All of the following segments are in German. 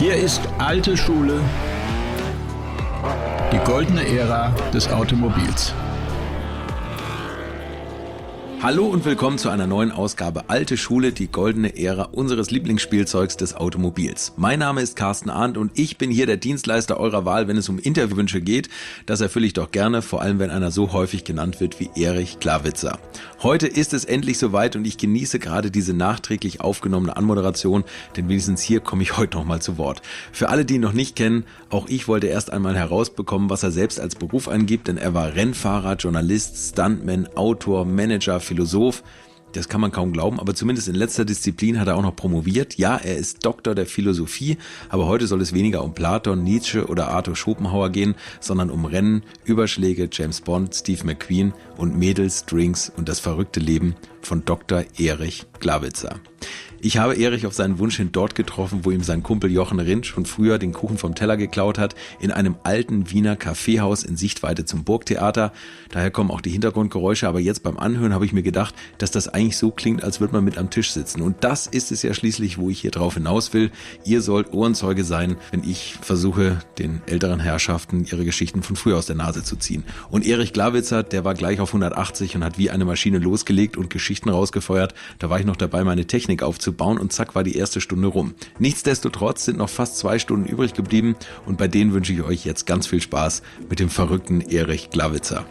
Hier ist alte Schule, die goldene Ära des Automobils. Hallo und willkommen zu einer neuen Ausgabe Alte Schule, die goldene Ära unseres Lieblingsspielzeugs des Automobils. Mein Name ist Carsten Arndt und ich bin hier der Dienstleister eurer Wahl, wenn es um Interviewwünsche geht. Das erfülle ich doch gerne, vor allem wenn einer so häufig genannt wird wie Erich Glawizer. Heute ist es endlich soweit und ich genieße gerade diese nachträglich aufgenommene Anmoderation, denn wenigstens hier komme ich heute nochmal zu Wort. Für alle, die ihn noch nicht kennen, auch ich wollte erst einmal herausbekommen, was er selbst als Beruf angibt, denn er war Rennfahrer, Journalist, Stuntman, Autor, Manager, Philosoph. Das kann man kaum glauben, aber zumindest in letzter Disziplin hat er auch noch promoviert. Ja, er ist Doktor der Philosophie, aber heute soll es weniger um Platon, Nietzsche oder Arthur Schopenhauer gehen, sondern um Rennen, Überschläge, James Bond, Steve McQueen und Mädels, Drinks und das verrückte Leben von Dr. Erich Glawizer. Ich habe Erich auf seinen Wunsch hin dort getroffen, wo ihm sein Kumpel Jochen Rindt schon früher den Kuchen vom Teller geklaut hat, in einem alten Wiener Kaffeehaus in Sichtweite zum Burgtheater. Daher kommen auch die Hintergrundgeräusche, aber jetzt beim Anhören habe ich mir gedacht, dass das eigentlich so klingt, als würde man mit am Tisch sitzen. Und das ist es ja schließlich, wo ich hier drauf hinaus will. Ihr sollt Ohrenzeuge sein, wenn ich versuche, den älteren Herrschaften ihre Geschichten von früher aus der Nase zu ziehen. Und Erich Glawizer, der war gleich auf 180 und hat wie eine Maschine losgelegt und Geschichten rausgefeuert. Da war ich noch dabei, meine Technik aufzubauen und zack war die erste Stunde rum. Nichtsdestotrotz sind noch fast 2 Stunden übrig geblieben und bei denen wünsche ich euch jetzt ganz viel Spaß mit dem verrückten Erich Glawizer.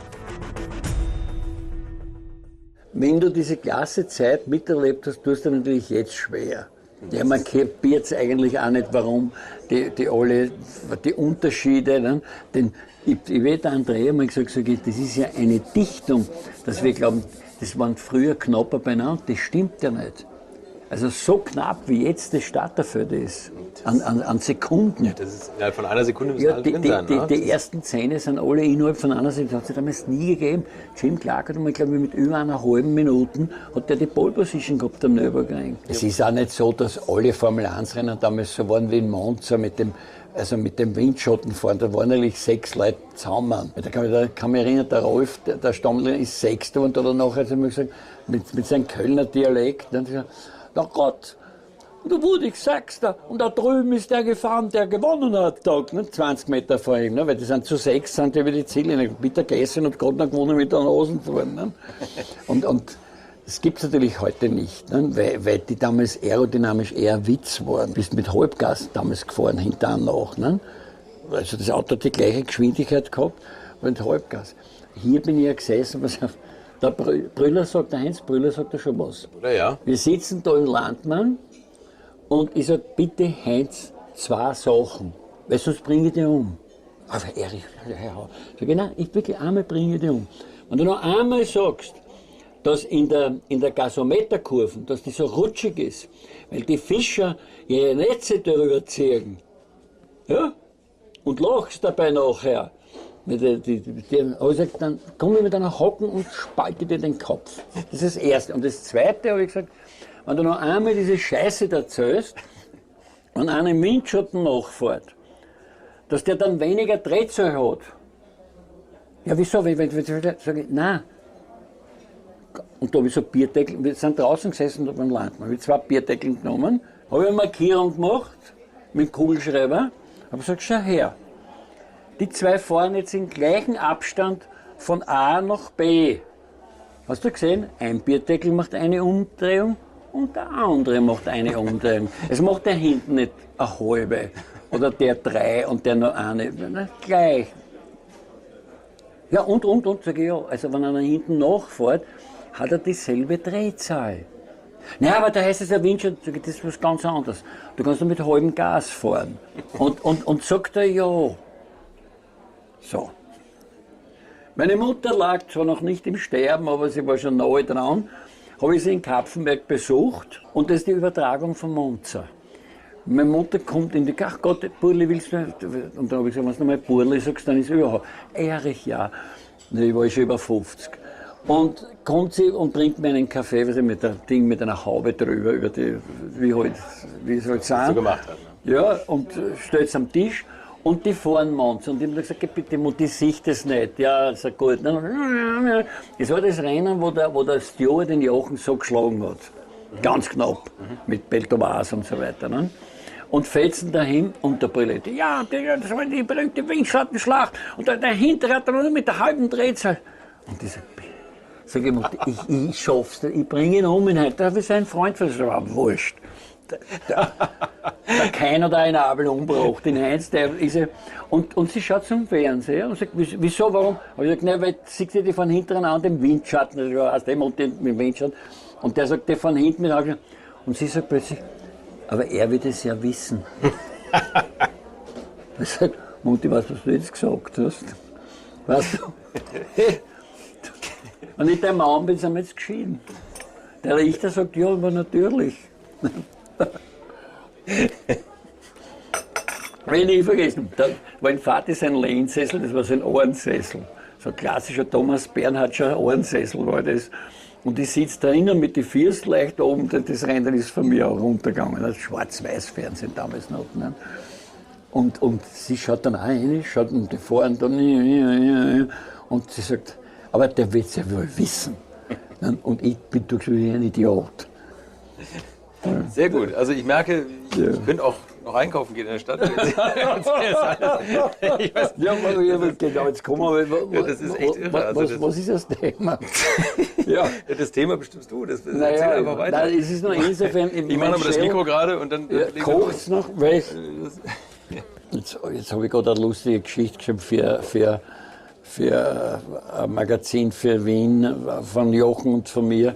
Wenn du diese klasse Zeit miterlebt hast, tust du natürlich jetzt schwer. Ja, man kapiert es eigentlich auch nicht, warum die Unterschiede, ne? Denn ich weiß, der Andrea mal gesagt, das ist ja eine Dichtung, dass wir glauben, das waren früher knapper beieinander, das stimmt ja nicht. Also so knapp, wie jetzt das Starterfeld ist, an Sekunden. Ja, das ist innerhalb von einer Sekunde müssen alle drin sein, ne? Die ersten Szene sind alle innerhalb von einer Sekunde. Das hat es damals nie gegeben. Jim Clark hat einmal, glaube ich, mit über einer halben Minute hat der die Pole Position gehabt am Nürburgring. Es ist auch nicht so, dass alle Formel-1-Rennen damals so waren wie in Monza mit dem Windschatten fahren. Da waren eigentlich 6 Leute zusammen. Da kann mich erinnern, der Rolf, der Stammler, ist Sechster und da nachher hat er gesagt, mit seinem Kölner Dialekt. Und na Gott, da wurde ich Sechster und da drüben ist der gefahren, der gewonnen hat, da, ne, 20 Meter vor ihm, ne, weil die sind zu 6, sind die über die Ziele, bitter gegessen und gerade noch gewonnen mit der Nase fahren. Ne. Und das gibt es natürlich heute nicht, ne, weil die damals aerodynamisch eher Witz waren. Bist mit Halbgas damals gefahren, hinterher nach. Ne. Also das Auto hat die gleiche Geschwindigkeit gehabt, aber mit Halbgas. Hier bin ich ja gesessen, was auf der Heinz Brüller sagt da schon was. Ja. Wir sitzen da im Landmann und ich sage, bitte Heinz, 2 Sachen, weil sonst bringe ich dich um. Aber Erich, sag ich, nein, ich wirklich einmal bringe ich dich um. Wenn du noch einmal sagst, dass in der Gasometerkurve, dass die so rutschig ist, weil die Fischer ihre Netze darüber ziehen, ja, und lachst dabei nachher, dann komme ich mit einer Hacken und spalte dir den Kopf. Das ist das Erste. Und das Zweite habe ich gesagt, wenn du noch einmal diese Scheiße erzählst und einen Windschatten nachfährt, dass der dann weniger Drehzahl hat. Ja, wieso? Sage ich, nein. Und da habe ich so Bierdeckel, wir sind draußen gesessen da beim Landmann, habe ich 2 Bierdeckel genommen, habe eine Markierung gemacht mit dem Kugelschreiber, habe gesagt, schau her. Die 2 fahren jetzt im gleichen Abstand von A nach B. Hast du gesehen? Ein Bierdeckel macht eine Umdrehung und der andere macht eine Umdrehung. Es macht der hinten nicht eine halbe oder der 3 und der noch eine. Na, gleich. Ja, und, sag ich ja. Also wenn einer hinten nachfährt, hat er dieselbe Drehzahl. Naja, aber da heißt es ja Windschatten, sag ich, das ist was ganz anderes. Du kannst nur mit halbem Gas fahren. Und sagt er ja. So. Meine Mutter lag zwar noch nicht im Sterben, aber sie war schon nahe dran. Habe ich sie in Kapfenberg besucht und das ist die Übertragung von Monza. Meine Mutter kommt in die, ach Gott, Burli, willst du? Und dann habe ich gesagt, wenn du nochmal Burli sagst, dann ist es überhaupt. Erich, ja. Ich war schon über 50. Und kommt sie und bringt mir einen Kaffee, was ich mit einem Ding mit einer Haube drüber, über die, wie es halt sein. So gemacht hat. Ne? Ja, und stellt es am Tisch. Und die fahren Monza. Und ich habe gesagt, bitte Mutti, sicht das nicht. Ja, ist gut. Das war das Rennen, wo der Stewart den Jochen so geschlagen hat. Ganz knapp. Mit Beltovaz und so weiter. Ne? und fetzen dahin und der Brillette. Ja, das war die berühmte Windschattenschlacht und der Hintere hat dann nur mit der halben Drehzahl. Und ich sag ich, ich schaff's nicht, ich bringe ihn um ihn heute. Da habe ich seinen Freund verstanden, wurscht. Der Keiner da einen Abel umgebracht, den Heinz, der ist ja, und sie schaut zum Fernseher und sagt, wieso, warum? Und ich sage, nein, weil sieht sie die von hinten an dem Windschatten, aus dem und dem Windschatten. Und der sagt, der von hinten mit Augen. Und sie sagt plötzlich, aber er wird es ja wissen. Ich sage, Mutti, weißt du, was du jetzt gesagt hast? Weißt du? Und ich, der Mann, bin, sind wir jetzt geschieden. Der Richter sagt, ja, aber natürlich. Will ich nie vergessen, da war ein Vater sein Lehnsessel, das war sein Ohrensessel. So ein klassischer Thomas Bernhardscher Ohrensessel war das. Und ich sitze drinnen mit den Füßen leicht oben, das Rennen ist von mir auch runtergegangen. Das Schwarz-Weiß-Fernsehen damals noch. Ne? Und sie schaut dann auch rein, schaut und die fahren dann, und sie sagt, aber der wird es ja wohl wissen. Und ich bin durch wie ein Idiot. Sehr gut. Also ich merke, ich könnte auch noch einkaufen gehen in der Stadt. Ich weiß, Genau, jetzt kommen wir. Ja, das ist echt irre. Also was ist das Thema? Ja, das Thema bestimmst du. Das naja, erzähl einfach weiter. Nein, es ist noch insofern. Ich mache aber das Mikro gerade und dann. Kocht's noch? Jetzt habe ich gerade eine lustige Geschichte geschrieben für ein Magazin für Wien von Jochen und von mir.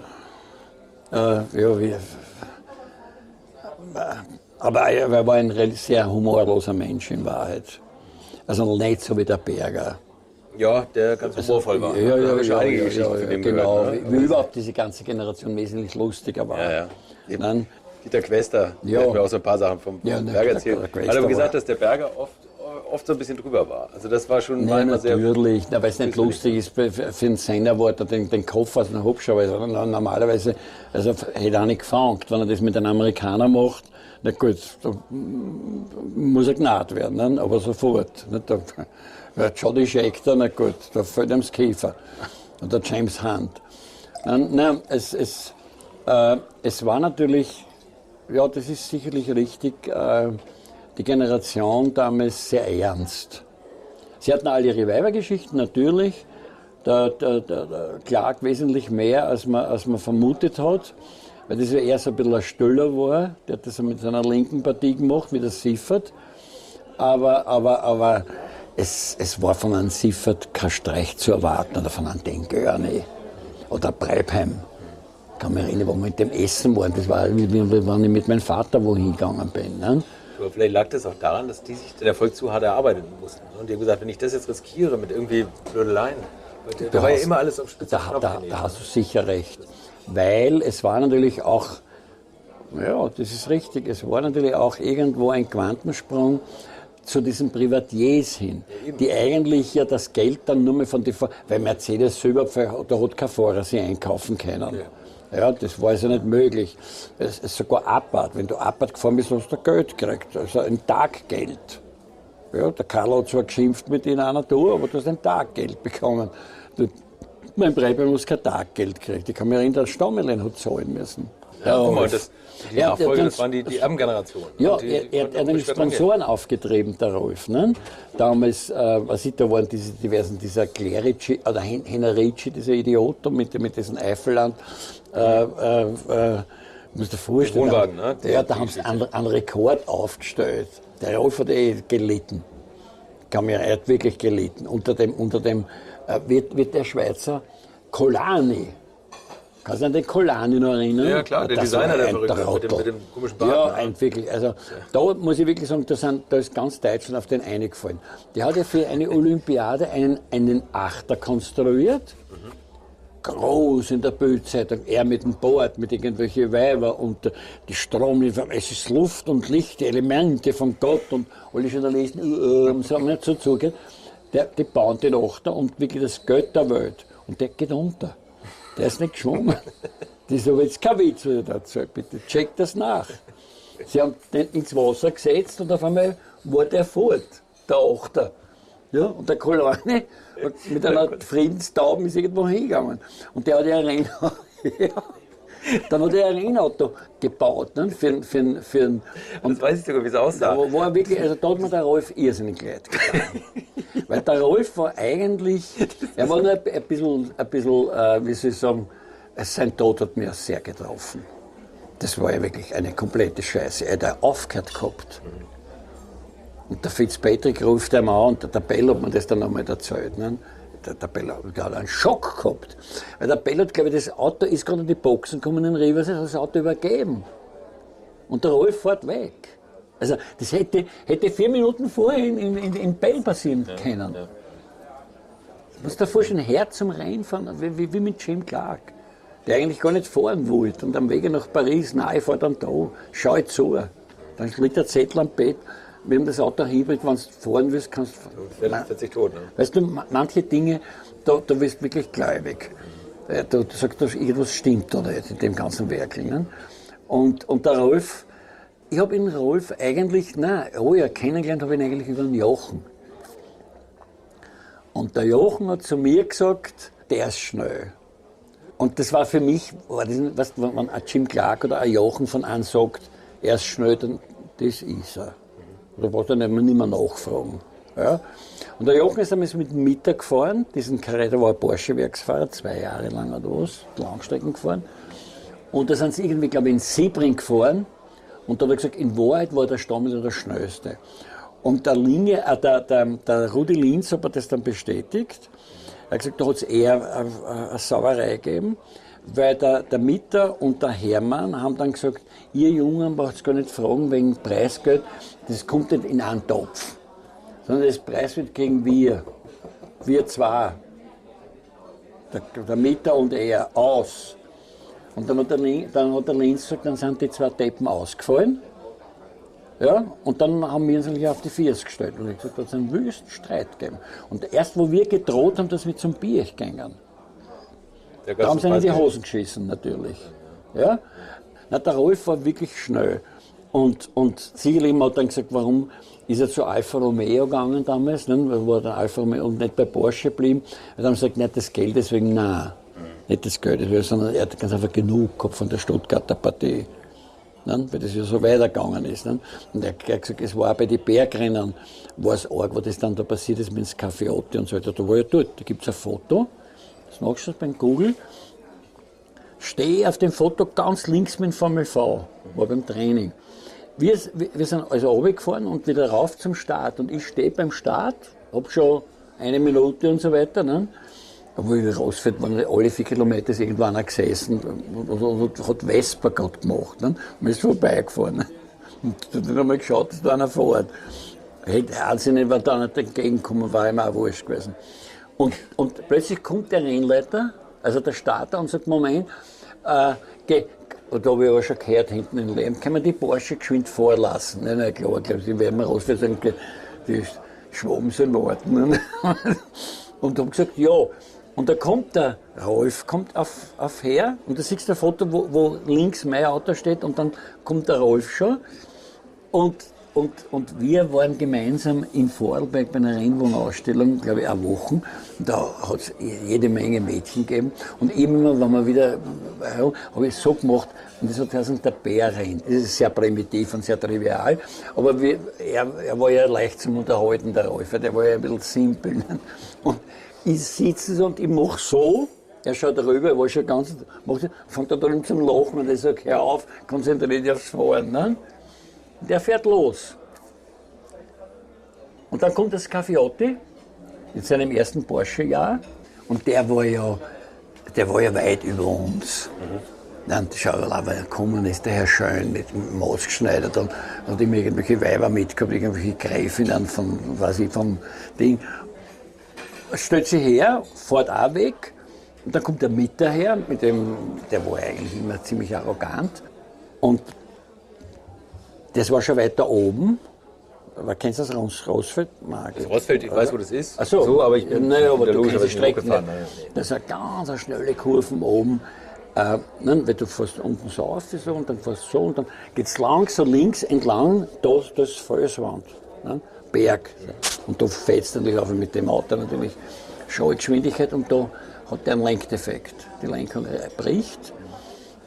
Aber er war ein sehr humorloser Mensch in Wahrheit. Also nicht so wie der Berger. Ja, der ganz humorvoll war. Ja, einige Geschichten von dem genau. gehört, ne? Wie überhaupt diese ganze Generation wesentlich lustiger war. Ja. Dann, Dieter Quester, der hat mir auch so ein paar Sachen vom Berger erzählt. Hat aber gesagt, dass der Berger oft so ein bisschen drüber war. Also das war schon nein, sehr... Natürlich, weil es nicht lustig ist, für einen Sender, wo er den Kopf aus einem Hubschrauber, normalerweise, also hätte er auch nicht gefangen. Wenn er das mit einem Amerikaner macht, na gut, da muss er gnad werden, ne? Aber sofort. Nicht? Da, Jody Scheckter, na gut, da fällt ihm das Kiefer. Oder James Hunt. Nein, es war natürlich, ja, das ist sicherlich richtig, die Generation damals sehr ernst. Sie hatten alle ihre Weibergeschichten, natürlich. Der Clark wesentlich mehr, als man vermutet hat. Weil das ja eher so ein bisschen ein Stöller war. Der hat das mit seiner linken Partie gemacht, wie der Siffert. Aber es war von einem Siffert kein Streich zu erwarten, oder von einem Denkörne. Oder Breibheim. Ich kann mich erinnern, wo wir mit dem Essen waren. Das war, wie wenn ich mit meinem Vater wohin gegangen bin. Ne? Aber vielleicht lag das auch daran, dass die sich den Erfolg zu hart erarbeiten mussten. Und die haben gesagt, wenn ich das jetzt riskiere mit irgendwie Blödeleien, da war ja immer alles auf Spitze. Da hast du sicher recht. Weil es war natürlich auch, ja, das ist richtig, es war natürlich auch irgendwo ein Quantensprung zu diesen Privatiers hin, die eigentlich ja das Geld dann nur mehr von den, weil Mercedes selber, da hat kein Fahrer sich einkaufen können. Ja, das war also nicht möglich. Es ist sogar Abarth. Wenn du Abarth gefahren bist, hast du Geld gekriegt, also ein Taggeld. Ja, der Karl hat zwar geschimpft mit in einer Tour, aber du hast ein Taggeld bekommen. Mein Breibel muss kein Taggeld gekriegt. Ich kann mich erinnern, der Stammelin hat zahlen müssen. Ja, guck mal, die Nachfolger, das waren die Erbengeneration. Ja, er hat den Sponsoren aufgetrieben, der Rolf. Ne? Damals, was ich, da waren diese diversen, dieser Clerici, oder Henerici, dieser Idiot, mit diesem Eifelland, muss dir vorstellen, Wohnwagen, ne? Da haben sie einen Rekord aufgestellt. Der Rolf hat gelitten. Er hat wirklich gelitten. Unter dem wird der Schweizer Colani. Kannst du an den Colani noch erinnern? Ja, klar, der Designer, der verrückte, mit dem komischen Bart. Ja, wirklich. Also, da muss ich wirklich sagen, da ist ganz Deutschland auf den eingefallen. Der hat ja für eine Olympiade einen Achter konstruiert. Groß in der Bildzeitung, er mit dem Board, mit irgendwelchen Weiber und die Stromlieferung, es ist Luft und Licht, die Elemente von Gott und alle Journalisten sagen nicht so zugehen. Die bauen den Achter und wirklich das Geld der Welt. Und der geht unter. Der ist nicht geschwommen. Das ist aber jetzt kein Witz, was ich da erzähle. Bitte checkt das nach. Sie haben den ins Wasser gesetzt und auf einmal war der fort, der Achter. Ja, und der Colani mit einer Friedenstaube ist irgendwo hingegangen. Und der hat ja Rennen. Dann hat er ein Rennauto gebaut. Ne? Und weiß ich sogar, wie es aussah. Da war wirklich, also da hat mir der Rolf irrsinnig leid getan. Weil der Rolf war eigentlich, er war nur ein bisschen, wie soll ich sagen, sein Tod hat mir sehr getroffen. Das war ja wirklich eine komplette Scheiße. Er hat ja aufgehört gehabt. Und der Fitzpatrick ruft ihm an und der Bell hat mir das dann einmal erzählt. Ne? Der Bell hat einen Schock gehabt. Weil der Bell hat, glaube ich, das Auto ist gerade in die Boxen gekommen in Rivers, hat das Auto übergeben. Und der Rolf fährt weg. Also das hätte 4 Minuten vorher in Bell passieren können. Ja. Du musst dir vorstellen, Herz zum Reinfahren, wie mit Jim Clark, der eigentlich gar nicht fahren wollte. Und am Wege nach Paris, nein, ich fahre dann da, schau ich zu. Dann liegt der Zettel am Bett. Wir haben das Auto Hybrid, wenn du fahren willst, kannst du. Du verzichtest tot, ne? Weißt du, manche Dinge, da wirst du wirklich gläubig. Du sagst, dass irgendwas stimmt oder in dem ganzen Werk. Ne? Und der Rolf, ich habe den Rolf eigentlich, kennengelernt habe ich ihn eigentlich über den Jochen. Und der Jochen hat zu mir gesagt, der ist schnell. Und das war für mich, wenn ein Jim Clark oder ein Jochen von einem sagt, er ist schnell, dann das ist er. Da braucht er nicht mehr nachfragen. Ja. Und der Jochen ist einmal mit dem Mittag gefahren, diesen Karre, der war ein Porsche-Werksfahrer, 2 Jahre lang oder was, Langstrecken gefahren. Und da sind sie irgendwie, glaube ich, in Sebring gefahren. Und da hat er gesagt, in Wahrheit war der Stammler der Schnellste. Und der Rudi Linz hat mir das dann bestätigt. Er hat gesagt, da hat es eher eine Sauerei gegeben. Weil der Mitter und der Hermann haben dann gesagt, ihr Jungen braucht es gar nicht fragen wegen Preisgeld, das kommt nicht in einen Topf, sondern das Preis wird gegen wir zwei, der Mitter und er, aus. Und dann hat der Linz gesagt, dann sind die 2 Deppen ausgefallen. Ja, und dann haben wir uns eigentlich auf die 40 gestellt. Und ich gesagt, da hat es einen wüsten Streit gegeben. Und erst, wo wir gedroht haben, dass wir zum Bier gingen, da haben sie in die Hosen geschissen, natürlich. Ja? Na, der Rolf war wirklich schnell. Und sicherlich hat dann gesagt, warum ist er zu Alfa Romeo gegangen damals, ne? War der Alfa Romeo und nicht bei Porsche geblieben. Und dann haben sie gesagt, nicht das Geld, deswegen nein, nicht das Geld, sondern er hat ganz einfach genug gehabt von der Stuttgarter Partie. Ne? Weil das ja so weitergegangen ist. Ne? Und er hat gesagt, es war auch bei den Bergrennen, war es arg, was das dann da passiert ist mit dem Cafeotti und so weiter. Da war ja dort, da gibt es ein Foto. Das nachschaust beim Google, stehe auf dem Foto ganz links mit dem Formel V, war beim Training. Wir sind also runtergefahren und wieder rauf zum Start und ich stehe beim Start, habe schon 1 Minute und so weiter, ne? Aber wie rausfährt, waren alle 4 Kilometer ist irgendwo einer gesessen und hat Vespa gerade gemacht, ne? Und ist vorbeigefahren. Ne? Und dann haben wir geschaut, dass da einer fährt. Der Einzelne war da nicht entgegengekommen, war ihm auch wurscht gewesen. Und plötzlich kommt der Rennleiter, also der Starter, und sagt, Moment, und da habe ich aber schon gehört, hinten im Leben, kann man die Porsche geschwind vorlassen? Nein, klar, die werden wir rausfahren, sagen, die Schwaben sollen warten. Und habe gesagt, ja. Und da kommt der Rolf auf her, und da siehst du ein Foto, wo links mein Auto steht, und dann kommt der Rolf schon. Und wir waren gemeinsam in Vorarlberg bei einer Rennwohnausstellung, glaube ich, 1 Woche. Da hat es jede Menge Mädchen gegeben. Und immer, wenn wir wieder, habe ich so gemacht, und das hat heißen, der Bär rennt. Das ist sehr primitiv und sehr trivial. Aber er war ja leicht zum Unterhalten, der Rolf, der war ja ein bisschen simpel. Und ich sitze so und ich mache so, er schaut rüber, er war schon ganz, fängt er dann zum Lachen und ich sage, hör auf, konzentriere dich aufs Fahren. Ne? Der fährt los. Und dann kommt das Cafeotti in seinem ersten Porsche-Jahr und der war ja weit über uns. Dann schau mal, weil er gekommen ist, der Herr Schön mit dem Maßgeschneider, dann hat ihm irgendwelche Weiber mitgehabt, irgendwelche Gräfinnen vom Ding. Stellt sich her, fährt auch weg und dann kommt der Mitter her, der war eigentlich immer ziemlich arrogant und das war schon weiter oben. Aber kennst du das Rossfeld? Das Rossfeld, ich weiß, wo das ist. Ach so, aber ich bin aber du kennst die Strecke gefahren. Das ist eine ganz schnelle Kurve oben. Weil du fährst unten so auf so, und dann fährst so und dann geht es lang so links entlang, das ist Felswand, ne? Berg. Und da fällst du natürlich auf mit dem Auto natürlich Schallgeschwindigkeit und da hat der einen Lenkdefekt. Die Lenkung bricht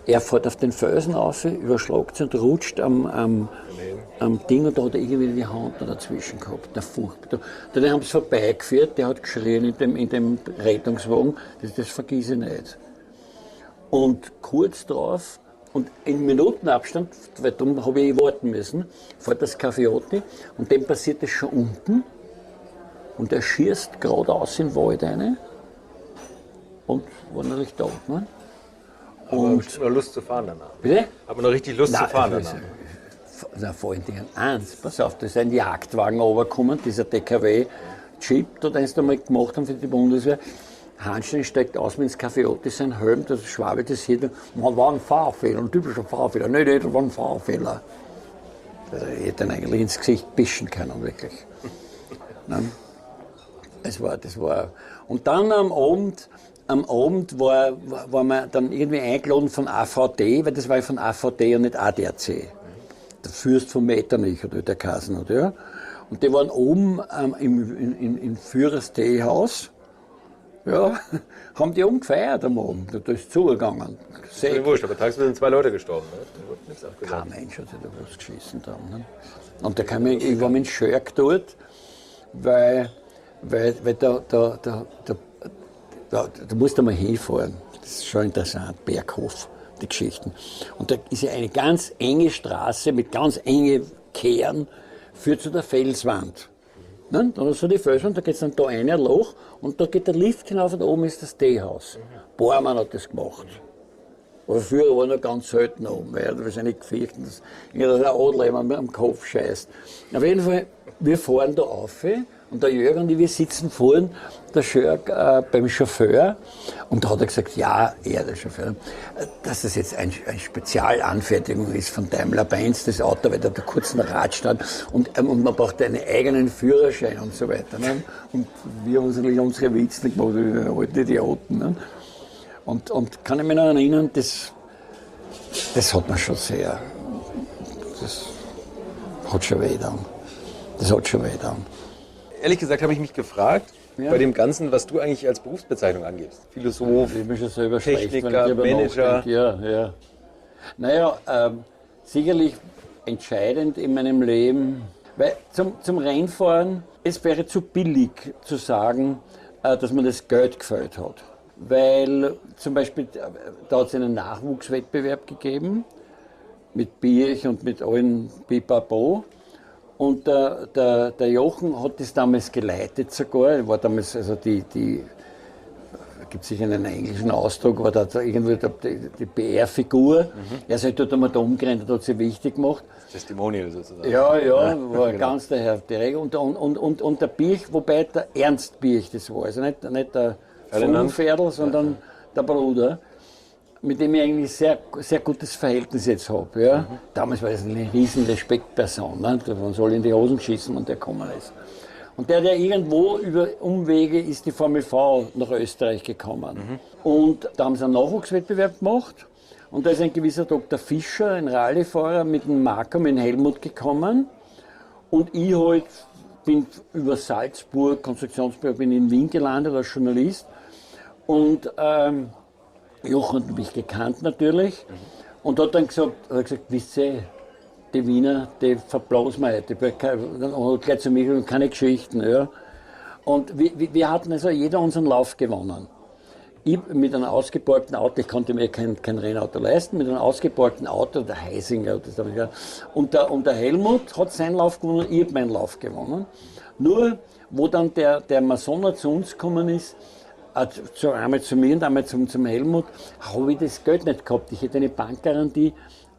er fährt auf den Felsen rauf, überschlagt sich und rutscht am Ding und da hat er irgendwie die Hand noch dazwischen gehabt. Der Furcht. Dann haben sie vorbeigeführt, der hat geschrien in dem Rettungswagen, das vergiss ich nicht. Und kurz drauf, und in Minutenabstand, weil darum habe ich warten müssen, fährt das Kaffeeotti und dem passiert das schon unten und er schießt geradeaus in den Wald rein und war natürlich tot. Ne? Und noch Lust zu fahren danach. Bitte? Hat man noch richtig Lust zu fahren danach? Na, vor allen Dingen eins, pass auf, da ist ein Jagdwagen runtergekommen, dieser DKW-Jeep, den sie einmal gemacht haben für die Bundeswehr. Hanstein steigt aus mit ins Kaffeeotti, sein Helm, das schwabelt das hier, man war ein Fahrfehler, ein typischer Fahrfehler, nicht, das war ein Fahrfehler. Also, ich hätte ihn eigentlich ins Gesicht bischen können, wirklich. Nein. Das war. Und dann am Abend war man dann irgendwie eingeladen von AVD, weil das war ja von AVD und nicht ADAC. Der Fürst von Metternich oder der Kasen hat, ja. Und die waren oben im Führers Teehaus. Ja, haben die gefeiert am Abend. Da ist zugegangen. Das ist mir wurscht, aber tagsüber sind 2 Leute gestorben. Ne? Kein Mensch hat sich da was geschissen. Ne? Und ich war mit Schörk dort, weil da musst du mal hinfahren. Das ist schon interessant, Berghof, die Geschichten. Und da ist ja eine ganz enge Straße mit ganz engen Kehren, führt zu der Felswand. Ne? Dann hast du die Felswand, da geht es dann da ein Loch und da geht der Lift hinauf und oben ist das Teehaus. Bormann hat das gemacht. Aber früher war noch ganz selten oben, weil er wahrscheinlich gefürchtet, dass der Adler immer am Kopf scheißt. Auf jeden Fall, wir fahren da rauf und der Jörg und ich, wir sitzen vorn, der Jörg beim Chauffeur und da hat er gesagt, ja, er, der Chauffeur, dass das jetzt eine Spezialanfertigung ist von Daimler-Benz, das Auto, weil da der kurzen Radstand und man braucht einen eigenen Führerschein und so weiter. Ne? Und wir haben natürlich unsere Witze gemacht, wir alte Idioten. Ne? Und kann ich mich noch erinnern, das hat man schon sehr, das hat schon weh getan. Das hat schon weh getan. Ehrlich gesagt habe ich mich gefragt, bei dem Ganzen, was du eigentlich als Berufsbezeichnung angibst. Philosoph, Techniker, Manager. Ja. Naja, sicherlich entscheidend in meinem Leben, weil zum Rennfahren, es wäre zu billig zu sagen, dass man das Geld gefällt hat. Weil zum Beispiel, da hat es einen Nachwuchswettbewerb gegeben, mit Birch und mit allen Pipapo. Und der Jochen hat das damals geleitet sogar, war damals, also gibt sicher einen englischen Ausdruck, war da irgendwie die PR-Figur. Er ist dort einmal da umgerannt, hat sie wichtig gemacht. Testimonial sozusagen. Ja, war genau. Ganz der Herr direkt. Und der Birch, wobei der Ernst Birch das war, also nicht der Pferdl, sondern der Bruder, mit dem ich eigentlich sehr, sehr gutes Verhältnis jetzt habe. Ja. Damals war das eine riesen Respektperson, ne? Man soll in die Hosen schießen und der gekommen ist. Und der irgendwo über Umwege ist die Formel V nach Österreich gekommen. Und da haben sie einen Nachwuchswettbewerb gemacht und da ist ein gewisser Dr. Fischer, ein Rallyefahrer, mit dem Marco, mit dem Helmut gekommen und ich halt bin über Salzburg, Konstruktionsbüro, bin in Wien gelandet als Journalist und Jochen hat mich gekannt natürlich und hat dann gesagt, wisst ihr, die Wiener, die verblasen wir heute. Und gleich zu mir, keine Geschichten. Ja. Und wir hatten also jeder unseren Lauf gewonnen. Ich mit einem ausgeborgten Auto, ich konnte mir kein Rennauto leisten, mit einem ausgeborgten Auto, der Heisinger, und der Helmut hat seinen Lauf gewonnen, ich habe meinen Lauf gewonnen. Nur, wo dann der Masoner zu uns gekommen ist, einmal zu mir und einmal zum Helmut, habe ich das Geld nicht gehabt. Ich hätte eine Bankgarantie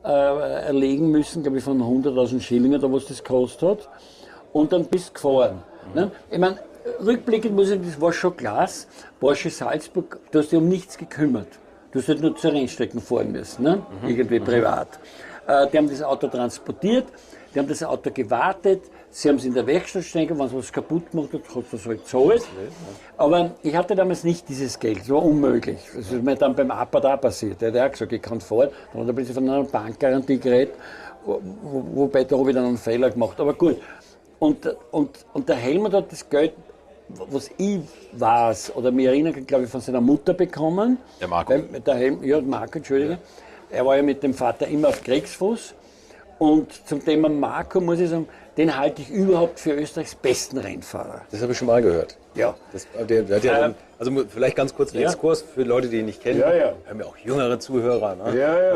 erlegen müssen, glaube ich, von 100.000 Schilling oder was das gekostet hat. Und dann bist du gefahren. Ne? Ich meine, rückblickend muss ich sagen, das war schon Glas. Porsche Salzburg, du hast dich um nichts gekümmert. Du hast halt nur zur Rennstrecken fahren müssen, ne? Irgendwie privat. Die haben das Auto transportiert, die haben das Auto gewartet, sie haben es in der Werkstatt stehen, wenn es was kaputt gemacht hat, hat es halt gezahlt. Aber ich hatte damals nicht dieses Geld, das war unmöglich. Das ist mir dann beim APA da passiert. Der hat auch gesagt, ich kann fahren. Dann hat er plötzlich von einer Bankgarantie geredet, wobei da habe ich dann einen Fehler gemacht. Aber gut. Und der Helmut hat das Geld, was ich weiß, oder mich erinnere, glaube ich, von seiner Mutter bekommen. Der Marco. Marco, Entschuldige. er war ja mit dem Vater immer auf Kriegsfuß. Und zum Thema Marco muss ich sagen, den halte ich überhaupt für Österreichs besten Rennfahrer. Das habe ich schon mal gehört. Ja. Der hat ja dann, also vielleicht ganz kurz einen Exkurs für Leute, die ihn nicht kennen. Ja. Wir haben ja auch jüngere Zuhörer. Ne?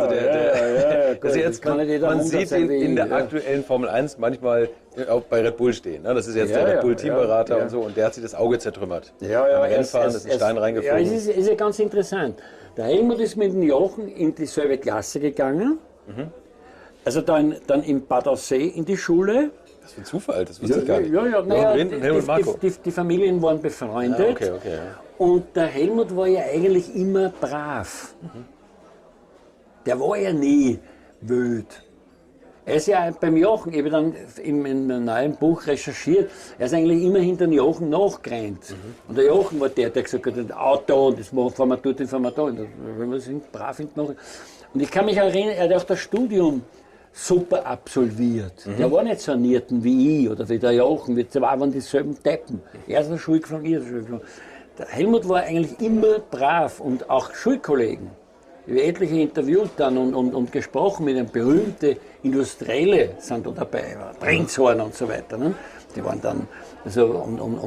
Man sieht ihn in der aktuellen Formel 1 manchmal auch bei Red Bull stehen. Ne? Das ist jetzt der Red Bull Teamberater und so. Und der hat sich das Auge zertrümmert. Beim Rennfahren ist ein Stein reingeflogen. Ja, es ist ja ganz interessant. Der Helmut ist mit dem Jochen in dieselbe Klasse gegangen. Also dann in Bad Aussee in die Schule. Das ist ein Zufall, das wusste ich gar nicht. Die Familien waren befreundet. Ja. Und der Helmut war ja eigentlich immer brav. Der war ja nie wild. Er ist ja beim Jochen, ich habe dann in einem neuen Buch recherchiert, er ist eigentlich immer hinter den Jochen nachgerannt. Und der Jochen war der gesagt hat, das Auto, und das fahren wir dort, das fahren wir da. Und wenn wir sind brav hinten nach. Und ich kann mich erinnern, er hat auch das Studium super absolviert. Der war nicht so ein Nierten wie ich oder wie der Jochen. Wir zwei waren dieselben Deppen. Er ist in der Schule geflogen, ich in der Schule geflogen. Der Helmut war eigentlich immer brav und auch Schulkollegen. Ich habe etliche interviewt dann und gesprochen mit einem berühmten Industrielle sind da dabei, Brenzhorn und so weiter. Ne? Die waren dann also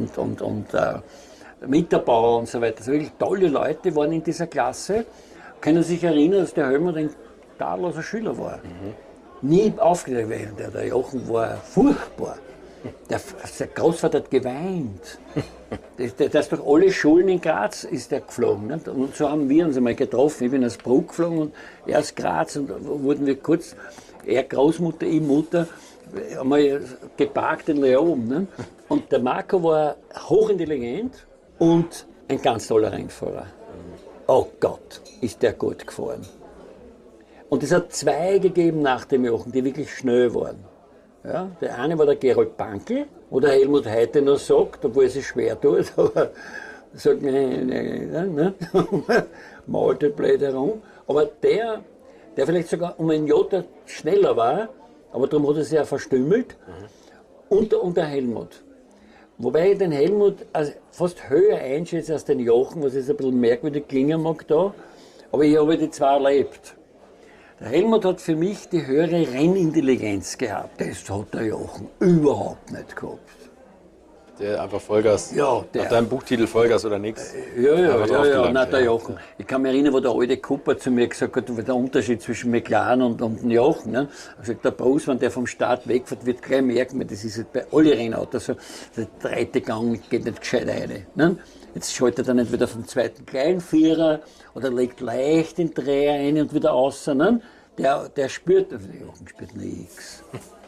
Mitterbauer und so weiter. Also wirklich tolle Leute waren in dieser Klasse. Können sich erinnern, dass der Helmut ein tadelloser Schüler war. Nie aufgeregt werden. Der Jochen war furchtbar. Der Großvater hat geweint. Der ist durch alle Schulen in Graz ist der geflogen. Nicht? Und so haben wir uns einmal getroffen. Ich bin aus Bruck geflogen und er aus Graz. Und wurden wir kurz, er Großmutter, ich Mutter, einmal geparkt in Leon. Nicht? Und der Marco war hochintelligent und ein ganz toller Rennfahrer. Oh Gott, ist der gut gefahren. Und es hat zwei gegeben nach dem Jochen, die wirklich schnell waren. Ja, der eine war der Gerold Bankel, wo der Helmut heute noch sagt, obwohl er sich schwer tut, aber sagt ne, malt den blöd herum. Aber der vielleicht sogar um ein Jota schneller war, aber darum hat er sich ja verstümmelt, und der Helmut. Wobei ich den Helmut fast höher einschätze als den Jochen, was jetzt ein bisschen merkwürdig klingen mag da, aber ich habe die zwei erlebt. Der Helmut hat für mich die höhere Rennintelligenz gehabt. Das hat der Jochen überhaupt nicht gehabt. Der einfach Vollgas, ja, nach deinem Buchtitel Vollgas oder nichts. Ja, nein, der Jochen. Ich kann mich erinnern, wo der alte Cooper zu mir gesagt hat, der Unterschied zwischen McLaren und dem Jochen. Ne? Er sagt, der Bruce, wenn der vom Start wegfährt, wird gleich merken, das ist bei allen Rennautos so, der dritte Gang geht nicht gescheit rein. Ne? Jetzt schaltet er nicht wieder vom zweiten kleinen Vierer oder legt leicht den Dreher ein und wieder raus. Ne? Der spürt, der Jochen spürt nichts.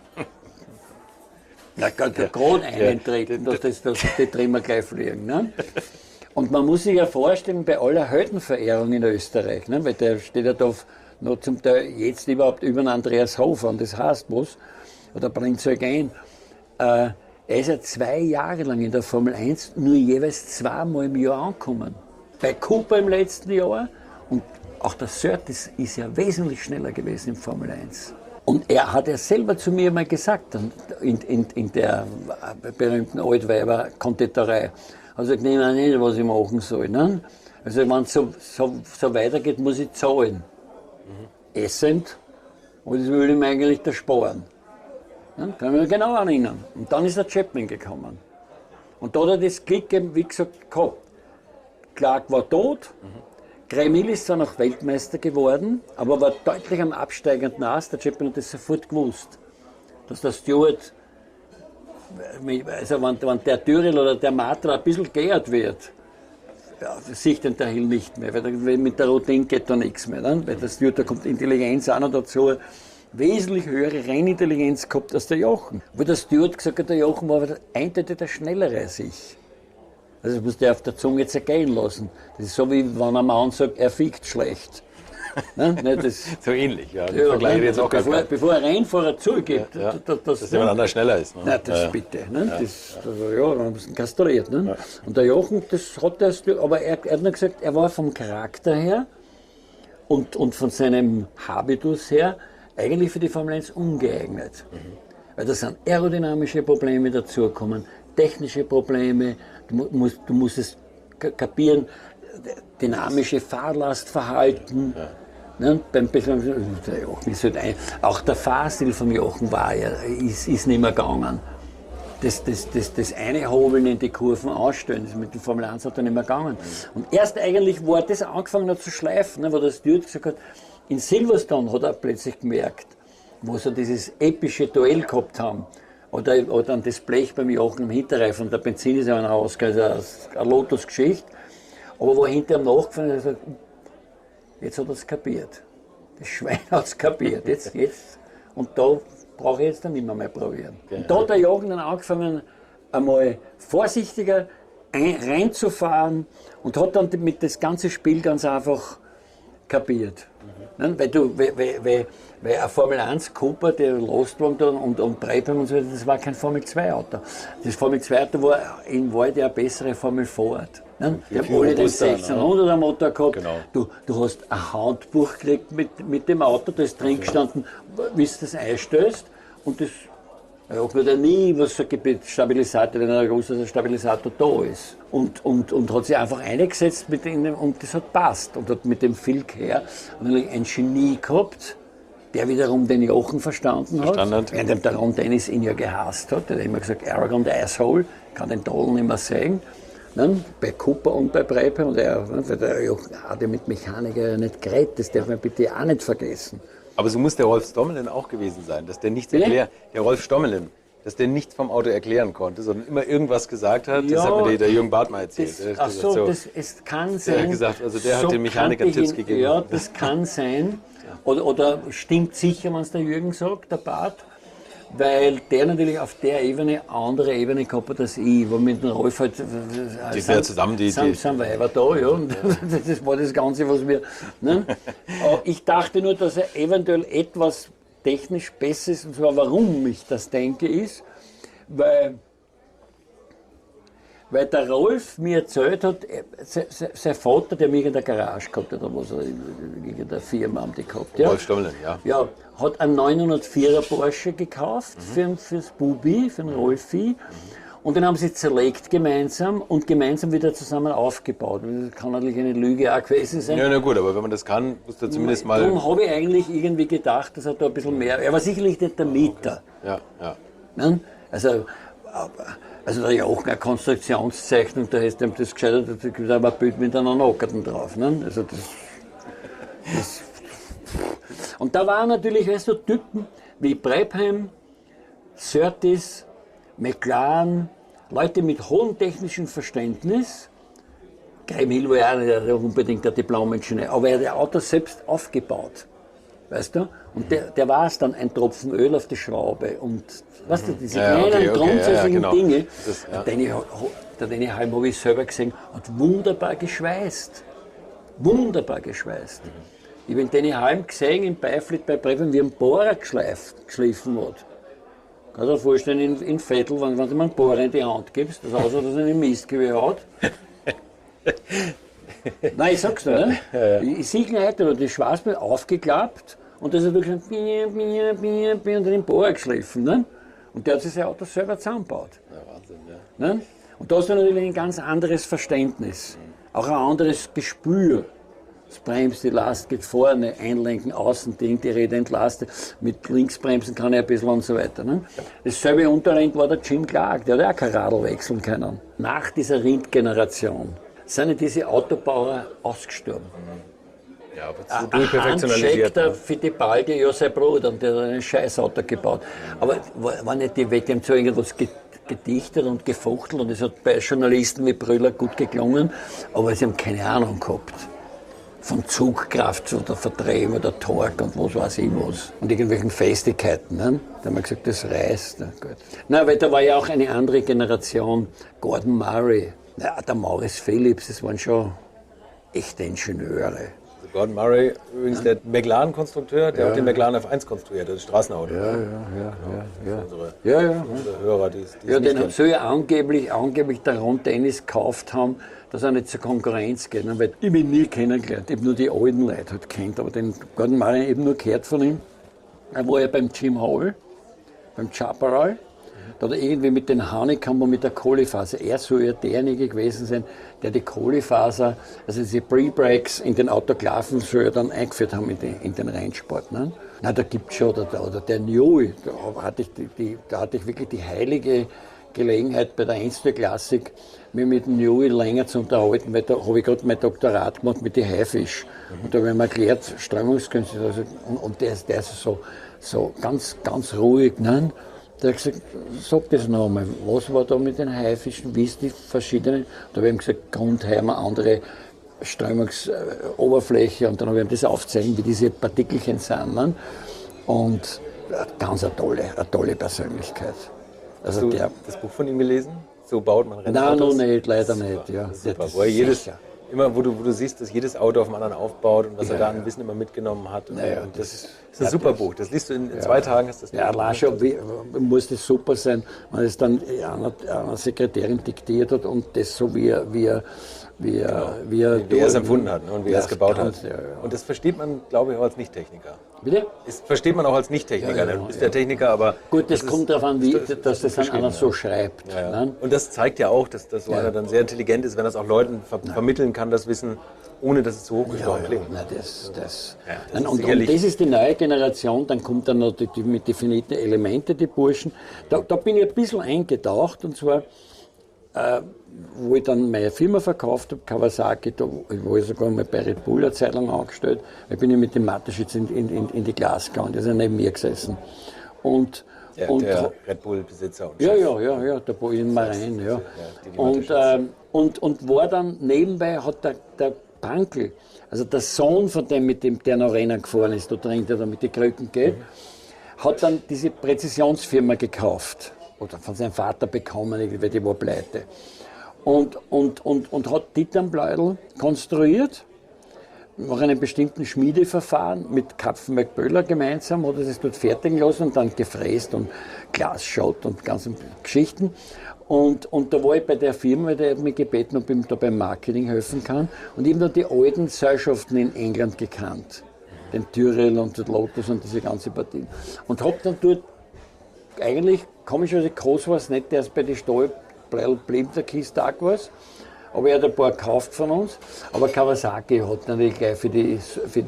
Da kann der gerade eintreten, dass die Trimmer gleich fliegen. Ne? Und man muss sich ja vorstellen, bei aller Heldenverehrung in Österreich, ne? Weil der steht ja da noch zum Teil jetzt überhaupt über den Andreas Hofer, und das heißt was, oder Prinz Eugen. Er ist ja 2 Jahre lang in der Formel 1 nur jeweils 2-mal im Jahr angekommen. Bei Cooper im letzten Jahr, und auch der Surtees ist ja wesentlich schneller gewesen in Formel 1. Und er hat ja selber zu mir mal gesagt, in der berühmten Altweiber-Konditorei, also ich nehme nicht, was ich machen soll. Ne? Also wenn es so weitergeht, muss ich zahlen. Essend, und das will ich mir eigentlich ersparen. Ja, kann ich mich genau erinnern. Und dann ist der Chapman gekommen. Und da hat er das Glück eben, wie gesagt, gehabt. Clark war tot, Gremil ist zwar noch Weltmeister geworden, aber war deutlich am absteigenden Ast. Der Chapman hat das sofort gewusst, dass der Stewart, also wenn der Tyrrell oder der Matra ein bisschen geehrt wird, ja, sieht den der Hill nicht mehr, weil mit der Routine geht da nichts mehr. Ne? Weil der Stewart, da kommt Intelligenz auch noch dazu, wesentlich höhere Rennintelligenz gehabt als der Jochen. Wo der Stewart gesagt hat, der Jochen war eindeutig der Schnellere als ich. Also das muss der auf der Zunge zergehen lassen. Das ist so, wie wenn ein Mann sagt, er fickt schlecht. Ne? Das, so ähnlich, ja. Ja, jetzt auch bevor ein Rennfahrer zugibt, dass jemand anderes schneller ist. Ne? Nein, das bitte. Ne? Ja. Das, man muss ihn kastriert. Ne? Ja. Und der Jochen, das hat er, aber er hat nur gesagt, er war vom Charakter her und von seinem Habitus her eigentlich für die Formel 1 ungeeignet. Weil da sind aerodynamische Probleme dazugekommen, technische Probleme, du musst es kapieren, dynamische Fahrlastverhalten. Ne? Auch der Fahrstil vom Jochen ist nicht mehr gegangen. Das eine Hobeln in die Kurven ausstellen, das mit dem Formel 1 hat dann nicht mehr gegangen. Und erst eigentlich, wo er das angefangen hat zu schleifen, ne, wo der Stewart gesagt hat, in Silverstone hat er plötzlich gemerkt, wo sie dieses epische Duell gehabt haben, oder dann das Blech beim Jochen im Hinterreifen, der Benzin ist ja rausgegangen, also eine Lotus-Geschichte, aber wo er hinter ihm nachgefahren ist, hat er gesagt, jetzt hat er es kapiert. Das Schwein hat es kapiert, jetzt. Und da brauche ich jetzt dann nicht mehr probieren. Genau. Und da hat der Jochen dann angefangen, einmal vorsichtiger reinzufahren und hat dann mit das ganze Spiel ganz einfach kapiert. Mhm. Weil ein Formel 1 Cooper, der Lostwagen und Brabham und so, das war kein Formel 2 Auto. Das Formel 2 Auto war in Wahrheit eine bessere Formel Ford. Ne? Die haben alle den 1600er Motor gehabt. Genau. Du hast ein Handbuch gekriegt mit dem Auto, da ist drin gestanden, wie du das einstößt. Und das hat mir dann nie was so gibt, Stabilisator, wenn ein großer Stabilisator da ist. Und hat sich einfach eingesetzt und das hat passt. Und hat mit dem Phil Kerr ein Genie gehabt, der wiederum den Jochen verstanden hat. Während der Ron Dennis ihn ja gehasst hat. Der hat immer gesagt, arrogant asshole, kann den Toll nicht mehr sehen. Ne? Bei Cooper und bei Brabham. Der Jochen hat ja mit Mechaniker nicht geredet, das darf man bitte auch nicht vergessen. Aber so muss der Rolf Stommelen auch gewesen sein, dass der nichts erklärt. Der Rolf Stommelen, dass der nichts vom Auto erklären konnte, sondern immer irgendwas gesagt hat. Das hat mir der Jürgen Bart mal erzählt. Es kann sein. Der hat gesagt, also der hat dem Mechaniker Tipps gegeben. Ja, das kann sein. Oder stimmt sicher, wenn es der Jürgen sagt, der Bart. Weil der natürlich auf der Ebene eine andere Ebene gehabt hat als ich, wo mit dem Rolf halt sind Weiber da, ja, und das war das Ganze, was wir, ne? Ich dachte nur, dass er eventuell etwas technisch besser ist, und zwar warum ich das denke ist, weil der Rolf mir erzählt hat, sein Vater, der mich in der Garage gehabt hat, oder was er in der Firma haben die gehabt. Ja? Rolf Stommelen, ja. Ja, hat einen 904er Porsche gekauft fürs Bubi, für den Rolfi. Und den haben sie zerlegt gemeinsam und gemeinsam wieder zusammen aufgebaut. Das kann natürlich eine Lüge auch gewesen sein. Ja, na gut, aber wenn man das kann, muss da zumindest mal... Darum habe ich eigentlich irgendwie gedacht, dass er da ein bisschen mehr... Er war sicherlich nicht der Mieter. Ja, ja. Ne? Also da ja auch eine Konstruktionszeichnung, da hast du das gescheitert, da gibt es aber ein Bild mit einer Nockerten drauf. Ne? Also das und da waren natürlich so Typen wie Brabham, Surtees, McLaren, Leute mit hohem technischem Verständnis. Graham Hill war ja auch nicht unbedingt der Diplom-Ingenieur, aber er hat das Auto selbst aufgebaut. Weißt du? Und der war es dann, ein Tropfen Öl auf die Schraube. Und weißt du, diese kleinen grundsätzlichen Dinge. Der Danny Halm habe ich selber gesehen, hat wunderbar geschweißt. Wunderbar geschweißt. Ich habe den Danny Halm gesehen im Beiflit bei Brabham, wie ein Bohrer geschliffen hat. Kannst du dir vorstellen, in Vettel, wenn du ihm einen Bohrer in die Hand gibst, das aussieht, dass er einen Mistgewehr hat. Nein, ich sag's dir, ne? Ich sehe ihn heute, die Schwarzbild aufgeklappt und das hat wirklich und den Bohrer geschliffen. Ne? Und der hat sich sein Auto selber zusammengebaut. Ja, Wahnsinn, ja. Ne? Und da hast du natürlich ein ganz anderes Verständnis, auch ein anderes Gespür. Das bremst, die Last geht vorne, einlenken, außen, die Räder entlastet. Mit Linksbremsen kann er ein bisschen und so weiter. Ne? Dasselbe Unterlenk war der Jim Clark, der hat auch kein Radl wechseln können. Nach dieser Rind-Generation sind ja diese Autobauer ausgestorben. Ja, aber zu durchperfektionalisiert. Der Fittipaldi, ja sein Bruder, und der hat ein Scheißauto gebaut. Aber war nicht die Wette, die haben so irgendwas gedichtet und gefuchtelt und es hat bei Journalisten wie Brüller gut geklungen, aber sie haben keine Ahnung gehabt. Von Zugkraft oder Verdrehung oder Torque und was weiß ich was. Und irgendwelchen Festigkeiten. Ne? Da haben wir gesagt, das reißt. Na gut. Nein, weil da war ja auch eine andere Generation. Gordon Murray, ja, der Maurice Phillips, das waren schon echte Ingenieure. Also Gordon Murray, übrigens der McLaren-Konstrukteur, der auch den McLaren F1 konstruiert, das Straßenauto. Unsere Hörer, die den soll ja angeblich der Ron Dennis gekauft haben, dass er nicht zur Konkurrenz geht. Ne? Weil ich bin nie kennengelernt, ich habe nur die alten Leute halt kennt, aber den Gordon Murray eben nur gehört von ihm. Er war ja beim Jim Hall, beim Chaparral. Da hat er irgendwie mit den Honeycomb und mit der Kohlefaser, er soll ja derjenige gewesen sein, der die Kohlefaser, also diese Pre-Breaks in den Autoklaven soll er dann eingeführt haben in den Rennsport. Ne? Na, da gibt es schon, oder der Newey, da hatte ich wirklich die heilige Gelegenheit bei der Einzelklassik, mich mit dem Newey länger zu unterhalten, weil da habe ich gerade mein Doktorat gemacht mit den Haifisch. Und da habe ich mir erklärt, Strömungskünste, also, und der ist so ganz ruhig. Ne? Der hat gesagt, sag das noch einmal, was war da mit den Haifischen, wie ist die verschiedenen? Da habe ich ihm gesagt, Grundheimer, andere Strömungsoberfläche, und dann habe ich ihm das aufzeigen, wie diese Partikelchen sind. Ne? Und ganz eine tolle Persönlichkeit. Also hast du das Buch von ihm gelesen? So baut man Rennautos? Nein, noch nicht, leider nicht. Ja. Super. Wo du siehst, dass jedes Auto auf dem anderen aufbaut und was er da an Wissen immer mitgenommen hat. Und das ist ein super Buch. Das liest du in 2 Tagen. Hast das ja, allein schon muss das super sein, wenn es dann einer Sekretärin diktiert hat und das so wie er es empfunden hat, ne, und wie er es gebaut hat. Ja. Und das versteht man, glaube ich, auch als Nicht-Techniker. Bitte? Das versteht man auch als Nicht-Techniker. Du bist der Techniker, aber... Gut, das kommt darauf an, dass das dann einer so schreibt. Ja. Ne? Und das zeigt ja auch, dass so einer dann sehr intelligent ist, wenn das auch Leuten vermitteln kann, das Wissen, ohne dass es zu hochgestochen klingt. Na, und das ist die neue Generation, dann kommt dann noch mit definierten Elementen, die Burschen. Da bin ich ein bisschen eingetaucht, und zwar... wo ich dann meine Firma verkauft habe, Kawasaki, da war ich sogar mal bei Red Bull eine Zeit lang angestellt, da bin ich mit dem Mateschitz in die Glas gegangen, der ist ja neben mir gesessen. Der Red Bull-Besitzer und Chef. Ja, der Bojan Marin, ja. Und war dann nebenbei, hat der Pankel, also der Sohn von dem, der nach Rennen gefahren ist, da drin, der da mit den Krücken geht, hat dann diese Präzisionsfirma gekauft. Oder von seinem Vater bekommen, weil die war pleite. Und hat Titernbläudel konstruiert, nach einem bestimmten Schmiedeverfahren mit Kapfenberg Böhler gemeinsam, hat er es dort fertigen lassen und dann gefräst und Glasschott und ganze Geschichten. Und da war ich bei der Firma, weil der hat mich gebeten, ob ich ihm da beim Marketing helfen kann. Und ich habe dann die alten Seilschaften in England gekannt. Den Tyrrell und den Lotus und diese ganze Partie. Und habe dann dort eigentlich, komischerweise groß war es nicht, der ist bei den Stahlbleib der Kiste auch was. Aber er hat ein paar gekauft von uns. Aber Kawasaki hat natürlich gleich für die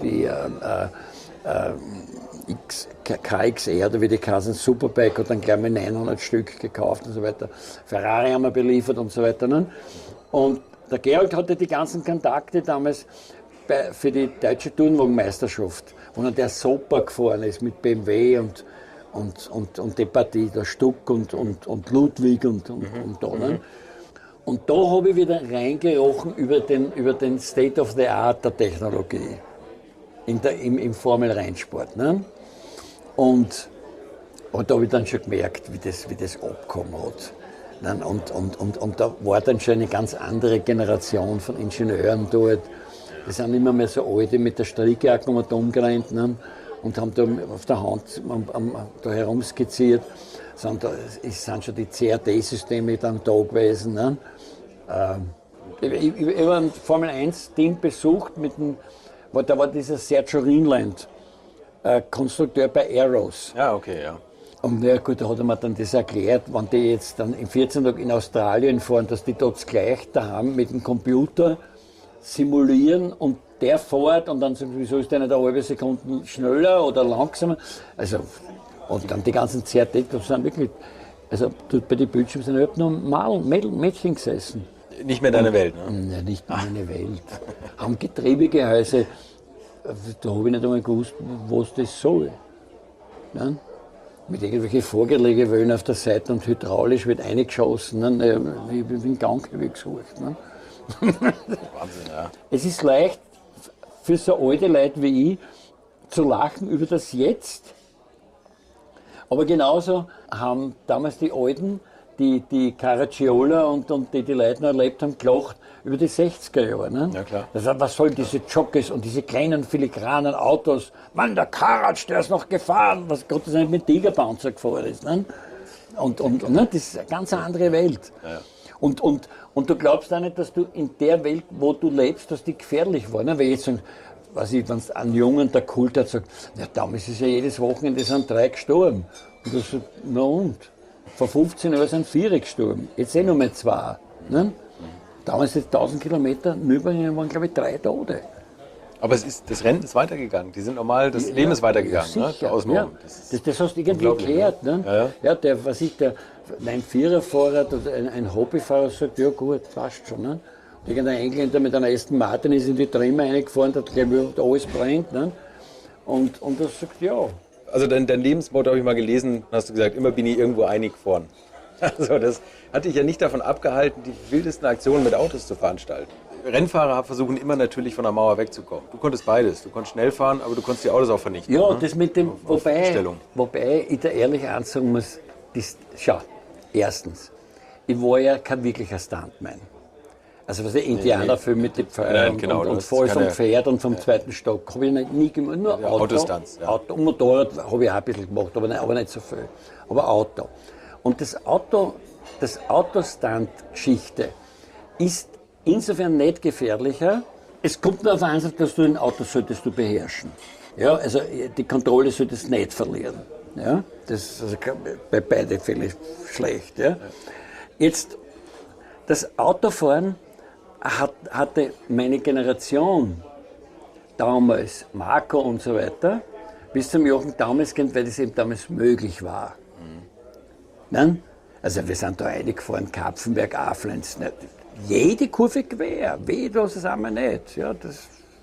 KXR, oder wie die heißen, Superbike, hat dann gleich mal 900 Stück gekauft und so weiter. Ferrari haben wir beliefert und so weiter. Ne? Und der Gerald hatte die ganzen Kontakte damals für die deutsche Tourenwagenmeisterschaft, wo dann der Sopa gefahren ist mit BMW und die Partie, der Stuck und Ludwig und da. Ne? Und da habe ich wieder reingerochen über den State of the Art der Technologie im Formel-Rennsport. Ne? Und da habe ich dann schon gemerkt, wie das abgekommen hat. Ne? Und da war dann schon eine ganz andere Generation von Ingenieuren dort. Die sind immer mehr so alte mit der Strickjacke umgerannt. Ne? Und haben da auf der Hand da herumskizziert. Es sind schon die CAD-Systeme dann da gewesen. Ne? Ich habe ein Formel-1-Team besucht, da war dieser Sergio Rinland, Konstrukteur bei Aeros. Ja, okay, ja. Und na gut, da hat er mir dann das erklärt, wenn die jetzt dann im 14 Tag in Australien fahren, dass die dort gleich da haben mit dem Computer simulieren und der fährt und dann sagt, wieso ist der nicht eine halbe Sekunde schneller oder langsamer? Also, und dann die ganzen CRT, das sind wirklich, also dort bei den Bildschirmen sind überhaupt nur Mädchen gesessen. Nicht mehr deine Welt, ne? Nein, nicht meine Welt. Haben Getriebegehäuse, da habe ich nicht einmal gewusst, was das soll. Ja? Mit irgendwelchen Vorgelegewellen auf der Seite und hydraulisch wird eingeschossen. Ne? Ich bin den Gang gesucht. Ne? Wahnsinn, ja. Es ist leicht für so alte Leute wie ich zu lachen über das Jetzt. Aber genauso haben damals die Alten, die Caracciola und die Leute noch erlebt haben, gelacht über die 60er Jahre. Ne? Ja, klar. Das heißt, was sollen diese Jockeys und diese kleinen filigranen Autos? Mann, der Karatsch, der ist noch gefahren, was Gott sei Dank mit Tigerpanzer gefahren ist. Ne? Und ne? Das ist eine ganz andere Welt. Ja. Und du glaubst auch nicht, dass du in der Welt, wo du lebst, dass die gefährlich war. Ne? Weil jetzt sagen, wenn ein Jungen der Kult hat, sagt, ja, damals ist ja jedes Wochenende sind 3 gestorben. Und du sagst, na und? Vor 15 Jahren sind 4 gestorben. Jetzt nur mehr 2. Ne? Damals sind 1000 Kilometer, Nürburgring waren, glaube ich, 3 Tote. Aber das Rennen ist weitergegangen. Die sind normal, das Leben ist weitergegangen. Ja, ne? Außenrum. Das hast du irgendwie erklärt. Ne? Mein Viererfahrer, ein Hobbyfahrer sagt, ja gut, passt schon. Ne? Irgendein Engländer mit einer Aston Martin ist in die Trümmer reingefahren, hat gleich alles brennt. Ne? Und das sagt, ja. Also dein Lebensmotto habe ich mal gelesen, hast du gesagt, immer bin ich irgendwo einig gefahren. Also das hat dich ja nicht davon abgehalten, die wildesten Aktionen mit Autos zu veranstalten. Rennfahrer versuchen immer natürlich von der Mauer wegzukommen. Du konntest beides. Du konntest schnell fahren, aber du konntest die Autos auch vernichten. Ja, ne? das mit dem, wobei ich da ehrlich ansagen muss, schau, erstens, ich war ja kein wirklicher Stuntman. Also was der Indianerfilm mit den Pferden genau, und voll vom Pferd und vom zweiten Stock habe ich nie gemacht, nur Autostunts. Ja. Auto und Motorrad habe ich auch ein bisschen gemacht, aber nicht so viel. Aber Auto. Und das Autostunt-Geschichte ist insofern nicht gefährlicher. Es kommt nur auf den Ansatz, dass du ein Auto solltest du beherrschen. Ja, also die Kontrolle solltest du nicht verlieren. Ja, das ist also bei beiden Fällen schlecht. Ja. Jetzt, das Autofahren hatte meine Generation damals, Marco und so weiter, bis zum Jochen damals kennt, weil das eben damals möglich war. Nein? Also wir sind da reingefahren, Kapfenberg, Aflenz, jede Kurve quer, das ist einmal nicht. Ja, das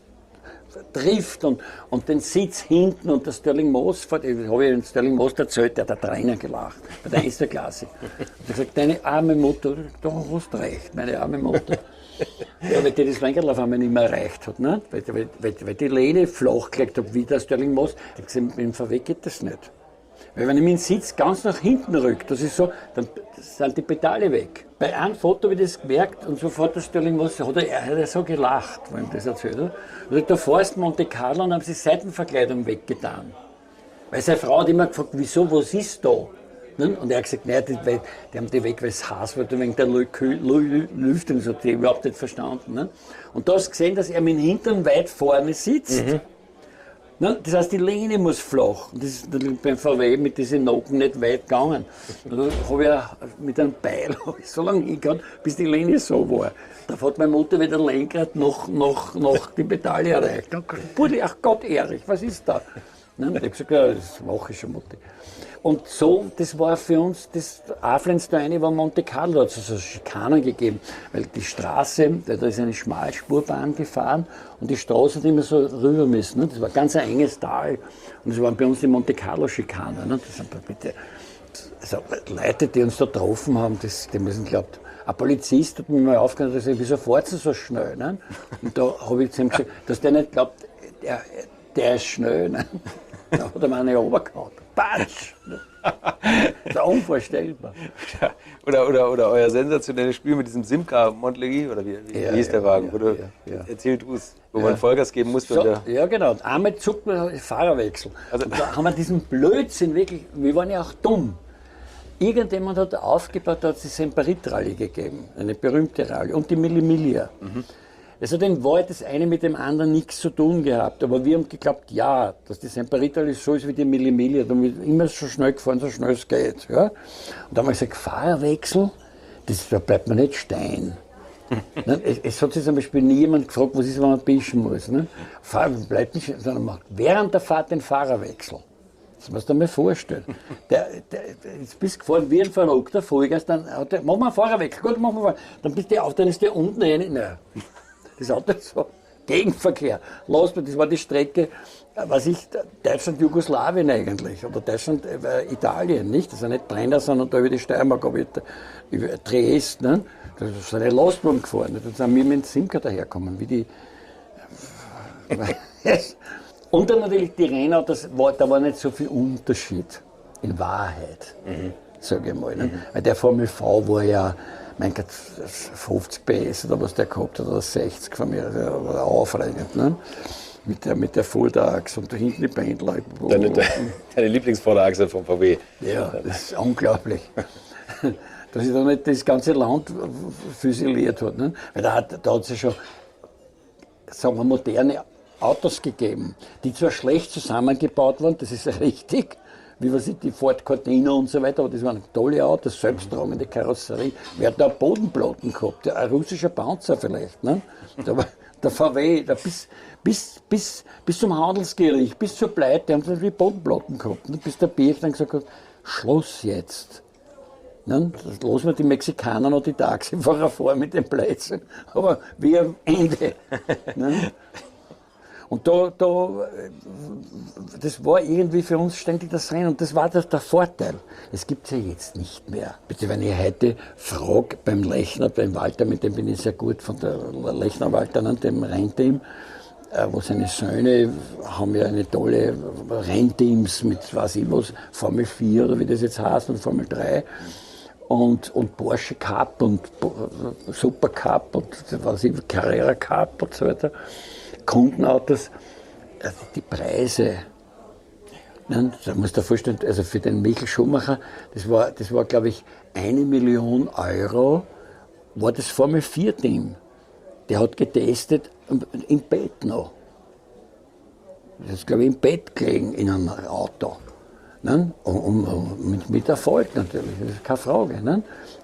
trifft und den Sitz hinten und der Sterling Moss, habe ich den Sterling Moss erzählt, der hat da Trainer gelacht, bei der ersten Klasse. Und ich gesagt, deine arme Mutter, da hast du recht, meine arme Mutter. Ja, weil die das Lenkerl auf einmal nicht mehr erreicht hat, ne? Weil die Lehne flach gelegt hat, wie der Sterling Moss. Ich habe gesagt, mit dem VW geht das nicht. Weil wenn ich meinen Sitz ganz nach hinten rücke, das ist so, dann sind die Pedale weg. Bei einem Foto habe ich das gemerkt und sofort der Sterling Moss, hat er so gelacht, wenn ich das erzählt habe. Und da fährst Monte Carlo und haben sie Seitenverkleidung weggetan. Weil seine Frau hat immer gefragt, wieso, was ist da? Und er hat gesagt, nein, die haben die weg, weil es heiß wird, wegen der Lüftung, so die überhaupt nicht verstanden. Ne? Und da hast du gesehen, dass er mit dem Hintern weit vorne sitzt. Ne? Das heißt, die Lehne muss flach. Und das ist natürlich beim VW mit diesen Nocken nicht weit gegangen. Und dann habe ich mit einem Beil so lange hingehauen, bis die Lehne so war. Da hat meine Mutter wieder Lenkrad noch die Pedale erreicht. Und Buddy, ach Gott, Erich, was ist da? Ne? Ich habe gesagt, ja, das mache ich schon, Mutti. Und so, das war für uns, das Aflenz da eine war Monte Carlo, da hat es so Schikanen gegeben, weil die Straße, da ist eine Schmalspurbahn gefahren und die Straße hat immer so rüber müssen. Ne? Das war ganz ein enges Tal und das waren bei uns die Monte Carlo Schikanen. Ne? Das sind bitte, also Leute, die uns da getroffen haben, die müssen glaubt, ein Polizist hat mir mal aufgehört, dass er, wieso fährt sie so schnell? Ne? Und da habe ich zu ihm gesagt, dass der nicht glaubt, der ist schnell. Ne? Da hat er mir eine runtergehauen. Patsch! Das ist unvorstellbar. Oder euer sensationelles Spiel mit diesem Simca Montlegui, oder wie hieß der Wagen? Erzähl du es, wo man Vollgas geben musste. So, ja, genau. Und einmal zuckt man den Fahrerwechsel. Also, und da haben wir diesen Blödsinn wirklich, wir waren ja auch dumm. Irgendjemand hat aufgebaut, da hat es die Semperit-Rallye gegeben, eine berühmte Rallye, und die Millimilia. Es hat in Wahrheit das eine mit dem anderen nichts zu tun gehabt, aber wir haben geglaubt, ja, dass die Semperit-Rallye so ist wie die Millimilia, da wird immer so schnell gefahren, so schnell es geht. Ja? Und da haben wir gesagt, Fahrerwechsel, da bleibt man nicht stehen. Es hat sich zum Beispiel nie jemand gefragt, was ist, wenn man pischen muss. Ne? Bleibt nicht stehen, sondern macht während der Fahrt den Fahrerwechsel. Das musst du dir mal vorstellen. Jetzt bist du gefahren wie ein verrückter Vollgas, dann hat der, mach mal einen Fahrerwechsel, gut, mach mal Fahrerwechsel. Dann bist du auf, dann ist der unten rein. Nein. Das Auto ist so, Gegenverkehr. Das war die Strecke, Deutschland-Jugoslawien eigentlich, oder Deutschland-Italien, nicht? Das ist ja nicht Brenner, sondern da über die Steiermark, über Triest, ne? Da ist eine Lastwagen gefahren. Da sind wir mit dem Simca daherkommen, wie die. Und dann natürlich die Rennautos, da war nicht so viel Unterschied, in Wahrheit, sage ich mal. Ne? Weil der Formel V war ja, mein Gott, 50 PS oder was der gehabt hat, oder 60 von mir, der war aufregend, ne? Mit der Vorderachse und da hinten die Pendler. Deine Lieblingsvorderachse vom VW. Ja, das ist unglaublich. Dass sich da nicht das ganze Land füsiliert hat. Ne? Weil da hat es ja schon, sagen wir, moderne Autos gegeben, die zwar schlecht zusammengebaut waren, das ist ja richtig, wie weiß ich, die Ford Cortina und so weiter, aber das waren tolle Autos, selbsttragende Karosserie. Wer hat da Bodenplatten gehabt? Ein russischer Panzer vielleicht, ne? Der VW, bis zum Handelsgericht, bis zur Pleite, haben sie natürlich Bodenplatten gehabt. Ne? Bis der BF dann gesagt hat, Schluss jetzt. Ne? Das lassen wir die Mexikaner noch die Taxifahrer vor mit den Plätzen, aber wir am Ende. Ne? Und das war irgendwie für uns ständig das Rennen und das war der Vorteil. Das gibt es ja jetzt nicht mehr. Bitte, wenn ich heute frage beim Lechner, beim Walter, mit dem bin ich sehr gut, von der Lechner Walter, dem Rennteam, wo seine Söhne haben ja eine tolle Rennteams mit, weiß ich was, Formel 4 oder wie das jetzt heißt und Formel 3. Und Porsche Cup und Super Cup und was ich, Carrera Cup und so weiter. Kundenautos, also die Preise. Ne, da musst du dir vorstellen, also für den Michael Schumacher, das war glaube ich, 1 Million Euro, war das Formel 4 Team. Der hat getestet im Bett noch. Das ist, glaube ich, im Bett gelegen in einem Auto. Ne? Mit Erfolg natürlich, das ist keine Frage. Ne?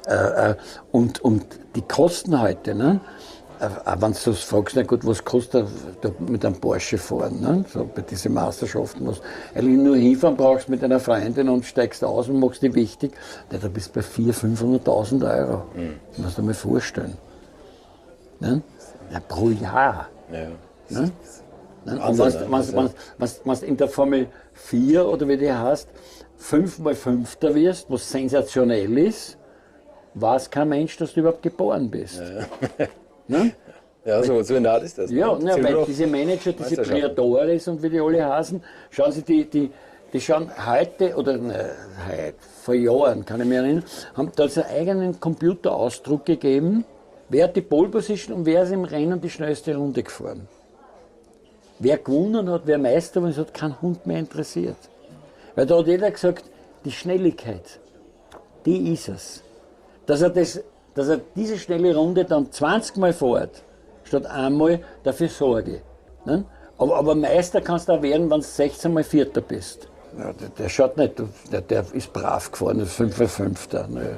Und die Kosten heute, ne? Wenn du fragst, na gut, was kostet mit einem Porsche fahren? Ne? So bei diesen Meisterschaften, was eigentlich nur hinfahren brauchst mit einer Freundin und steigst aus und machst dich wichtig, da bist du bei 400.000, 500.000 Euro. Das musst du dir mal vorstellen. Ne? Ja, pro Jahr. Ja. Ne? Und wenn du in der Formel 4 oder wie die heißt, 5-mal Fünfter wirst, was sensationell ist, weiß kein Mensch, dass du überhaupt geboren bist. Ja. Ne? Ja, so in der Art ist das. Ja, ne, weil diese Manager, diese Priadores und wie die alle heißen, schauen Sie, die schauen heute, oder heute, vor Jahren, kann ich mich erinnern, haben da einen eigenen Computerausdruck gegeben, wer hat die Pole Position und wer ist im Rennen die schnellste Runde gefahren. Wer gewonnen hat, wer Meister war, es hat keinen Hund mehr interessiert. Weil da hat jeder gesagt, die Schnelligkeit, die ist es. Dass er diese schnelle Runde dann 20 Mal fährt, statt einmal, dafür sorge. Ne? Aber Meister kannst du auch werden, wenn du 16 Mal Vierter bist. Ja, der schaut nicht, der ist brav gefahren, das ist 5 Mal Fünfter. Ne?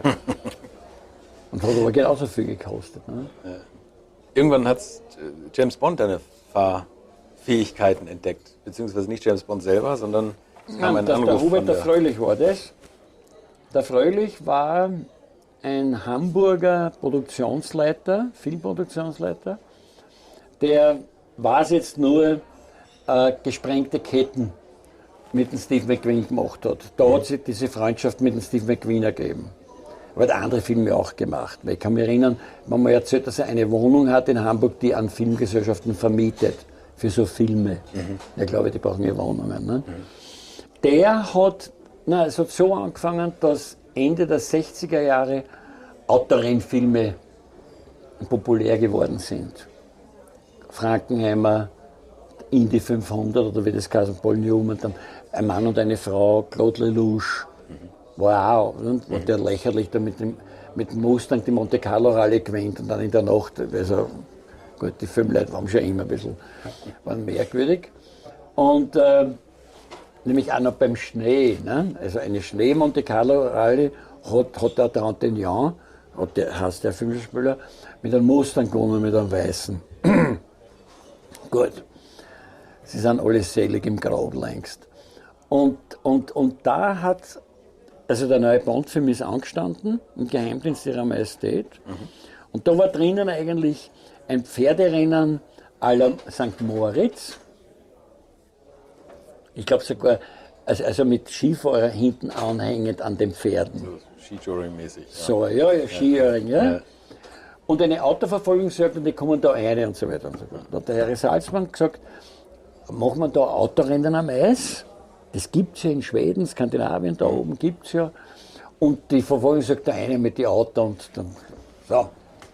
Und hat aber genauso viel gekostet. Ne? Ja. Irgendwann hat James Bond deine Fahrfähigkeiten entdeckt. Beziehungsweise nicht James Bond selber, sondern es kam ein Anruf der Hubert von der Fröhlich war das. Der Fröhlich war ein Hamburger Produktionsleiter, Filmproduktionsleiter, der was jetzt nur gesprengte Ketten mit dem Steve McQueen gemacht hat. Da hat sich diese Freundschaft mit dem Steve McQueen ergeben. Er hat andere Filme auch gemacht. Weil ich kann mich erinnern, man hat mir erzählt, dass er eine Wohnung hat in Hamburg, die an Filmgesellschaften vermietet, für so Filme. Ich glaube, die brauchen ja Wohnungen. Ne? Der hat, es hat so angefangen, dass Ende der 60er Jahre Autorennfilme populär geworden sind. Frankenheimer, Indy 500 oder wie das heißt, Paul Newman, dann Ein Mann und eine Frau, Claude Lelouch, wow, und der lächerlich da mit dem Mustang die Monte Carlo Rallye gewinnt und dann in der Nacht, also gut, die Filmleute waren schon immer ein bisschen waren merkwürdig. Und nämlich auch noch beim Schnee, ne? Also eine Schnee-Monte Carlo Rallye hat der D'Antignon, der heißt der Filmspieler, mit einem Mustang gewonnen, mit einem Weißen. Gut, sie sind alle selig im Grab längst. Und da hat, also der neue Bond-Film ist angestanden, im Geheimdienst ihrer Majestät. Und da war drinnen eigentlich ein Pferderennen à la St. Moritz. Ich glaube sogar, also mit Skifahrer hinten anhängend an den Pferden. So Skitouring-mäßig. Ja. So, ja, Skitouring, ja. Und eine Autoverfolgung sagt, und die kommen da rein und so weiter und so fort. Da hat der Herr Salzmann gesagt, machen wir da Autorennen am Eis? Das gibt es ja in Schweden, Skandinavien, da oben gibt es ja. Und die Verfolgung sagt der eine mit die Auto und dann, so.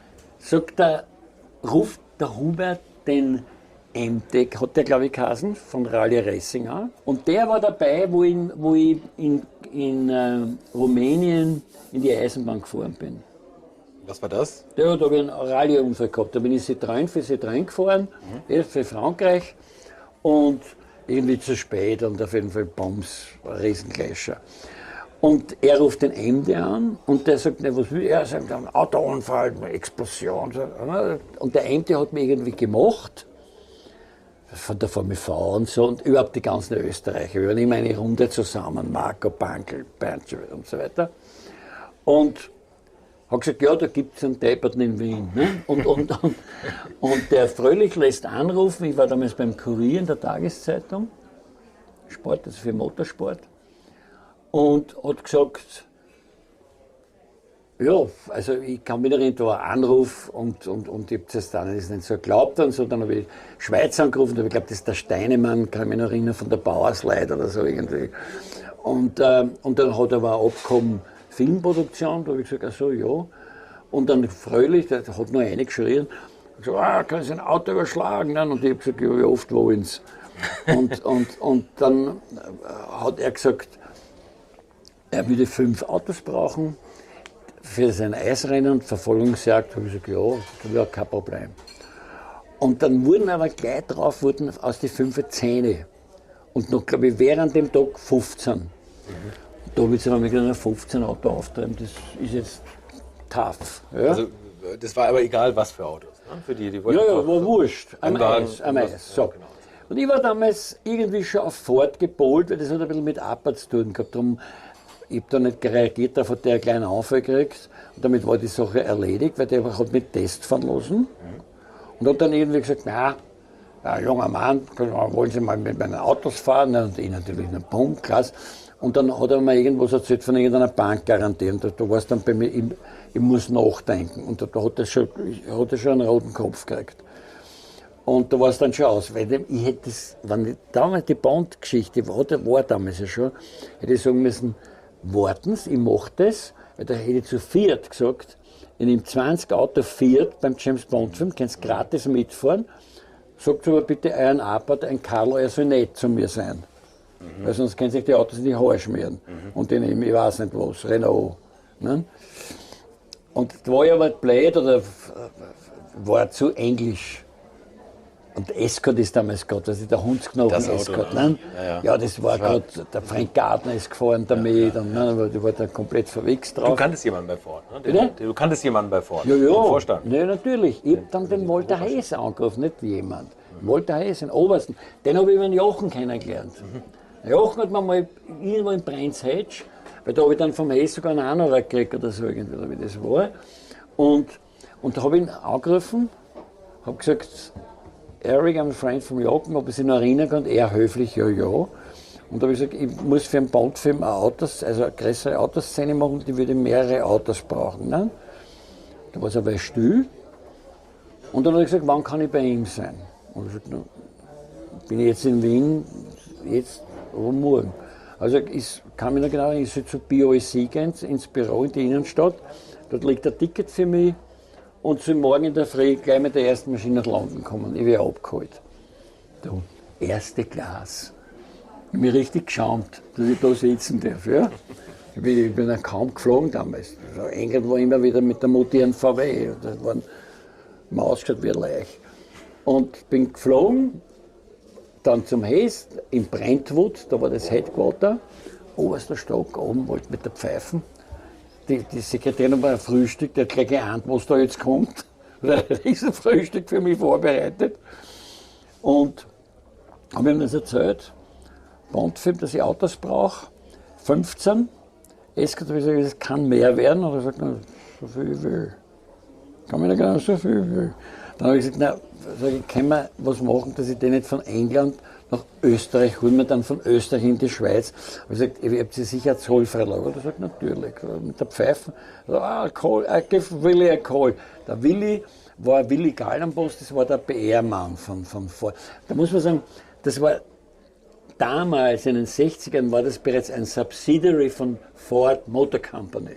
Ruft der Hubert den MTEC, hat der glaube ich geheißen, von Rallye Racing an. Und der war dabei, wo ich in Rumänien in die Eisenbahn gefahren bin. Was war das? Ja, da habe ich einen Rallye-Unfall gehabt. Da bin ich für Citroën gefahren, für Frankreich. Und irgendwie zu spät und auf jeden Fall Bombs, Riesengläscher. Und er ruft den MD an und der sagt, ne, was will er? Er sagt, ein Autounfall, eine Explosion. Und der MD hat mich irgendwie gemacht, von der VMV und so, und überhaupt die ganzen Österreicher. Wir waren immer eine Runde zusammen, Marco, Bankel, Bancho und so weiter. Und hat gesagt, ja, da gibt es einen Depperten in Wien. Ne? Und der Fröhlich lässt anrufen, ich war damals beim Kurier in der Tageszeitung, Sport, also für Motorsport, und hat gesagt, ja, also ich kann mich erinnern, da war ein Anruf und ich habe das dann nicht so geglaubt und so, dann habe ich Schweiz angerufen, aber ich glaube, das ist der Steinemann, kann ich mich noch erinnern, von der Bauersleit oder so irgendwie. Und dann hat er aber ein Abkommen Filmproduktion, da habe ich gesagt, ach so, ja. Und dann Fröhlich, der hat noch reingeschrien, gesagt, kann ich ein Auto überschlagen? Und ich habe gesagt, ja, wie oft wollen Sie? Und dann hat er gesagt, er würde 5 Autos brauchen für sein Eisrennen und Verfolgungsjagd. Da habe ich gesagt, ja, kein Problem. Und dann wurden aber gleich drauf aus den 5 Zähne. Und noch, glaube ich, während dem Tag 15. Da habe ich jetzt einmal mit 15 Auto auftreiben, das ist jetzt tough. Ja? Also, das war aber egal, was für Autos. Ne? Für die wollten Ja, war wurscht. Am Eis. So. Ja, genau. Und ich war damals irgendwie schon auf Ford gepolt, weil das hat ein bisschen mit Abarth zu tun gehabt. Darum, ich habe da nicht reagiert, darauf hat der einen kleinen Anfall gekriegt. Und damit war die Sache erledigt, weil der hat mich Test fahren lassen. Und hat dann irgendwie gesagt, na, ein junger Mann, wollen Sie mal mit meinen Autos fahren? Und ich natürlich in einem Punkt, klasse. Und dann hat er mir irgendwas erzählt von irgendeiner Bankgarantie. Und da war es dann bei mir, ich muss nachdenken. Und da hat er schon einen roten Kopf gekriegt. Und da war es dann schon aus. Weil ich hätte das, wenn damals die Bond-Geschichte war damals ja schon, hätte ich sagen müssen, warten Sie, ich mache das. Weil da hätte ich zu viert gesagt, ich nehme 20 Auto viert beim James Bond-Film, kannst gratis mitfahren. Sagt aber bitte euren Abarth, ein Karl, er soll nett zu mir sein. Weil sonst können sich die Autos in die Haare schmieren. Und den ich weiß nicht was, Renault. Ne? Und da war ich aber blöd oder war zu englisch. Und Escort ist damals gerade, also der Hundsknochen Escort. Ne? Ja, das war gerade, der Frank Gardner ist gefahren damit, und die war da komplett verwichst drauf. Du kanntest jemanden bei Ford, ne? Du kanntest jemanden bei Ford, ja, im Vorstand. Ja, natürlich. Ich habe dann den Walter Hess angerufen, nicht jemand. Walter Hess, den Obersten. Den habe ich über den Jochen kennengelernt. Der Jochen hat mir mal irgendwo in Brenzhetsch, weil da habe ich dann vom Hess sogar einen Anorak gekriegt oder so irgendwie, wie das war. Und da habe ich ihn angerufen, habe gesagt, Eric, I'm a friend from Jochen, ob er sich noch erinnern kann, er höflich, ja. Und da habe ich gesagt, ich muss für einen Bondfilm eine größere Autoszene machen, die würde mehrere Autos brauchen. Ne? Da war es aber still. Und dann habe ich gesagt, wann kann ich bei ihm sein? Und ich habe gesagt, bin ich jetzt in Wien, jetzt oder morgen. Also ich kann mich noch genau erinnern, ich soll zu BOSC gehen, ins Büro in die Innenstadt. Dort liegt ein Ticket für mich. Und soll morgen in der Früh gleich mit der ersten Maschine nach London kommen. Ich werde abgeholt. Du, erste Klasse. Ich habe mich richtig geschämt, dass ich da sitzen darf. Ja? Ich bin ja kaum geflogen damals. Also England war immer wieder mit der Mutti ein VW. Das war mal ausgeschaut wie ein Leich. Und bin geflogen, dann zum Hess in Brentwood, da war das Headquarter. Oberster Stock, oben wollte mit der Pfeifen. Die Sekretärin war ein Frühstück, die hat gleich geahnt, was da jetzt kommt. Ein Riesenfrühstück für mich vorbereitet. Und habe ihm das erzählt. Bondfilm, dass ich Autos brauche. 15. Escort habe ich gesagt, es kann mehr werden. Und er sagt, na, so viel ich will. Kann mir nicht genau so viel ich will. Dann habe ich gesagt, na, können wir was machen, dass ich den nicht von England nach Österreich holen wir dann von Österreich in die Schweiz. Ich habe gesagt, ihr habt Sie sicher Zollfreilager? Er sagt, natürlich. Mit der Pfeife. Alkohol, I give Willi a call. Der Willi war Willi Gallenboss, das war der PR-Mann von Ford. Da muss man sagen, das war damals in den 60ern war das bereits ein Subsidiary von Ford Motor Company.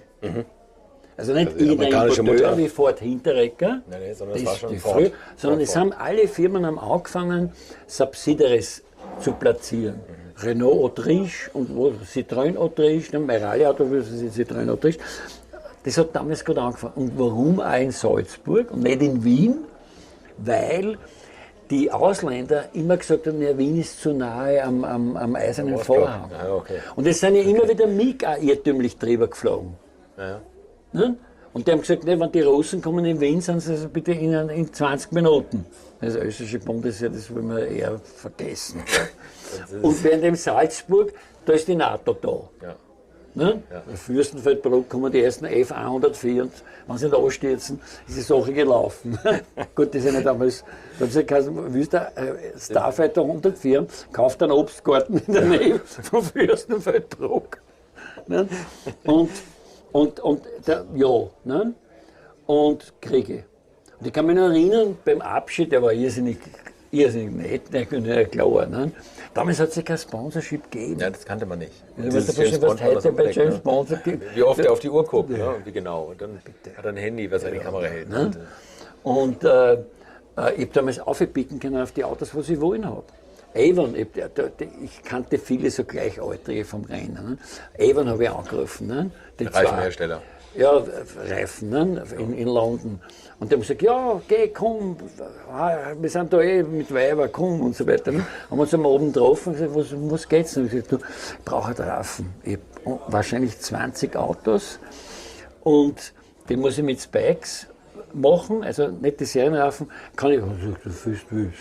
Also nicht irgendein Importeur wie Ford Hinteregger, sondern das war schon Ford. Sondern es haben alle Firmen angefangen, Subsidiaries zu platzieren. Renault Autriche und Citroën Autriche, Rally Auto, Citroën Autriche. Das hat damals gerade angefangen. Und warum auch in Salzburg und nicht in Wien? Weil die Ausländer immer gesagt haben, ja, Wien ist zu nahe am eisernen Vorhang. Ja, okay. Und es sind ja immer wieder MiG auch irrtümlich drüber geflogen. Ja. Ne? Und die haben gesagt, ne, wenn die Russen kommen in Wien, sind sie also bitte in 20 Minuten. Das österreichische Bundesheer, das will man eher vergessen. Und während dem Salzburg, da ist die NATO da. Ja. Ne? Ja. Bei Fürstenfeldbruck kommen die ersten F-104 und wenn sie da anstürzen, ist die Sache gelaufen. Gut, das ist ja nicht damals. Da haben sie gesagt, willst du Starfighter 104, kauft einen Obstgarten in der Nähe von Fürstenfeldbruck. Ne? Ne? Und Kriege. Und ich kann mich noch erinnern, beim Abschied, der war irrsinnig nett, der klar. Ne? Damals hat es ja kein Sponsorship gegeben. Ja, das kannte man nicht. Ja, weißt du, was heute bei James Bond gibt? Wie oft er auf die Uhr guckt, ne? Und wie genau. Und dann hat er ein Handy, was er in die Kamera hält. Ne? Und ich habe damals aufpicken können auf die Autos, was ich wollen habe. Avon, ich kannte viele so Gleichaltrige vom Rennen. Ne? Avon habe ich angerufen. Ne? Reifenhersteller. Ja, Reifen, ne? in London. Und die haben gesagt, ja, geh, komm, wir sind da mit Weiber, komm und so weiter. Ne? Haben uns am Abend getroffen und gesagt, was geht's? Und ich gesagt, du, ich brauche einen Reifen. Ich habe wahrscheinlich 20 Autos und die muss ich mit Spikes machen, also nicht die Serienreifen, kann ich, du fühlst wüst.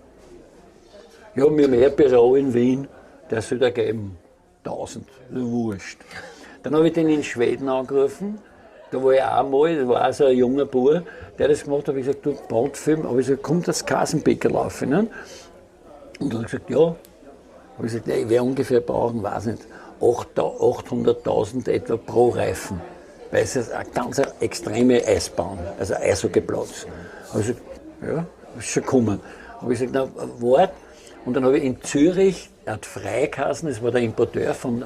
Ja, wir haben ein Büro in Wien, der soll da geben, 1000, wurscht. Dann habe ich den in Schweden angerufen, da war ich auch mal, da war auch so ein junger Bub, der das gemacht hat, habe ich gesagt, du, Bondfilm, aber ich gesagt, kommt das Kasenbecker laufen? Ne? Und dann hat er gesagt, ja. Habe ich gesagt, ja, ich werde ungefähr brauchen, weiß nicht, 800.000 etwa pro Reifen, weil es ist eine ganz extreme Eisbahn, also Eishockeykplatz. Habe ich gesagt, ja, ist schon gekommen. Habe ich gesagt, na, warte. Und dann habe ich in Zürich, er hat Freikassen, das war der Importeur von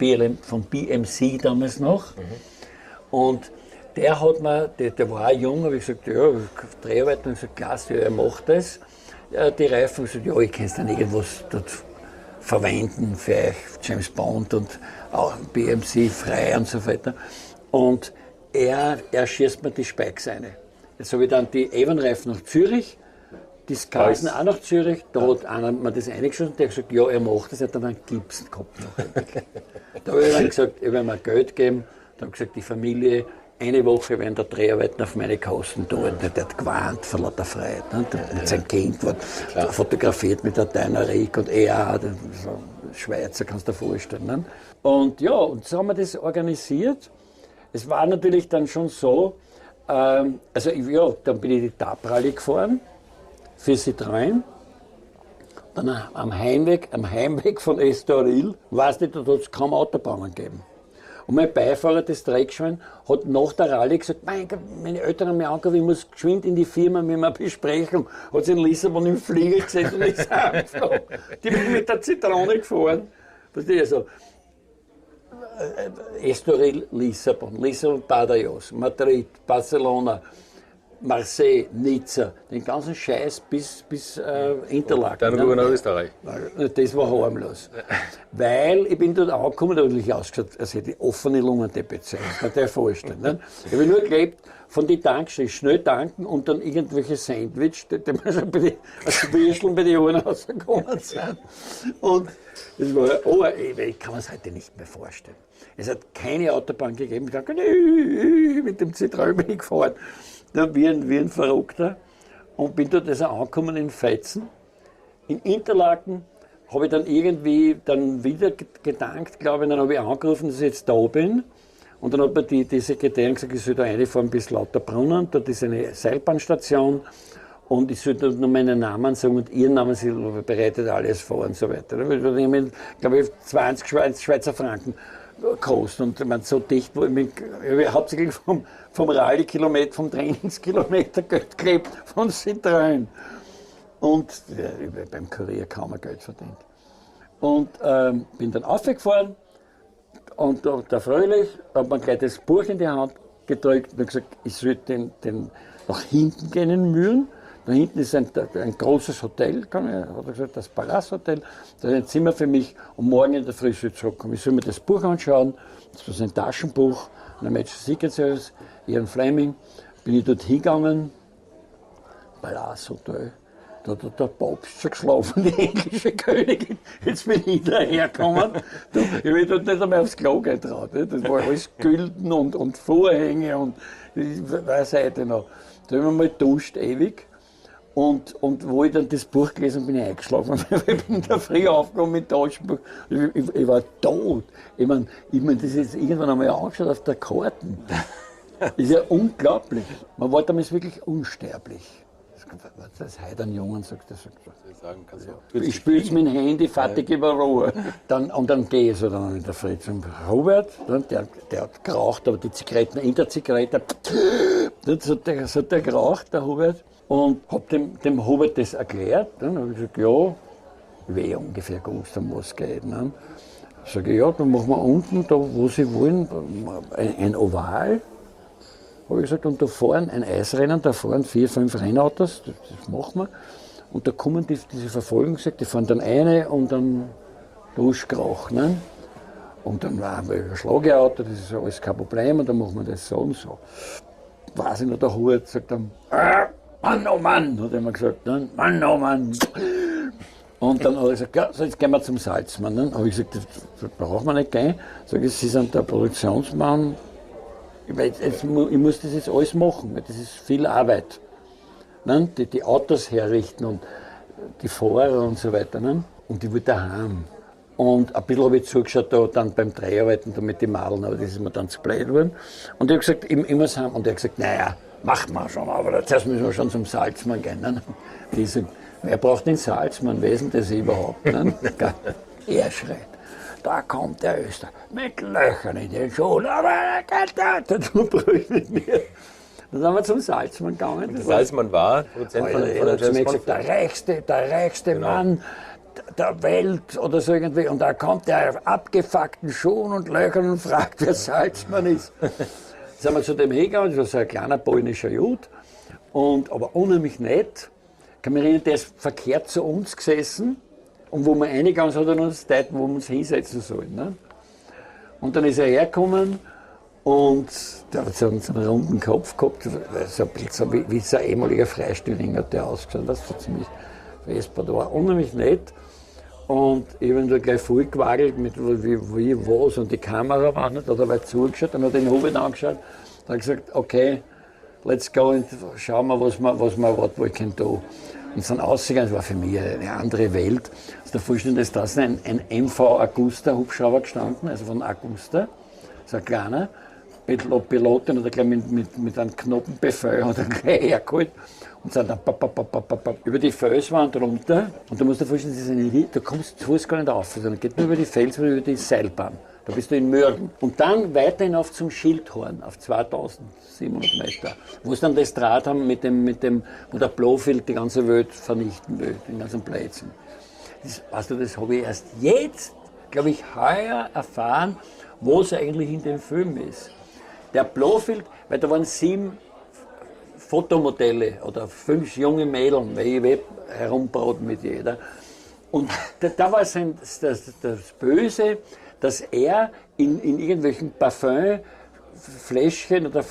BMC damals noch. Und der hat mir, der war auch jung, habe ich gesagt, ja, Dreharbeiten, und ich gesagt, klasse, ja, er macht das. Ja, die Reifen, ich gesagt, ja, ich kann dann irgendwas dort verwenden für euch, James Bond und auch BMC frei und so weiter. Und er schießt mir die Spikes rein. Jetzt habe ich dann die Avon-Reifen nach Zürich, die Skasen auch nach Zürich, da hat einer mir das eingeschossen, der hat gesagt, ja, er macht das, er hat dann einen Gips gehabt. Da habe ich dann gesagt, ich werde mir Geld geben, dann habe ich gesagt, die Familie, eine Woche werden da Dreharbeiten auf meine Kosten tun. Der hat gewarnt von lauter Freiheit. Ne? Mit seinem Kind wird fotografiert mit der Dynarik und er, so Schweizer, kannst du dir vorstellen. Ne? Und ja, und so haben wir das organisiert. Es war natürlich dann schon so, dann bin ich die Taprally gefahren für Citroën. Dann am Heimweg von Estoril, weißt du, da hat es kaum Autobahnen gegeben. Und mein Beifahrer, das Dreckschwein, hat nach der Rallye gesagt, mein Gott, meine Eltern haben mich angerufen, ich muss geschwind in die Firma mit einer Besprechung. Hat sich in Lissabon im Flieger gesetzt und ist heimgeflogen. Die bin mit der Zitrone gefahren. Weißt du, also, Estoril, Lissabon, Badajoz, Madrid, Barcelona, Marseille, Nizza, den ganzen Scheiß bis Interlaken. Dann rüber nach Österreich. Das war harmlos. Weil ich bin dort angekommen, da habe ich ausgeschaut, als hätte ich offene Lungendepression. Das kann dir vorstellen. Ne? Ich habe nur gelebt von den Tankstellen, schnell tanken und dann irgendwelche Sandwich, die mir schon als Würsteln bei den Ohren rausgekommen sind. Und das war, ich kann mir das heute nicht mehr vorstellen. Es hat keine Autobahn gegeben. Ich dachte, mit dem Citroën bin ich gefahren. Wie ein Verrückter und bin dort also angekommen in Feitzen. In Interlaken habe ich dann irgendwie wieder gedankt, glaube ich, dann habe ich angerufen, dass ich jetzt da bin. Und dann hat mir die Sekretärin gesagt, ich soll da reinfahren bis Lauterbrunnen, dort ist eine Seilbahnstation und ich soll dort nur meinen Namen sagen und ihren Namen, sie bereitet alles vor und so weiter. Da habe ich, glaube ich, 20 Schweizer Franken gekostet und ich meine, so dicht, wo ich hauptsächlich vom Rallye-Kilometer, vom Trainingskilometer Geld geklebt von Citroën. Und beim Kurier kaum Geld verdient. Und bin dann aufgefahren und der Fröhlich hat mir gleich das Buch in die Hand gedrückt und gesagt, ich soll den nach hinten gehen in Mühlen. Da hinten ist ein großes Hotel, hat er gesagt, das Palace Hotel. Da ist ein Zimmer für mich und morgen in der Früh soll ich zurückkommen. Ich soll mir das Buch anschauen, das war sein Taschenbuch, ein Magic Secret Service, Ian Fleming. Bin ich dort hingegangen, Palace Hotel. Da hat der Papst schon geschlafen, die englische Königin. Jetzt bin ich dahergekommen. Ich bin dort nicht einmal aufs Klo getraut. Das war alles Gülden und Vorhänge und weiß heute noch. Da habe ich mal duscht, ewig. Und wo ich dann das Buch gelesen habe, bin ich eingeschlafen. Ich bin in der Früh aufgekommen mit Taschenbuch. Ich war tot. Ich meine, das ist jetzt irgendwann einmal angeschaut auf der Karten. Das ist ja unglaublich. Man war damals wirklich unsterblich. Das heute ein Jungen sagt, ich spiele es mit dem Handy, fertig über Ruhe. Und dann gehe ich so dann in der Früh zum Robert, der hat geraucht, aber die Zigaretten, in der Zigarette, das hat der geraucht, der Robert. Und habe dem Robert das erklärt. Dann habe ich gesagt, ja, ich ungefähr gewusst, um was es geht. Ne? Sage ich, ja, dann machen wir unten, da wo Sie wollen, ein Oval. Habe ich gesagt, und da fahren ein Eisrennen, da fahren 4, 5 Rennautos, das machen wir. Und da kommen diese Verfolgungsjagd, die fahren dann eine und dann durchgeraucht. Ne? Und dann waren wir ein Schlageauto, das ist alles kein Problem, und dann machen wir das so und so. Weiß ich noch, der Hubert sagt dann, Mann, oh Mann, hat er immer gesagt, ne? Mann, oh Mann. Und dann habe ich gesagt, ja, so jetzt gehen wir zum Salzmann. Dann habe ich gesagt, das brauchen wir nicht gehen. Sag ich, Sie sind der Produktionsmann. Ich muss das jetzt alles machen, weil das ist viel Arbeit. Ne? Die Autos herrichten und die Fahrer und so weiter. Ne? Und ich wollte daheim. Und ein bisschen habe ich zugeschaut da dann beim Dreharbeiten da mit den Madeln, aber das ist mir dann zu blöd geworden. Und ich habe gesagt, ich muss heim. Und er hat gesagt, naja, macht man schon, aber zuerst müssen wir schon zum Salzmann gehen. Ne? Die sagen, wer braucht den Salzmann, wer ist denn das überhaupt? Ne? Er schreit. Da kommt der Öster mit Löchern in den Schuhen, aber er geht da, du brüllst mit mir. Dann sind wir zum Salzmann gegangen. Und der Salzmann war Produzent von der James Bond. Der reichste genau. Mann der Welt oder so irgendwie. Und da kommt der auf abgefuckten Schuhen und Löchern und fragt, wer Salzmann ist. Dann sind wir zu dem hingegangen, das war so ein kleiner polnischer Jude, aber unheimlich nett. Ich kann mich erinnern, der ist verkehrt zu uns gesessen. Und wo wir reingegangen sind, hat er uns Zeit, wo wir uns hinsetzen sollen. Ne? Und dann ist er hergekommen und der hat so einen runden Kopf gehabt, so ein bisschen so wie so ein ehemaliger Freistühling hat der ausgeschaut, das war ziemlich vesper, der war unheimlich nett. Und ich habe ihn da gleich vollgewackelt mit wie was und die Kamera war nicht, da hat er weit zugeschaut, dann hat er den Hubert angeschaut, dann hat gesagt, okay, let's go und schauen wir, was wir können tun. Und sind ausgegangen, das war für mich eine andere Welt. Also da vorstellen, dass draußen ein MV Augusta Hubschrauber gestanden, also von Augusta, so ein kleiner Pilotin, hat er gleich mit einem Knoppenbefehl hat er gleich hergeholt und sind dann über die Felswand runter. Und du musst dir vorstellen, du kommst zu Fuß gar nicht rauf, sondern geht nur über die Felswand, über die Seilbahn. Da bist du in Mürgen. Und dann weiter hinauf zum Schildhorn auf 2700 Meter, wo sie dann das Draht haben, wo der Blofeld die ganze Welt vernichten will, den ganzen Plätzen. Das habe ich erst jetzt, glaube ich, heuer erfahren, was eigentlich in dem Film ist. Der Blofeld, weil da waren 7 Fotomodelle oder 5 junge Mädchen, weil ich herumbraut mit jeder. Und da war das Böse, dass er in irgendwelchen Parfümfläschchen oder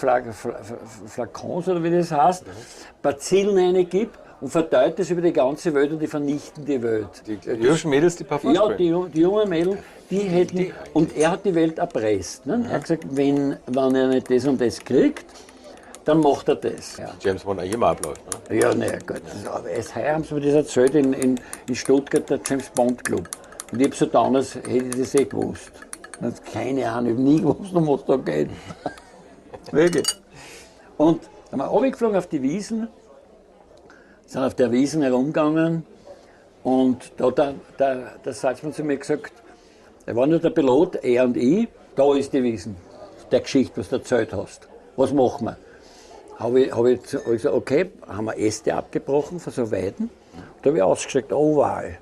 Flakons oder wie das heißt, Bazillen reingibt und verteilt das über die ganze Welt und die vernichten die Welt. Die jungen Mädels, die Parfums Ja, die jungen Mädels, die hätten, und er hat die Welt erpresst. Ne? Er hat gesagt, wenn er nicht das und das kriegt, dann macht er das. Ja. James Bond auch immer abläuft. Ne? Ja, naja, gut. Aber erst heuer haben sie mir das erzählt in Stuttgart, der James Bond Club. Und ich habe so getan, als hätte ich das gewusst. Keine Ahnung, ich habe nie gewusst, um was da geht. Wirklich. Und dann sind wir runtergeflogen auf die Wiesn, sind auf der Wiesn herumgegangen und da hat der Salzmann zu mir gesagt, er war nur der Pilot, er und ich, da ist die Wiesn, der Geschichte, was du erzählt hast. Was machen wir? Habe ich gesagt, okay, haben wir Äste abgebrochen von so Weiden. Da habe ich ausgestreckt, Oval.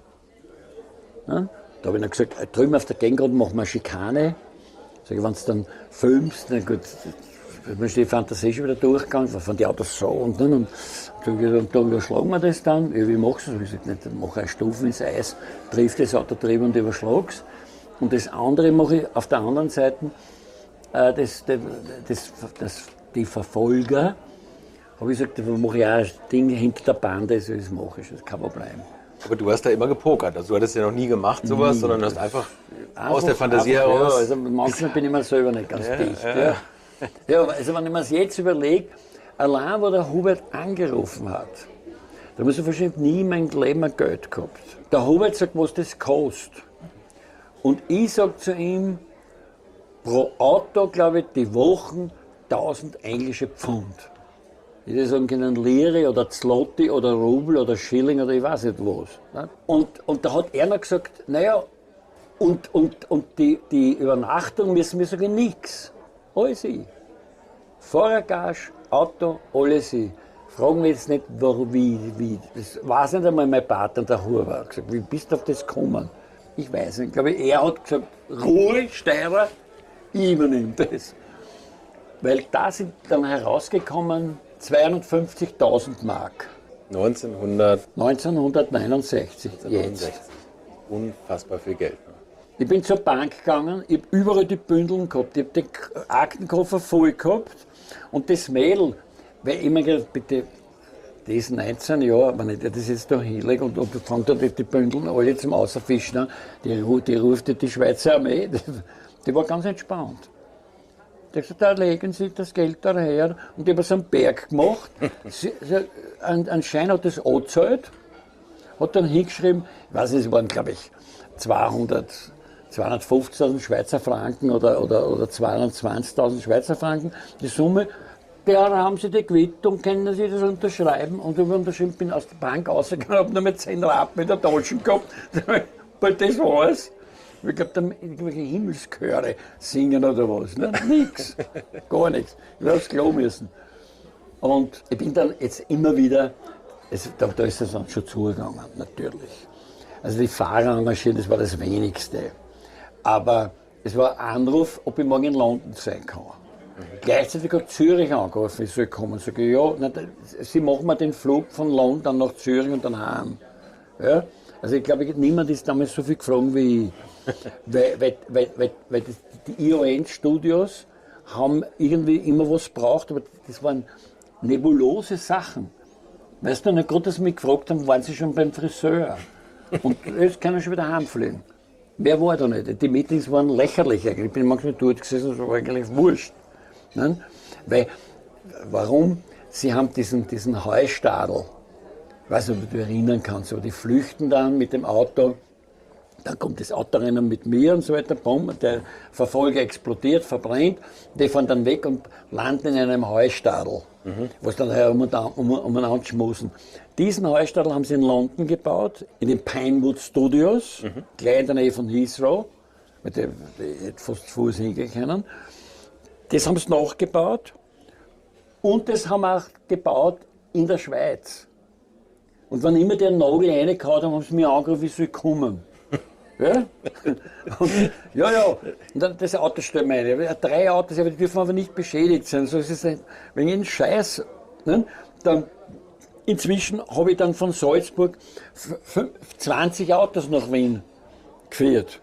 Ja? Da habe ich dann gesagt, drüben auf der Gegend machen wir eine Schikane. Sag ich, wenn du dann filmst, dann gut, dann ist die Fantasie schon wieder durchgegangen, von die Autos so und dann. Und da überschlagen wir das dann. Ja, wie machst du das? Ich sage, dann mache ich Stufen ins Eis, triff das Auto drüber und überschlag's. Und das andere mache ich auf der anderen Seite, die Verfolger habe ich gesagt, da mache ich auch ein Ding hinter der Bande, also das mache ich, das ist kein Problem. Aber du hast da immer gepokert, also du hattest ja noch nie gemacht sowas, sondern du hast einfach aus der Fantasie heraus... Ja, also manchmal bin ich mir selber nicht ganz dicht. Ja. Ja, also wenn ich mir das jetzt überlege, allein wo der Hubert angerufen hat, da muss ich wahrscheinlich nie in meinem Leben mehr Geld gehabt. Der Hubert sagt, was das kostet. Und ich sage zu ihm, pro Auto, glaube ich, die Wochen 1000 englische Pfund. Ich hätte sagen können Lire oder Zloty oder Rubel oder Schilling oder ich weiß nicht was. Ne? Und da hat er noch gesagt, naja, und die Übernachtung müssen wir sagen, nichts. Alles ich. Fahrergage, Auto, alles ich. Fragen wir jetzt nicht, wie. Das weiß nicht einmal mein Partner, der Hubert. Gesagt, wie bist du auf das gekommen? Ich weiß nicht. Ich glaube, er hat gesagt, Ruhe, Steirer, ich übernehme das. Weil da sind dann herausgekommen 250.000 Mark. 1969. Jetzt. Unfassbar viel Geld. Ne? Ich bin zur Bank gegangen, ich habe überall die Bündeln gehabt, ich habe den Aktenkoffer voll gehabt und das Mädel, weil ich mir gedacht, bitte, das ist 19 Jahre, wenn ich das jetzt da hinlege und fange da die Bündeln alle zum Außerfischen an, die ruft die Schweizer Armee, die war ganz entspannt. Die hat gesagt, da legen Sie das Geld daher. Und ich habe so einen Berg gemacht. Ein Schein hat das angezahlt, hat dann hingeschrieben, ich weiß nicht, es waren glaube ich 250.000 Schweizer Franken oder 220.000 Schweizer Franken, die Summe. Da haben Sie die Quittung, können Sie das unterschreiben? Und ich habe unterschrieben, bin aus der Bank rausgegangen, habe nur mit 10 Rappen in der Tasche gehabt. Weil das war's. Ich glaube, da irgendwelche Himmelschöre singen oder was. Ne? Nix. Gar nichts. Ich habe aufs Klo müssen. Und ich bin dann jetzt immer wieder, da ist es dann schon zugegangen, natürlich. Also die Fahrer engagieren, das war das Wenigste. Aber es war ein Anruf, ob ich morgen in London sein kann. Gleichzeitig hat Zürich angerufen, ich soll kommen. Ich sage, ja, Sie machen mir den Flug von London nach Zürich und dann heim. Ja? Also ich glaube, niemand ist damals so viel gefragt wie ich. weil die ION-Studios haben irgendwie immer was gebraucht, aber das waren nebulose Sachen. Weißt du, nicht gerade, dass sie mich gefragt haben, waren sie schon beim Friseur? Und jetzt kann ich schon wieder heimfliegen. Mehr war da nicht. Die Meetings waren lächerlich eigentlich. Ich bin manchmal dort gesessen, das war eigentlich wurscht. Ne? Weil, warum? Sie haben diesen Heustadel. Ich weiß nicht, ob du dich erinnern kannst, aber die flüchten dann mit dem Auto. Dann kommt das Autorennen mit mir und so weiter, bumm, der Verfolger explodiert, verbrennt, die fahren dann weg und landen in einem Heustadel, was dann umeinander schmusen. Diesen Heustadel haben sie in London gebaut, in den Pinewood Studios, gleich in der Nähe von Heathrow, mit dem ich hätte fast zu Fuß hingehen können. Das haben sie nachgebaut und das haben wir auch gebaut in der Schweiz. Und wenn immer der Nagel reingehauen haben sie mich angerufen, ich soll kommen. Ja? Ja. Und dann das Auto stellen wir ein. 3 Autos, aber die dürfen aber nicht beschädigt sein. So ist es ein, wenn ich einen Scheiß, ne? Dann inzwischen habe ich dann von Salzburg 20 Autos nach Wien geführt.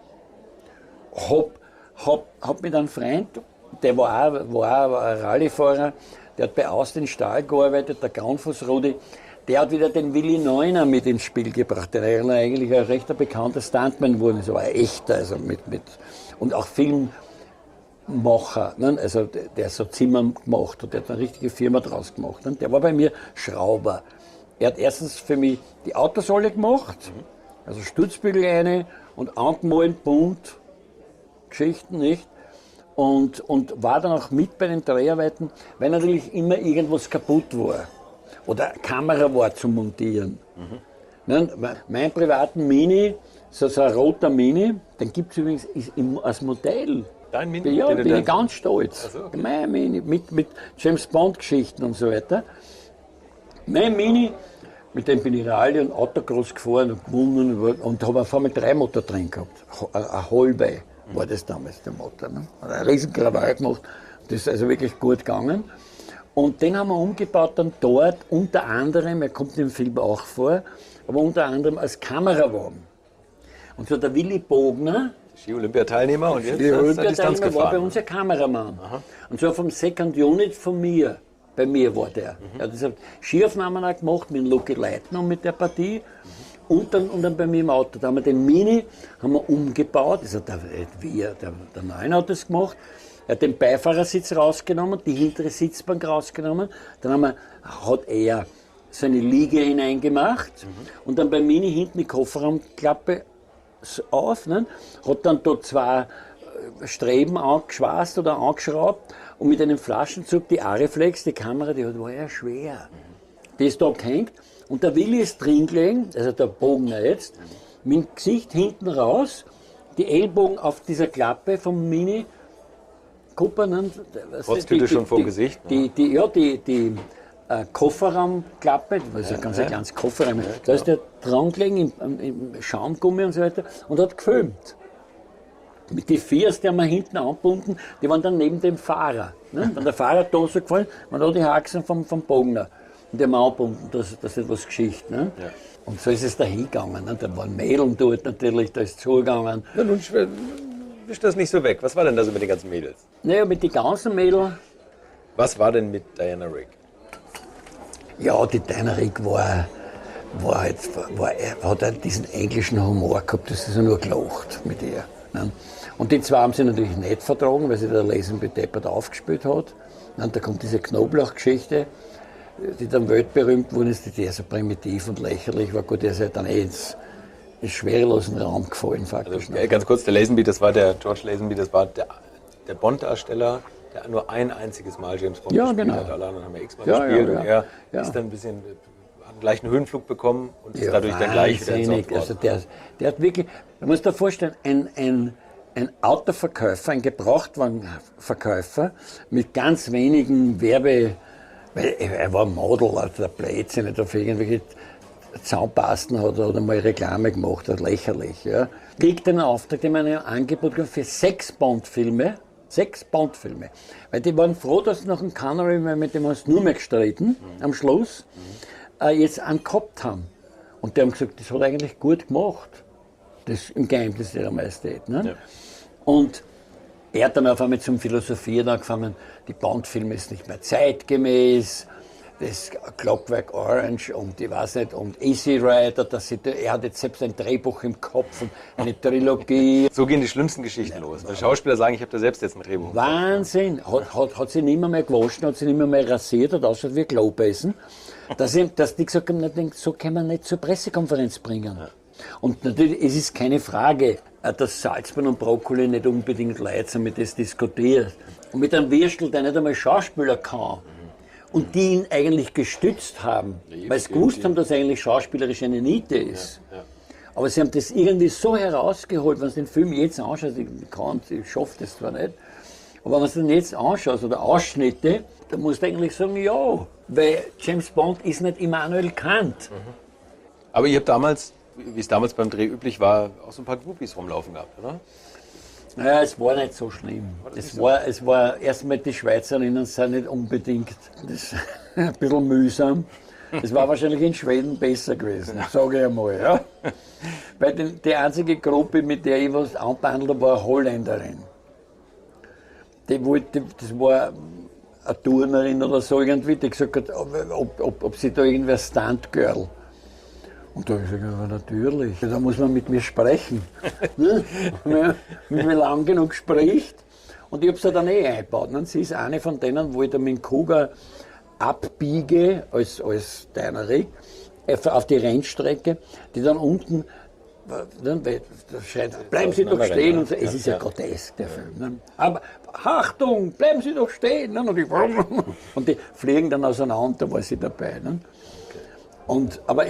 Hab mit einem Freund, der war auch ein Rallyefahrer, der hat bei Austin Stahl gearbeitet, der Graunfuß Rudi. Der hat wieder den Willi Neuner mit ins Spiel gebracht, der eigentlich ein recht bekannter Stuntman wurde, so ein echter, also und auch Filmmacher, ne? Also der so Zimmer gemacht hat, der hat eine richtige Firma draus gemacht. Ne? Der war bei mir Schrauber. Er hat erstens für mich die Autos alle gemacht, also Stutzbügel eine und angemalt, bunt, Geschichten, nicht? Und war dann auch mit bei den Dreharbeiten, weil natürlich immer irgendwas kaputt war. Oder eine Kamera war zum Montieren. Mein privaten Mini, so ein roter Mini, den gibt es übrigens als Modell. Dein Mini? Ja, bin ich ganz stolz. Also, okay. Mein Mini, mit James Bond Geschichten und so weiter. Mein Mini, mit dem bin ich Rallye und Autocross gefahren und gewonnen und habe auf einmal 3 Motor drin gehabt. Ein Holbei war das damals der Motor. Ne? Hat einen riesen Krawall gemacht. Das ist also wirklich gut gegangen. Und den haben wir umgebaut dann dort, unter anderem, er kommt im Film auch vor, aber unter anderem als Kamerawagen. Und so der Willi Bogner, Ski-Olympiateilnehmer und jetzt Ski-Olympiateilnehmer war bei uns ein Kameramann. Aha. Und so vom Second Unit von mir Bei mir war der. Er hat das Skiaufnahmen auch gemacht mit dem Lucky Leitner mit der Partie. Und dann bei mir im Auto. Da haben wir den Mini haben wir umgebaut. Also der Neuen hat das gemacht. Er hat den Beifahrersitz rausgenommen, die hintere Sitzbank rausgenommen. Dann hat er so eine Liege hineingemacht. Und dann beim Mini hinten die Kofferraumklappe auf. Ne? Hat dann dort 2 Streben angeschweißt oder angeschraubt. Und mit einem Flaschenzug die Ariflex, die Kamera, die war ja schwer. Die ist da gehängt. Und der Willi ist drin gelegen, also der Bogner jetzt, mit dem Gesicht hinten raus, die Ellbogen auf dieser Klappe vom Mini Cooper. Rotztüte schon vor dem Gesicht. Die Kofferraumklappe, das ist ein ganz kleines Kofferraum, da ist der dran gelegen im Schaumgummi und so weiter und hat gefilmt. Mit den Viers, die haben wir hinten angebunden, die waren dann neben dem Fahrer. Ne? Wenn der Fahrer da so gefallen, waren da die Haxen vom Bogner. Und die haben wir angebunden, das ist etwas Geschichte. Ne? Ja. Und so ist es da hingegangen. Ne? Da waren Mädeln dort natürlich, da ist es zugegangen. Ja, nun wisch das nicht so weg. Was war denn da so mit den ganzen Mädels? Naja, mit den ganzen Mädeln. Was war denn mit Diana Rigg? Ja, die Diana Rigg hat halt diesen englischen Humor gehabt, das ist ja nur gelacht mit ihr. Ne? Und die zwei haben sie natürlich nicht vertragen, weil sie der Lesen bedeppert aufgespielt hat. Und da kommt diese Knoblauch-Geschichte, die dann weltberühmt wurde, die so primitiv und lächerlich war. Gut, der ist ja dann ins schwerelosen Raum gefallen faktisch. Also, ganz kurz, der Lazenby, das war der George Lazenby, das war der Bond-Darsteller, der nur ein einziges Mal James Bond gespielt hat. Alle anderen haben ja x-mal gespielt und er ist dann ein bisschen, hat gleich einen Höhenflug bekommen und ist dadurch dann gleich wieder ins Software. Also der hat wirklich, du musst dir vorstellen, ein Autoverkäufer, ein Gebrauchtwagenverkäufer mit ganz wenigen weil er war Model, also der Blödsinn, nicht auf irgendwelche Zaunpasten hat oder mal Reklame gemacht hat, lächerlich. Ja. Kriegt einen Auftrag, dem ein Angebot für 6 Bond-Filme. 6 Bond-Filme. Weil die waren froh, dass sie nach dem Connery, weil mit dem haben sie nur mehr gestritten, am Schluss, jetzt einen gehabt haben. Und die haben gesagt, das hat er eigentlich gut gemacht. Das im Geheimnis ihrer Majestät. Ne? Ja. Und er hat dann auf einmal zum Philosophieren angefangen, die Bond-Filme ist nicht mehr zeitgemäß, das Clockwork Orange und ich weiß nicht, und Easy Rider, er hat jetzt selbst ein Drehbuch im Kopf und eine Trilogie. So gehen die schlimmsten Geschichten los. Weil Schauspieler sagen, ich habe da selbst jetzt ein Drehbuch. Wahnsinn! Hat sie nicht mehr gewaschen, hat sie nicht mehr rasiert, hat ausschaut wie Klobeisen. Dass die gesagt haben, so kann man nicht zur Pressekonferenz bringen. Ja. Und natürlich, es ist keine Frage, dass Salzmann und Brokkoli nicht unbedingt Leute sind, mit das diskutiert. Und mit einem Würstel, der nicht einmal Schauspieler kann. Und die ihn eigentlich gestützt haben, weil sie gewusst haben, dass er eigentlich schauspielerisch eine Niete ist. Ja, ja. Aber sie haben das irgendwie so herausgeholt, wenn du den Film jetzt anschaust, ich schaffe das zwar nicht, aber wenn du den jetzt anschaust oder Ausschnitte, dann musst du eigentlich sagen, ja, weil James Bond ist nicht Immanuel Kant. Aber ihr habt damals, wie es damals beim Dreh üblich war, auch so ein paar Groupies rumlaufen gehabt, oder? Ja, es war nicht so schlimm. Es war erstmal, die Schweizerinnen sind nicht unbedingt ein bisschen mühsam. Es war wahrscheinlich in Schweden besser gewesen, sage ich einmal. Ja. Weil die einzige Gruppe, mit der ich was anbehandelt habe, war eine Holländerin. Das war eine Turnerin oder so irgendwie, die gesagt hat, ob sie da irgendwie ein Stunt-Girl. Und da habe ich gesagt, ja, natürlich, da muss man mit mir sprechen. Wenn man lang genug spricht. Und ich habe sie dann eingebaut. Und sie ist eine von denen, wo ich dann mit dem Kuger abbiege, als Diana Rigg, auf die Rennstrecke, die dann unten, da schreit, bleiben Sie doch stehen. Und so. Es ist ja grotesk, der Film. Ne? Aber Achtung, bleiben Sie doch stehen. Ne? Und die fliegen dann auseinander, da war sie dabei. Ne? Aber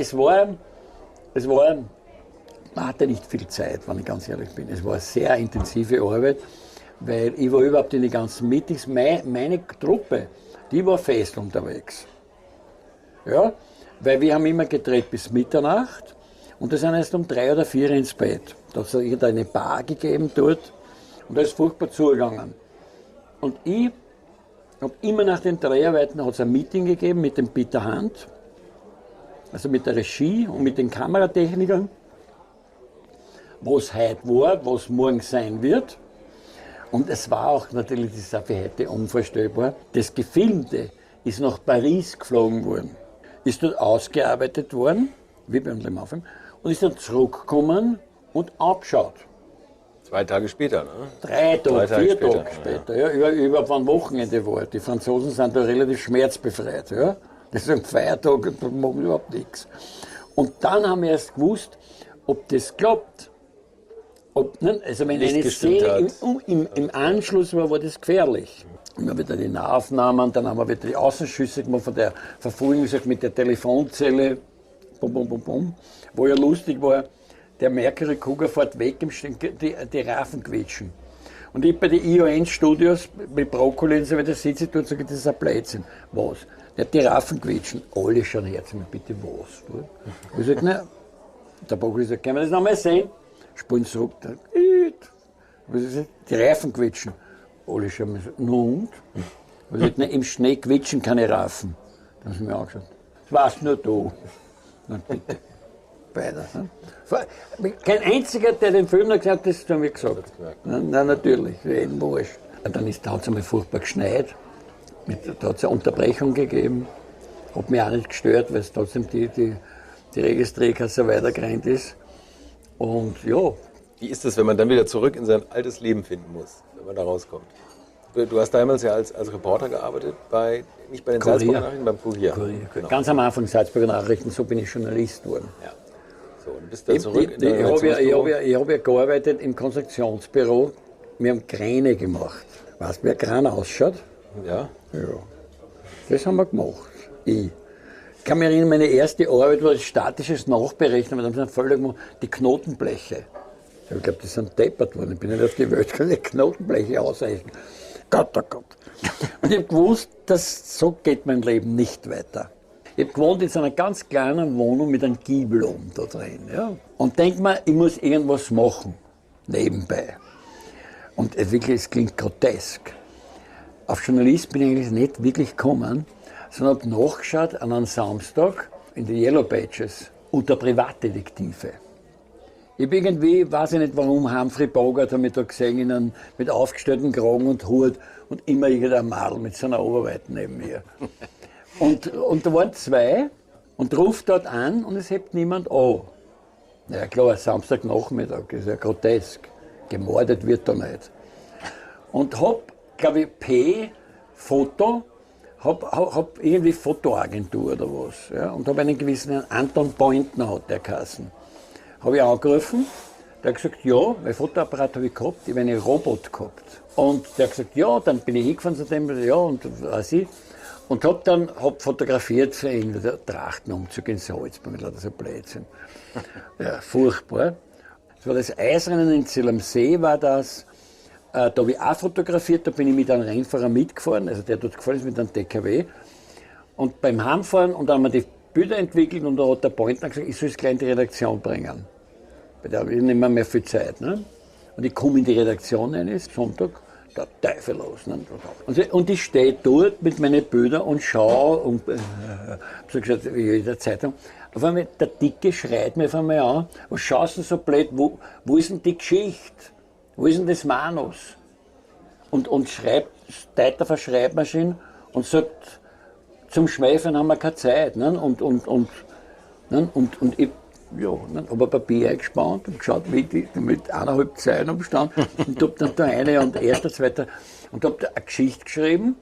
man hatte nicht viel Zeit, wenn ich ganz ehrlich bin. Es war eine sehr intensive Arbeit, weil ich war überhaupt in den ganzen Meetings, meine Truppe, die war fest unterwegs. Ja, weil wir haben immer gedreht bis Mitternacht und da sind erst um 3 oder 4 ins Bett. Da hat es irgendeine Bar gegeben dort und da ist furchtbar zugegangen. Und ich habe immer nach den Dreharbeiten hat's ein Meeting gegeben mit dem Peter Hunt, also mit der Regie und mit den Kameratechnikern, was heute war, was morgen sein wird. Und es war auch natürlich, das ist auch für heute unvorstellbar, das Gefilmte ist nach Paris geflogen worden, ist dort ausgearbeitet worden, wie beim Le Mans-Film, und ist dann zurückgekommen und abgeschaut. 2 Tage später, ne? 3 Tage, 4 später, Tage später. Ja. Über ein Wochenende war. Die Franzosen sind da relativ schmerzbefreit. Ja. Das ist ein Feiertag, da machen überhaupt nichts. Und dann haben wir erst gewusst, ob das klappt. Ob, ne? Also wenn Nicht eine gestimmt Szene hat. im Anschluss war das gefährlich. Und dann wieder die Nahaufnahmen, dann haben wir wieder die Außenschüsse gemacht von der Verfolgung mit der Telefonzelle, bum, bum, bum, bum. Wo ja lustig war, der Mercury Cougar fährt weg, die Rafen quetschen. Und ich bei den ION-Studios mit Brokkoli und so weiter sitze ich dort und sage, das ist ein Blödsinn. Was? Der hat die Rafen quetschen. Alle schauen her zu mir, bitte was? Ich sage, na, der Brokkoli sagt, können wir das nochmal sehen? Spulen zurück, die Reifen quetschen. Alle schauen mir so, nun und? Ich sage, na, im Schnee quetschen keine Rafen. Dann haben sie mir angeschaut. Das warst nur du. Na bitte. Beide. Ne? Kein einziger, der den Film noch gesagt hat, das haben wir gesagt. Nein, natürlich, jeden wurscht. Und dann hat es einmal furchtbar geschneit. Da hat es eine Unterbrechung gegeben. Hat mich auch nicht gestört, weil es trotzdem die Registrierkasse weitergerannt ist. Und ja. Wie ist es, wenn man dann wieder zurück in sein altes Leben finden muss, wenn man da rauskommt? Du hast damals ja als Reporter gearbeitet, nicht bei den Salzburger Nachrichten, beim Kurier. Genau. Ganz am Anfang Salzburger Nachrichten, so bin ich Journalist geworden. Ja. So, und bist dann zurück in dein Ich habe ja gearbeitet im Konstruktionsbüro. Wir haben Kräne gemacht. Weißt du, wie ein Kran ausschaut? Ja. Ja. Das haben wir gemacht. Ich kann mich erinnern, meine erste Arbeit war statisches Nachberechnen, weil dann haben sie völlig gemacht, die Knotenbleche. Ich glaube, die sind deppert worden. Ich bin nicht auf die Welt gekommen, die Knotenbleche ausrechnen. Gott, oh Gott. Und ich habe gewusst, dass so geht mein Leben nicht weiter. Ich habe gewohnt in so einer ganz kleinen Wohnung mit einem Giebel oben da drin. Ja? Und denke mir, ich muss irgendwas machen, nebenbei. Und wirklich, es klingt grotesk. Auf Journalist bin ich eigentlich nicht wirklich gekommen, sondern habe nachgeschaut an einem Samstag in den Yellow Pages unter Privatdetektive. Ich habe irgendwie, weiß ich nicht warum, Humphrey Bogart habe ich da gesehen, mit aufgestellten Kragen und Hut und immer irgendein Madel mit so einer Oberweite neben mir. Und da waren 2 und ruft dort an und es hebt niemand an. Na ja, klar, Samstagnachmittag, ist ja grotesk. Gemordet wird da nicht. Und hab, glaube ich, Foto, hab irgendwie Fotoagentur oder was. Ja, und habe einen gewissen Anton Pointner, hat der geheißen. Habe ich angerufen, der hat gesagt, ja, mein Fotoapparat habe ich gehabt, ich habe einen Robot gehabt. Und der hat gesagt, ja, dann bin ich hingefahren zu dem, ja, und weiß ich. Und hab fotografiert für ihn, der Trachtenumzug in Salzburg, das ist ein Blödsinn. Ja, furchtbar. Das war das Eisrennen in Zell am See, war das. Da habe ich auch fotografiert, da bin ich mit einem Rennfahrer mitgefahren, also der dort gefahren ist mit einem DKW. Und beim Heimfahren, und dann haben wir die Bilder entwickelt und da hat der Pointner gesagt, ich soll es gleich in die Redaktion bringen. Weil da habe ich nicht mehr viel Zeit. Ne? Und ich komme in die Redaktion rein, ist Sonntag, der Teufel los. Ne? Und ich stehe dort mit meinen Bildern und schaue und so gesagt, wie in der Zeitung. Auf einmal, der Dicke schreit mir auf einmal an, was schaust du so blöd, wo ist denn die Geschichte? Wo ist denn das Manus? Und schreibt, steigt auf eine Schreibmaschine und sagt, zum Schweifen haben wir keine Zeit. Ne? Und ich habe ein Papier eingespannt und geschaut, wie die mit 1,5 Zeilen umstanden. Und habe dann da eine und erster, zweiter und habe da eine Geschichte geschrieben.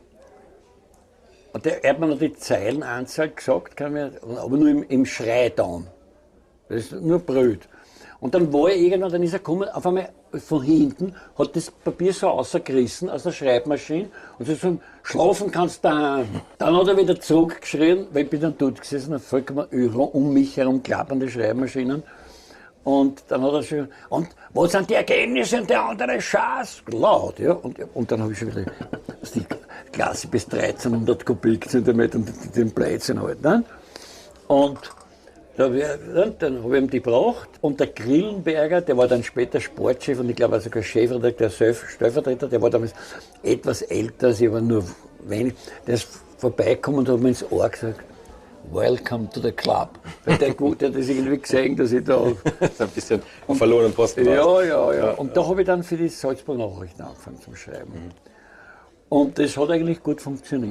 Und der hat mir noch die Zeilenanzahl gesagt, aber nur im Schreiton. Das ist nur blöd. Und dann war er irgendwann, dann ist er gekommen, auf einmal von hinten, hat das Papier so rausgerissen aus der Schreibmaschine und so gesagt, schlafen kannst du daheim. Dann hat er wieder zurückgeschrien, weil ich bin dann dort gesessen, und vollkommen um mich herum klappernde Schreibmaschinen. Und dann hat er schon, und wo sind die Ergebnisse und der andere Schatz? Laut, ja. Und dann habe ich schon wieder die Klasse bis 1300 Kubikzentimeter und den Blödsinn halt. Ne? Und dann habe ich ihm die gebracht und der Grillenberger, der war dann später Sportchef und ich glaube sogar Chefredakteur, Stellvertreter, der war damals etwas älter als ich, aber nur wenig, der ist vorbeigekommen und hat mir ins Ohr gesagt, Welcome to the Club. Weil der hat das irgendwie gesehen, dass ich da... Das ist ein bisschen verlorenen Posten war. Ja. Und da habe ich dann für die Salzburger Nachrichten angefangen zu schreiben. Und das hat eigentlich gut funktioniert.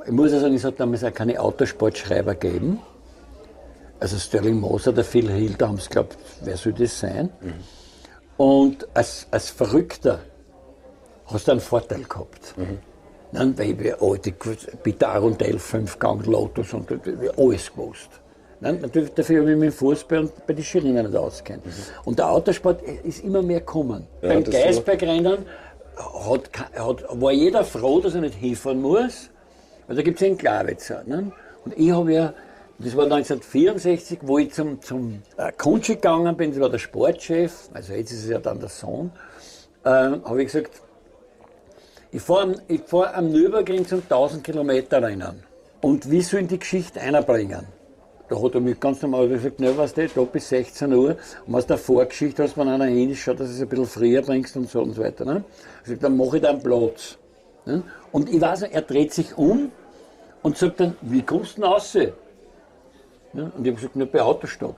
Ich muss ja sagen, es hat damals auch keine Autosportschreiber gegeben. Also Sterling Moser, der Phil Hill, da haben sie geglaubt, wer soll das sein? Und als Verrückter hast du einen Vorteil gehabt. Nein, weil wir alte Peter Arundel, 5-Gang Lotus und alles gewusst. Nein, natürlich dafür habe ich mich im Fußball und bei den Schirinnen nicht auskennt. Und der Autosport ist immer mehr gekommen. Ja, beim das Geisbergrennen war jeder froh, dass er nicht hinfahren muss, weil da gibt es ja einen Glawitzer. Ne? Und ich habe ja, das war 1964, wo ich zum Kuntschi gegangen bin, das war der Sportchef, also jetzt ist es ja dann der Sohn, habe ich gesagt, ich fahr am Nürburgring zum 1000 Kilometer Rennen. Und wie soll ich die Geschichte einbringen? Da hat er mich ganz normal gesagt, ne, weißt du, da bis 16 Uhr. Und aus der Vorgeschichte hast, wenn einer hin ist, schau, dass du es ein bisschen früher bringst und so weiter. Ne? Ich sag, dann mache ich da einen Platz. Ne? Und ich weiß nicht, er dreht sich um und sagt dann, wie kommst du denn raus? Ne? Und ich habe gesagt, nicht bei Autostopp.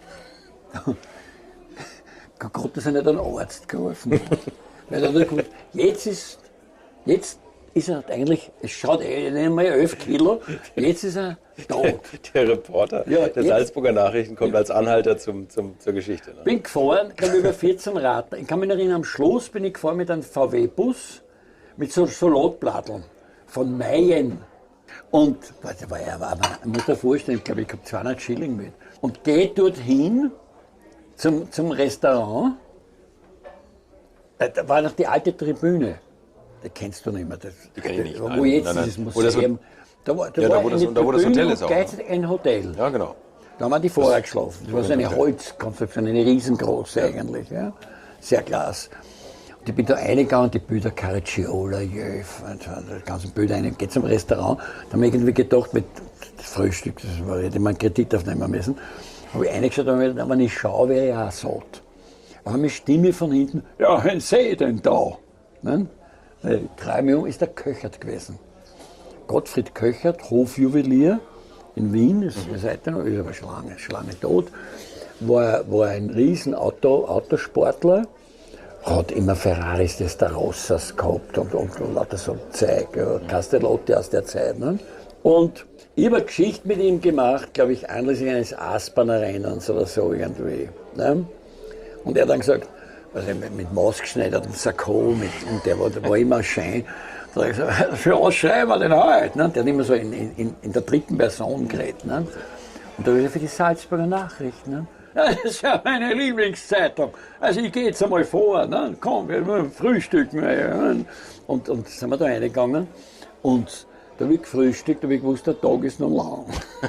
Gott, dass er nicht einen Arzt geholfen hat. Weil er hat gesagt, jetzt ist er eigentlich, es schaut nicht mal 11 Kilo, jetzt ist er tot. Der Reporter der Salzburger Nachrichten kommt als Anhalter zur Geschichte. Ne? Bin gefahren, glaube über 14 Rad. Ich kann mich erinnern, am Schluss bin ich gefahren mit einem VW-Bus mit so Salatbladeln von Mayen. Und ich muss dir vorstellen, ich glaube, ich habe 200 Schilling mit. Und gehe dorthin zum Restaurant. Da war noch die alte Tribüne. Die kennst du nicht mehr. Die kenn ich nicht. Wo jetzt dieses Museum. Da war wo das Hotel ist auch. Ein Hotel. Ja, genau. Da haben wir die vorher geschlafen. Das war so eine Holzkonstruktion, eine riesengroße eigentlich. Ja. Sehr klasse. Und ich bin da reingegangen, die Bilder Caracciola, Jöf, die ganzen Bilder rein. Geht zum Restaurant. Da haben wir irgendwie gedacht, mit das Frühstück, das war, hätte man einen Kredit aufnehmen müssen. Habe ich reingeschaut, aber wenn ich schaue, wäre ich auch satt. Da haben eine Stimme von hinten, ja, wen sehe ich denn da? Ne? Ich drehe mich um, ist der Köchert gewesen. Gottfried Köchert, Hofjuwelier in Wien, ist aber Schlange tot, war ein riesen Autosportler, hat immer Ferraris des Rossas gehabt und lauter so Zeug, Castellotti aus der Zeit. Ne? Und ich habe eine Geschichte mit ihm gemacht, glaube ich, anlässlich eines Aspern Rennens oder so irgendwie. Ne? Und er hat dann gesagt, also mit maßgeschneidertem Sakko, und der war immer schön. Da habe ich gesagt, für was schreiben wir denn heute? Ne? Der hat immer so in der dritten Person geredet. Ne? Und da habe ich für die Salzburger Nachrichten. Ne? Ja, das ist ja meine Lieblingszeitung. Also ich gehe jetzt einmal vor, ne? Komm, wir frühstücken. Ne? Und sind wir da reingegangen. Und da habe ich gefrühstückt, da habe ich gewusst, der Tag ist noch lang.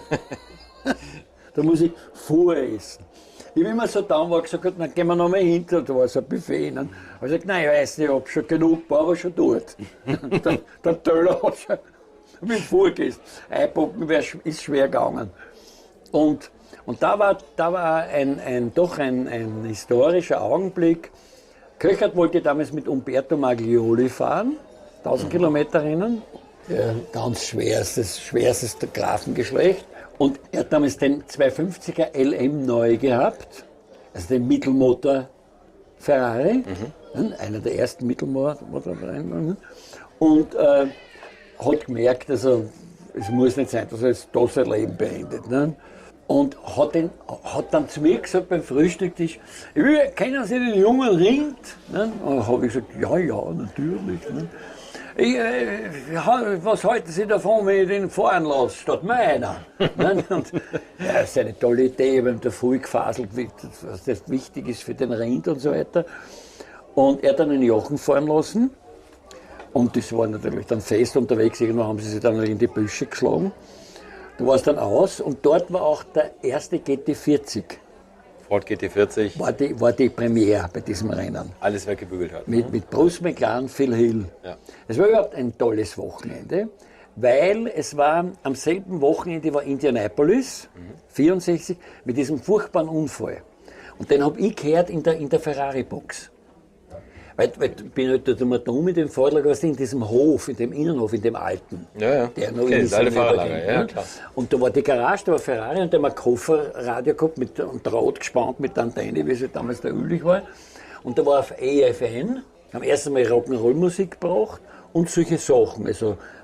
Da muss ich voressen. Ich habe immer so da war gesagt, dann gehen wir noch mal hinter, da war so ein Buffet. Dann habe ich gesagt, nein, ich weiß nicht, ich habe schon genug, aber schon dort. Der Teller hat schon mit vorgegessen. Einpacken ist schwer gegangen. Und da war doch ein historischer Augenblick. Köchert wollte damals mit Umberto Maglioli fahren, 1000 Kilometer Rennen. Ja, ganz schwerstes Grafengeschlecht. Und er hat damals den 250er LM neu gehabt, also den Mittelmotor Ferrari, einer der ersten Mittelmotor. Und hat gemerkt, also es muss nicht sein, dass er da sein Leben beendet. Ne? Und hat dann zu mir gesagt beim Frühstücktisch, kennen Sie den jungen Rind? Ne? Und dann habe ich gesagt, ja, natürlich. Ne? Was halten Sie davon, wenn ich den fahren lasse, statt meiner? Und, ja, das ist eine tolle Idee, wir haben da früh gefaselt, was das wichtig ist für den Rind und so weiter. Und er hat dann einen Jochen fahren lassen. Und das war natürlich dann fest unterwegs, irgendwann haben sie sich dann in die Büsche geschlagen. Da war es dann aus und dort war auch der erste GT40. Ford GT40. War die Premiere bei diesem Rennen. Alles weggebügelt hat. Mit Bruce McLaren, Phil Hill. Ja. Es war überhaupt ein tolles Wochenende, weil es war am selben Wochenende war Indianapolis, 64, mit diesem furchtbaren Unfall. Und den habe ich gehört in der Ferrari-Box. Weil ich bin halt da mal dumm mit dem Vortrag, was in diesem Hof, in dem Innenhof, in dem alten. Ja. Der noch das alte Fahrerlager, ja, klar. Und da war die Garage, da war Ferrari und der hat ein Kofferradio gehabt und Draht gespannt mit der Antenne, wie es halt damals der üblich war. Und da war auf EFN, haben erst einmal Rock'n'Roll-Musik gebracht und solche Sachen, also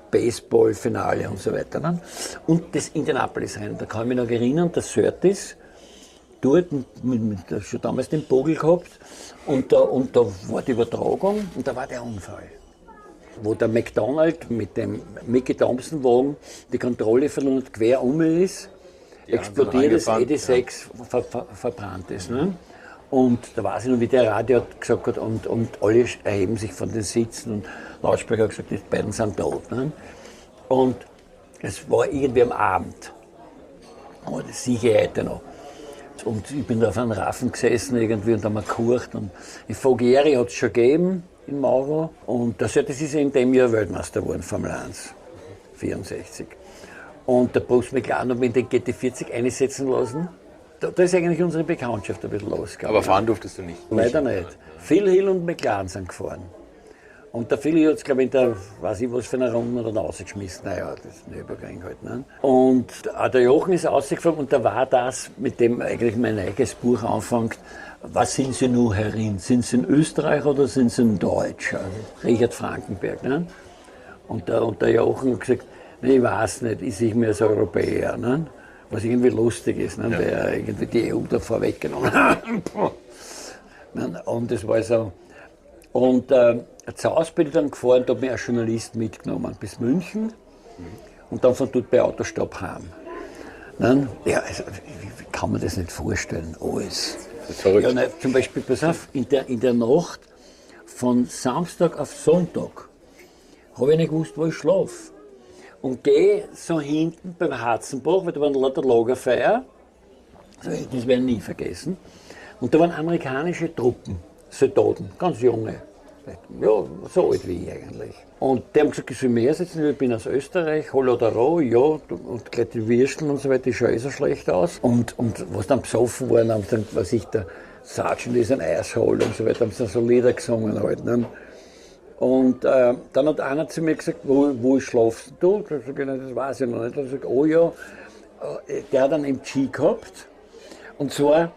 Baseball-Finale und so weiter. Ne? Und das Indianapolis-Rennen, da kann ich mich noch erinnern, der Surtees, dort schon damals den Bogen gehabt und da war die Übertragung und da war der Unfall. Wo der McDonald mit dem Mickey Thompson-Wagen die Kontrolle verloren hat, quer um ist, explodiert das ED6 verbrannt ist. Ne? Und da weiß ich noch, wie der Radio gesagt hat und alle erheben sich von den Sitzen und Lautsprecher hat gesagt, die beiden sind tot. Ne? Und es war irgendwie am Abend. Aber das sehe ich heute noch. Und ich bin da auf einem Raffen gesessen irgendwie und haben wir gekocht. Und in Fogieri hat es schon gegeben, in Mauro. Und das ist in dem Jahr Weltmeister geworden, Formel 1, 64. Und der Bruce McLaren hat mich in den GT40 einsetzen lassen. Da ist eigentlich unsere Bekanntschaft ein bisschen losgegangen. Aber fahren durftest du nicht? Leider nicht. Phil Hill und McLaren sind gefahren. Und der Phil Hill hat es, glaube ich, in der, weiß ich was für eine Runde dann rausgeschmissen. Naja, das ist ein Übergang halt. Ne? Und auch der Jochen ist rausgefahren und da war das, mit dem eigentlich mein eigenes Buch anfängt. Was sind Sie nun herin? Sind Sie in Österreich oder sind Sie in Deutsch? Also Richard Frankenberg. Ne? Und der Jochen hat gesagt, nee, ich weiß nicht, ich sehe mich als Europäer. Ne? Was irgendwie lustig ist, ne? Weil er irgendwie die EU da vorweggenommen hat. Und das war so. Und zu Hause bin ich dann gefahren, da hat mich ein Journalist mitgenommen bis München und dann von dort bei Autostopp heim. Ne? Ja, also, wie kann man das nicht vorstellen? Alles. Das ist verrückt. Ja, ne, zum Beispiel, pass auf, in der Nacht von Samstag auf Sonntag habe ich nicht gewusst, wo ich schlafe. Und gehe so hinten beim Harzenbach, weil da waren lauter Lagerfeuer, das werde ich nie vergessen. Und da waren amerikanische Truppen, Soldaten, ganz junge, ja, so alt wie ich eigentlich. Und die haben gesagt, ich soll mehr setzen, ich bin aus Österreich, Hol oder Roh, ja, und gleich die Würsteln und so weiter, die schauen eh so schlecht aus. Und was dann besoffen waren, haben sie dann, was ich, der Sergeant ist ein Eishol und so weiter, haben sie dann so Lieder gesungen halt. Ne? Und dann hat einer zu mir gesagt, wo schlafst du? Ich sage, das weiß ich noch nicht. Er hat gesagt, oh ja, der hat einen MG gehabt. Und zwar,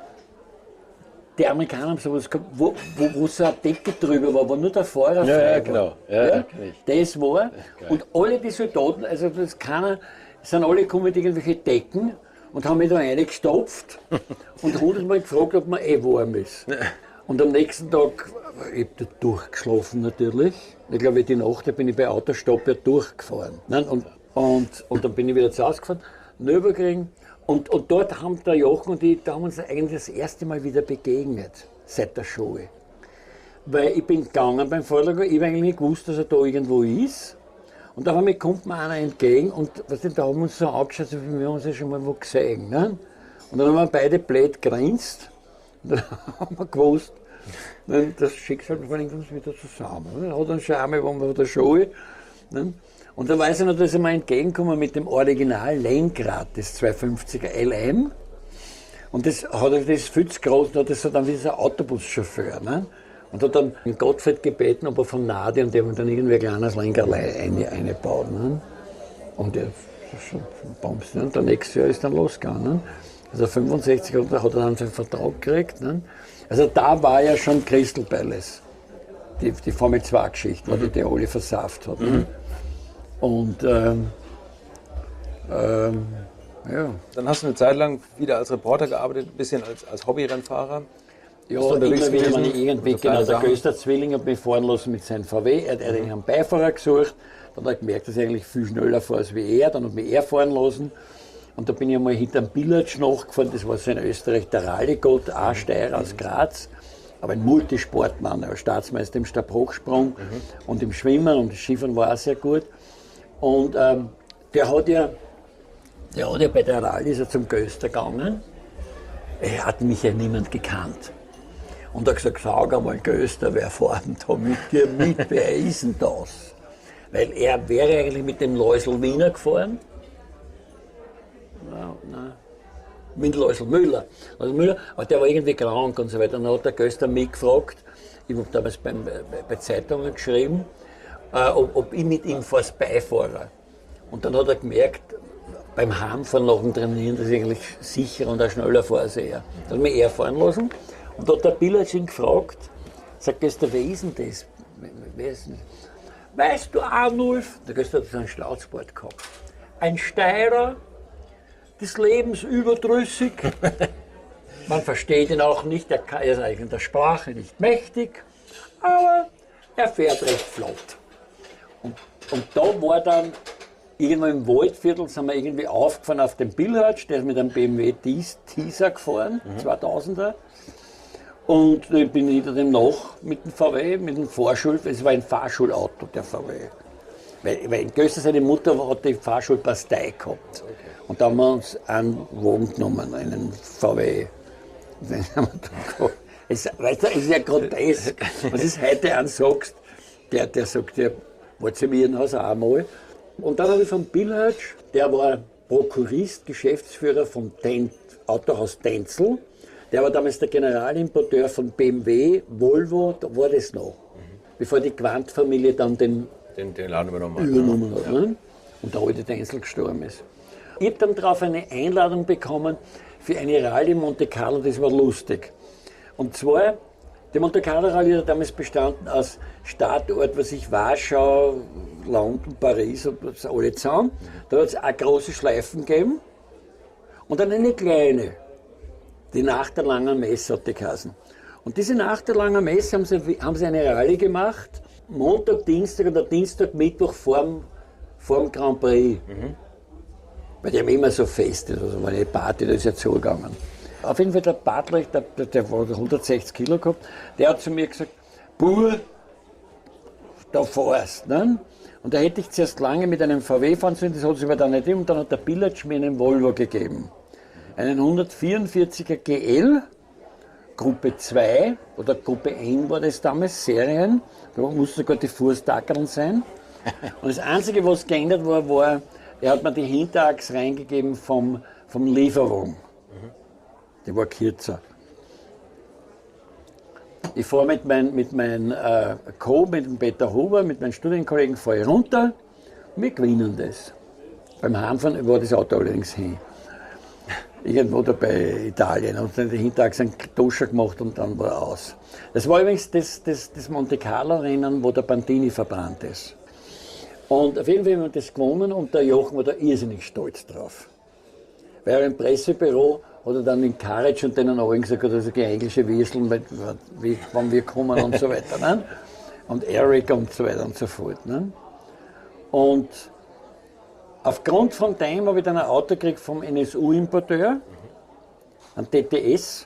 die Amerikaner haben sowas gehabt, wo so eine Decke drüber war, wo nur der Fahrer frei war. Genau. Ja, das war. Und alle die Soldaten, also das sind alle gekommen mit irgendwelchen Decken und haben mich da reingestopft und 100-mal gefragt, ob man warm ist. Und am nächsten Tag, ich habe da durchgeschlafen natürlich. Ich glaube, die Nacht bin ich bei Autostopp ja durchgefahren. Und dann bin ich wieder zu Hause gefahren, Nürburgring. Und dort haben der Jochen und ich, da haben uns eigentlich das erste Mal wieder begegnet, seit der Schule. Weil ich bin gegangen beim Vortrag, ich habe eigentlich nicht gewusst, dass er da irgendwo ist. Und da kommt mir einer entgegen und da haben wir uns so angeschaut, wie wir haben uns ja schon mal wo gesehen. Ne? Und dann haben wir beide blöd grinst. Und dann haben wir gewusst, das Schicksal bringt uns wieder zusammen. Er hat einen Charme, wo wir von der Schule. Ne? Und da weiß ich noch, dass er mir entgegengekommen mit dem Original Lenkrad, das 250er LM. Und das ist viel zu groß, und hat das so dann wie so ein Autobuschauffeur. Ne? Und hat dann den Gottfried gebeten, ob er von Nadi und dem dann irgendwie ein kleines Lenkrad einbaut. Ne? Und der schon bombst, ne? Und der nächste Jahr ist dann losgegangen. Ne? Also 65 hat er dann seinen Vertrag gekriegt. Ne? Also da war ja schon Crystal Palace, die Formel 2 Geschichte, weil die alle versauft hat. Ne? Und ja. Dann hast du eine Zeit lang wieder als Reporter gearbeitet, ein bisschen als Hobbyrennfahrer. Ja, immer wieder, wenn ich irgendwie, genau, der Göster-Zwilling hat mich fahren lassen mit seinem VW, er hat einen Beifahrer gesucht, dann hat er gemerkt, dass ich eigentlich viel schneller fahre als wie er, dann hat mich er fahren lassen. Und da bin ich einmal hinter einem Billatsch nachgefahren, das war so in Österreich der Rallye-Gott, ein Steirer aus Graz, aber ein Multisportmann, er war Staatsmeister im Stabhochsprung und im Schwimmen und das Skifahren war auch sehr gut. Und der hat ja bei der Rallye ist er zum Göster gegangen, er hat mich ja niemand gekannt. Und er hat gesagt, sag einmal Göster, wer fährt denn da mit dir mit, wer ist denn das? Weil er wäre eigentlich mit dem Läusel Wiener gefahren. Nein. Mit Läusel Müller. Also Müller, aber der war irgendwie krank und so weiter. Dann hat der Göster mich gefragt, ich habe damals bei Zeitungen geschrieben, ob ich mit ihm fahre als Beifahrer. Und dann hat er gemerkt, beim Heimfahren nach dem Trainieren, dass ich eigentlich sicherer und auch schneller fahre als er. Dann hat mich er fahren lassen und da hat der Billatsch ihn gefragt, sagt Göster, wer ist denn das? Wer ist denn das? weißt du, Arnulf, da gehst du so einen Schnauzbart gehabt, ein Steirer, des Lebens überdrüssig, man versteht ihn auch nicht, er ist eigentlich in der Sprache nicht mächtig, aber er fährt recht flott. Und da war dann, irgendwo im Waldviertel sind wir irgendwie aufgefahren auf den Billhartsch, der ist mit einem BMW Teaser gefahren, 2000er. Und ich bin hinter dem nach mit dem VW, mit dem es war ein Fahrschulauto, der VW. Weil in Göster seine Mutter hat die Fahrschulpastei gehabt. Okay. Und da haben wir uns einen Wagen genommen, einen VW. Den haben wir da gehabt. Weißt du, es ist ja grotesk. Was ist heute an sagst, der sagt, der war zu mir in Haus auch einmal. Und dann habe ich von Billhartsch, der war Prokurist, Geschäftsführer vom Autohaus Tenzel. Der war damals der Generalimporteur von BMW, Volvo, da war das noch. Bevor die Quandt-Familie dann den Laden übernommen hat. Ne? Und der alte Tenzel gestorben ist. Ich habe dann darauf eine Einladung bekommen für eine Rallye Monte Carlo, das war lustig. Und zwar, die Monte Carlo Rallye hat damals bestanden aus Startort, Warschau, London, Paris, alle zusammen. Da hat es auch große Schleifen gegeben und dann eine kleine. Die Nacht der langen Messe hat die geheißen. Und diese Nacht der langen Messe haben sie eine Rallye gemacht, Montag, Dienstag oder Dienstag, Mittwoch vorm Grand Prix. Weil die haben immer so Feste, also eine Party, da ist ja zugegangen. Auf jeden Fall der Bartler, der war 160 Kilo gehabt, der hat zu mir gesagt, Bur, da fahrst. Ne? Und da hätte ich zuerst lange mit einem VW fahren sollen, das hat sich aber dann nicht gegeben, und dann hat der Billhartsch mir einen Volvo gegeben. Einen 144er GL, Gruppe 2 oder Gruppe N war das damals, Serien. Da mussten sogar die Fußtackeln sein. Und das Einzige, was geändert war, er hat mir die Hinterachse reingegeben vom Lieferwagen. Die war kürzer. Ich fahre mit meinem Co., mit dem Peter Huber, mit meinen Studienkollegen, fahre ich runter und wir gewinnen das. Beim Heimfahren war das Auto allerdings hin. Irgendwo da bei Italien und dann die Hinterachse einen Duscher gemacht und dann war er aus. Das war übrigens das Monte Carlo Rennen, wo der Bandini verbrannt ist. Und auf jeden Fall haben wir das gewonnen und der Jochen war da irrsinnig stolz drauf. Weil er im Pressebüro hat er dann den Karic und denen allen gesagt, das ist ein englische Würsteln, wann wir kommen und so weiter. Ne? Und Eric und so weiter und so fort. Ne? Und aufgrund von dem habe ich dann ein Auto gekriegt vom NSU-Importeur, ein TTS.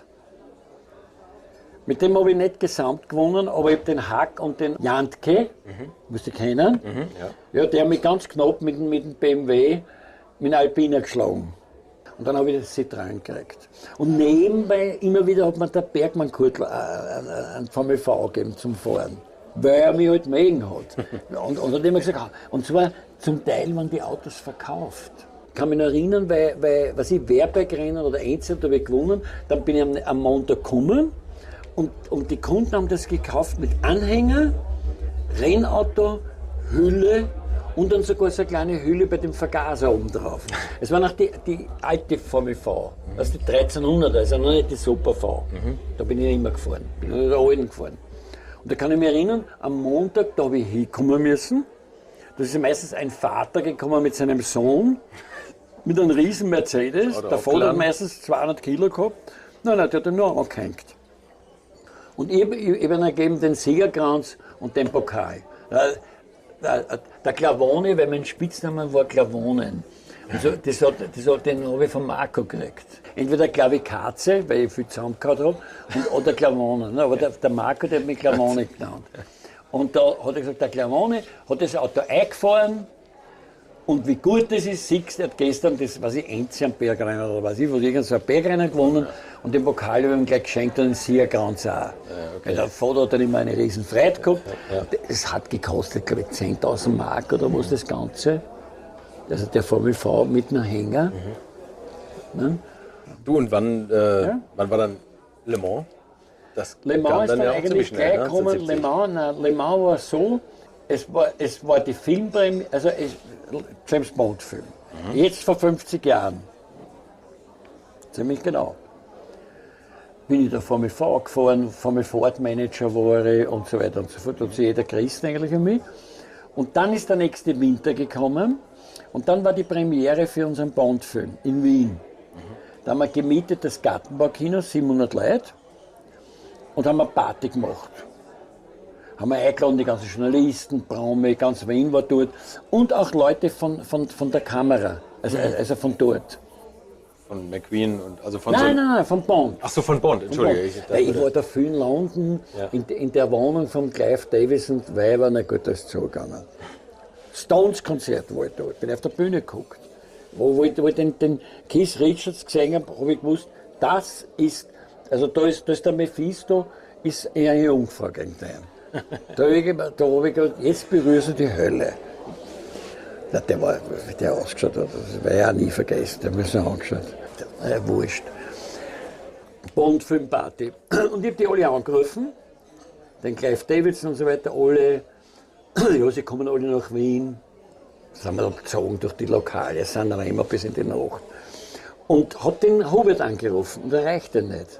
Mit dem habe ich nicht gesamt gewonnen, aber ich habe den Hack und den Jantke, musst du kennen, ja, der hat mich ganz knapp mit dem BMW, mit dem Alpina geschlagen. Und dann habe ich das Citroën gekriegt. Und nebenbei immer wieder hat mir der Bergmann-Kurtl ein VMV gegeben zum Fahren. Weil er mich halt mögen hat. Und hat immer gesagt, und zwar zum Teil waren die Autos verkauft. Ich kann mich noch erinnern, weil Werbergrennen oder Einzel habe ich gewonnen, dann bin ich am Montag gekommen und die Kunden haben das gekauft mit Anhänger, Rennauto, Hülle und dann sogar so eine kleine Hülle bei dem Vergaser oben drauf. Es war noch die alte Formel V, also die 1300er, also noch nicht die Super V. Da bin ich immer gefahren, bin in der alten gefahren. Und da kann ich mich erinnern, am Montag, da habe ich hinkommen müssen. Da ist meistens ein Vater gekommen mit seinem Sohn, mit einem riesen Mercedes. Der Vater hat meistens 200 Kilo gehabt. Nein, der hat ihn nur angehängt. Und ich habe ihm gegeben den Siegerkranz und den Pokal. Der Clavone, weil mein Spitzname war Clavonen. Also den habe ich von Marco gekriegt. Entweder Klavikaze, weil ich viel zusammengehauen habe, oder Clavone. Aber der Marco, der hat mich Clavone genannt. Und da hat er gesagt, der Clavone hat das Auto eingefahren und wie gut das ist, siehst du, er hat gestern das, Enzian-Bergrennen oder was irgend so ein Bergrennen gewonnen und den Pokal habe ich ihm gleich geschenkt und den Siegerkranz auch. Ja, okay. Weil der Vater hat dann immer eine riesen Freude gehabt. Es hat gekostet, glaube ich, 10.000 Mark oder was das Ganze. Also der Formel V mit einem Hänger. Ne? Du, und wann war dann Le Mans? Le Mans ist dann eigentlich gleich gekommen. Le Mans war so, es war die Filmpremiere, also James Bond Film. Jetzt vor 50 Jahren. Ziemlich genau. Bin ich da Formel V gefahren, Formel Ford Manager war ich und so weiter und so fort. Da hat sich jeder gerissen eigentlich an mich. Und dann ist der nächste Winter gekommen und dann war die Premiere für unseren Bond-Film in Wien. Da haben wir gemietet das Gartenbaukino, 700 Leute, und haben eine Party gemacht. Haben wir eingeladen, die ganzen Journalisten, Promi, ganz Wien war dort und auch Leute von der Kamera, also von dort. Von McQueen und also von Nein, von Bond. Ach so, von Bond, Entschuldige. Ich war da viel in London, Ja. in der Wohnung von Clive Davis und Weiber, na gut, da ist es zugegangen. Stones-Konzert war ich da, ich bin auf der Bühne geguckt. Wo ich den Keith Richards gesehen habe ich gewusst, das ist, also da ist der Mephisto, ist eher eine Jungfrau gegen den. Da habe ich gedacht, jetzt berührst du die Hölle. Na, wie der ausgeschaut hat, das werde ich auch nie vergessen, der hat mich so angeschaut. Wurscht. Bond-Filmparty. Und ich habe die alle angerufen, den Clive Davidson und so weiter, alle, ja, sie kommen alle nach Wien. Sind wir dann gezogen durch die Lokale, sind dann immer bis in die Nacht. Und hat den Hubert angerufen und erreicht ihn nicht.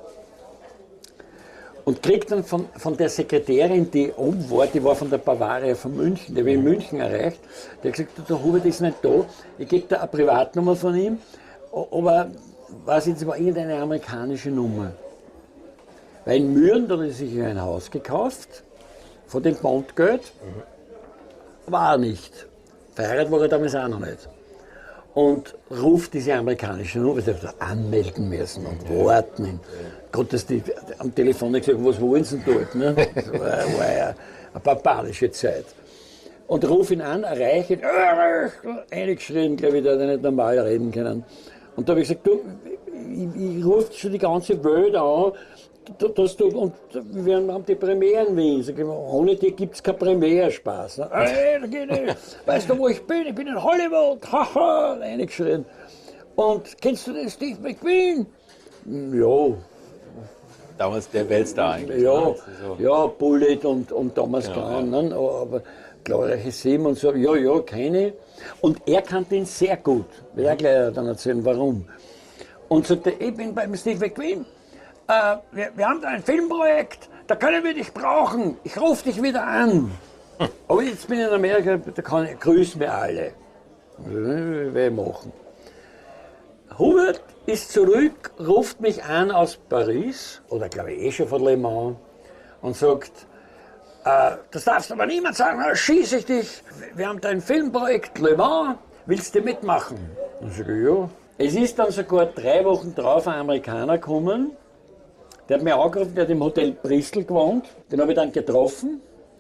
Und kriegt dann von der Sekretärin, die oben war, die war von der Bavaria von München, die habe ich in München erreicht, die hat gesagt, der Hubert ist nicht da, ich gebe dir eine Privatnummer von ihm, aber weiß jetzt, war irgendeine amerikanische Nummer. Weil in Mürren, da hat er sich ein Haus gekauft, von dem Bondgeld, war er nicht. Verheiratet war er damals auch noch nicht. Und ruft diese amerikanische Nummer, sie hat anmelden müssen und warten. Gott, dass die am Telefon gesagt, was wollen sie denn dort? Ne? Das war ja eine barbarische Zeit. Und ruf ihn an, erreiche ihn, eingeschrien, glaube ich, der hat nicht normal reden können. Und da habe ich gesagt, du, ich rufe schon die ganze Welt an, und wir haben die Premiere in Wien. Sag ich, ohne die gibt es keinen Premiere-Spaß. Ne? Da geht nicht. Weißt du, wo ich bin? Ich bin in Hollywood. Haha, eingeschrien. Und kennst du den Steve McQueen? Ja. Damals der Weltstar eigentlich. Ja, ne? ja, Bullet und Thomas Crown, ne? Aber glorreiche Sieben und so. Ja, keine. Und er kannte ihn sehr gut. Will er gleich dann erzählen, warum. Und sagte, ich bin beim Steve McQueen. Wir haben da ein Filmprojekt, da können wir dich brauchen. Ich rufe dich wieder an. Aber jetzt bin ich in Amerika, da grüßen wir alle. Wir machen. Hubert ist zurück, ruft mich an aus Paris, oder glaube ich schon von Le Mans, und sagt, das darfst du aber niemand sagen, da schieße ich dich. Wir haben da ein Filmprojekt Le Mans, willst du mitmachen? Und ich sage, ja. Es ist dann sogar 3 Wochen drauf ein Amerikaner gekommen, der hat mich angerufen, der hat im Hotel Bristol gewohnt, den habe ich dann getroffen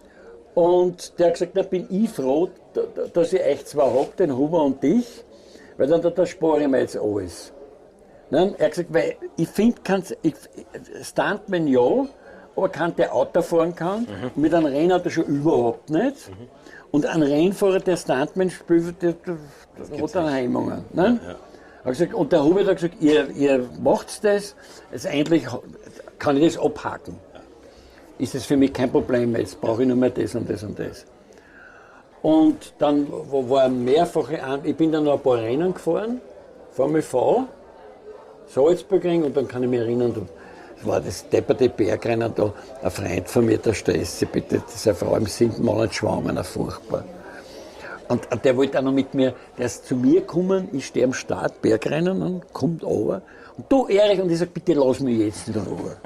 und der hat gesagt, da bin ich froh, dass ich euch zwei habe, den Huber und dich, weil dann da spare ich mir jetzt alles. Nein, er hat gesagt, weil ich finde, Stuntman ja, aber kein der Auto fahren kann, mit einem Rennauto schon überhaupt nicht. Und ein Rennfahrer, der Stuntman spielt, der hat dann Hemmungen. Ne? Ja. Gesagt, und der Hubert hat gesagt, ihr macht das, also endlich kann ich das abhaken. Ist das für mich kein Problem, jetzt brauche ich nur mehr das und das und das. Und dann war mehrfache, ich bin dann noch ein paar Rennen gefahren, Formel V, Salzburgring, und dann kann ich mich erinnern, das war das depperte Bergrennen da, ein Freund von mir, der Stressi, bitte, seine Frau im 7. Monat schwanger, furchtbar. Und der wollte auch noch mit mir, der ist zu mir gekommen, ich stehe am Start, Bergrennen, und kommt runter. Und du, Erich, und ich sage, bitte lass mich jetzt in Ruhe.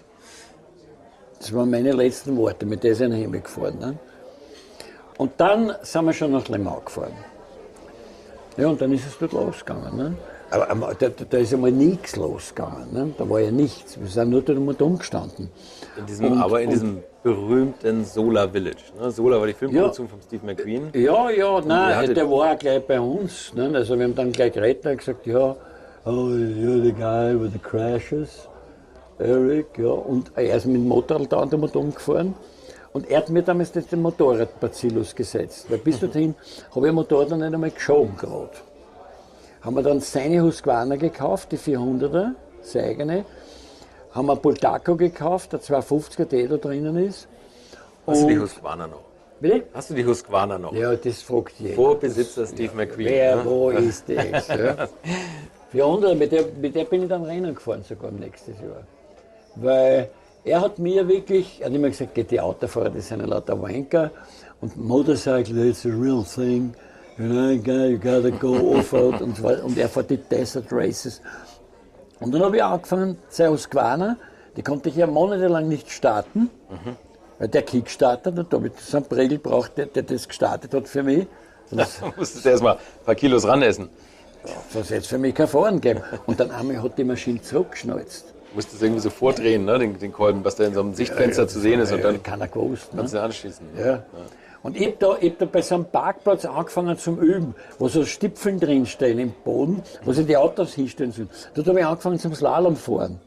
Das waren meine letzten Worte, mit der sind wir heimgefahren. Ne? Und dann sind wir schon nach Le Mans gefahren. Ja, und dann ist es dort losgegangen. Ne? Aber da ist einmal nichts losgegangen. Ne? Da war ja nichts. Wir sind nur dort umgestanden. In diesem berühmten Solar Village. Ne? Solar war die Filmproduktion von Steve McQueen. Ja, nein, der war auch gleich bei uns. Ne? Also wir haben dann gleich geredet und gesagt, ja, oh, you're the guy with the crashes, Eric, ja. Und er ist mit dem Motorrad da umgefahren. Und er hat mir damals den Motorrad-Bacillus gesetzt. Weil bis dorthin habe ich ein Motorrad noch nicht einmal geschoben gerade. Haben wir dann seine Husqvarna gekauft, die 400er, seine eigene. Haben wir Bultaco gekauft, der 250er, der da drinnen ist. Hast du die Husqvarna noch? Bitte? Hast du die Husqvarna noch? Ja, das fragt jeder. Vorbesitzer Steve McQueen. Wer, ne? wo ist das? Ja. 400, mit der bin ich dann Rennen gefahren, sogar nächstes Jahr. Weil er hat mir wirklich, er hat immer gesagt, geht die Autofahrer, das sind ja lauter Wanker. Und Motorcycle, it's a real thing. You know, you gotta go off-road und so weiter. Und er fährt die Desert Races. Und dann habe ich angefangen, seine Husqvarna, die konnte ich ja monatelang nicht starten, weil der Kickstarter, da habe ich so einen Pregel braucht, der das gestartet hat für mich. Da musstest du erstmal ein paar Kilos ranessen. Das hätte es für mich kein Fahren gegeben. Und dann einmal hat die Maschine zurückgeschnalzt. Du musst es irgendwie so vordrehen, ne? den Kolben, was da in so einem Sichtfenster zu sehen ist. Und dann keiner gewusst. kannst Ne? du anschließen. Ja. Und ich hab da bei so einem Parkplatz angefangen zum Üben, wo so Stipfeln drinstehen im Boden, wo sie die Autos hinstellen sollen. Dort habe ich angefangen zum Slalomfahren.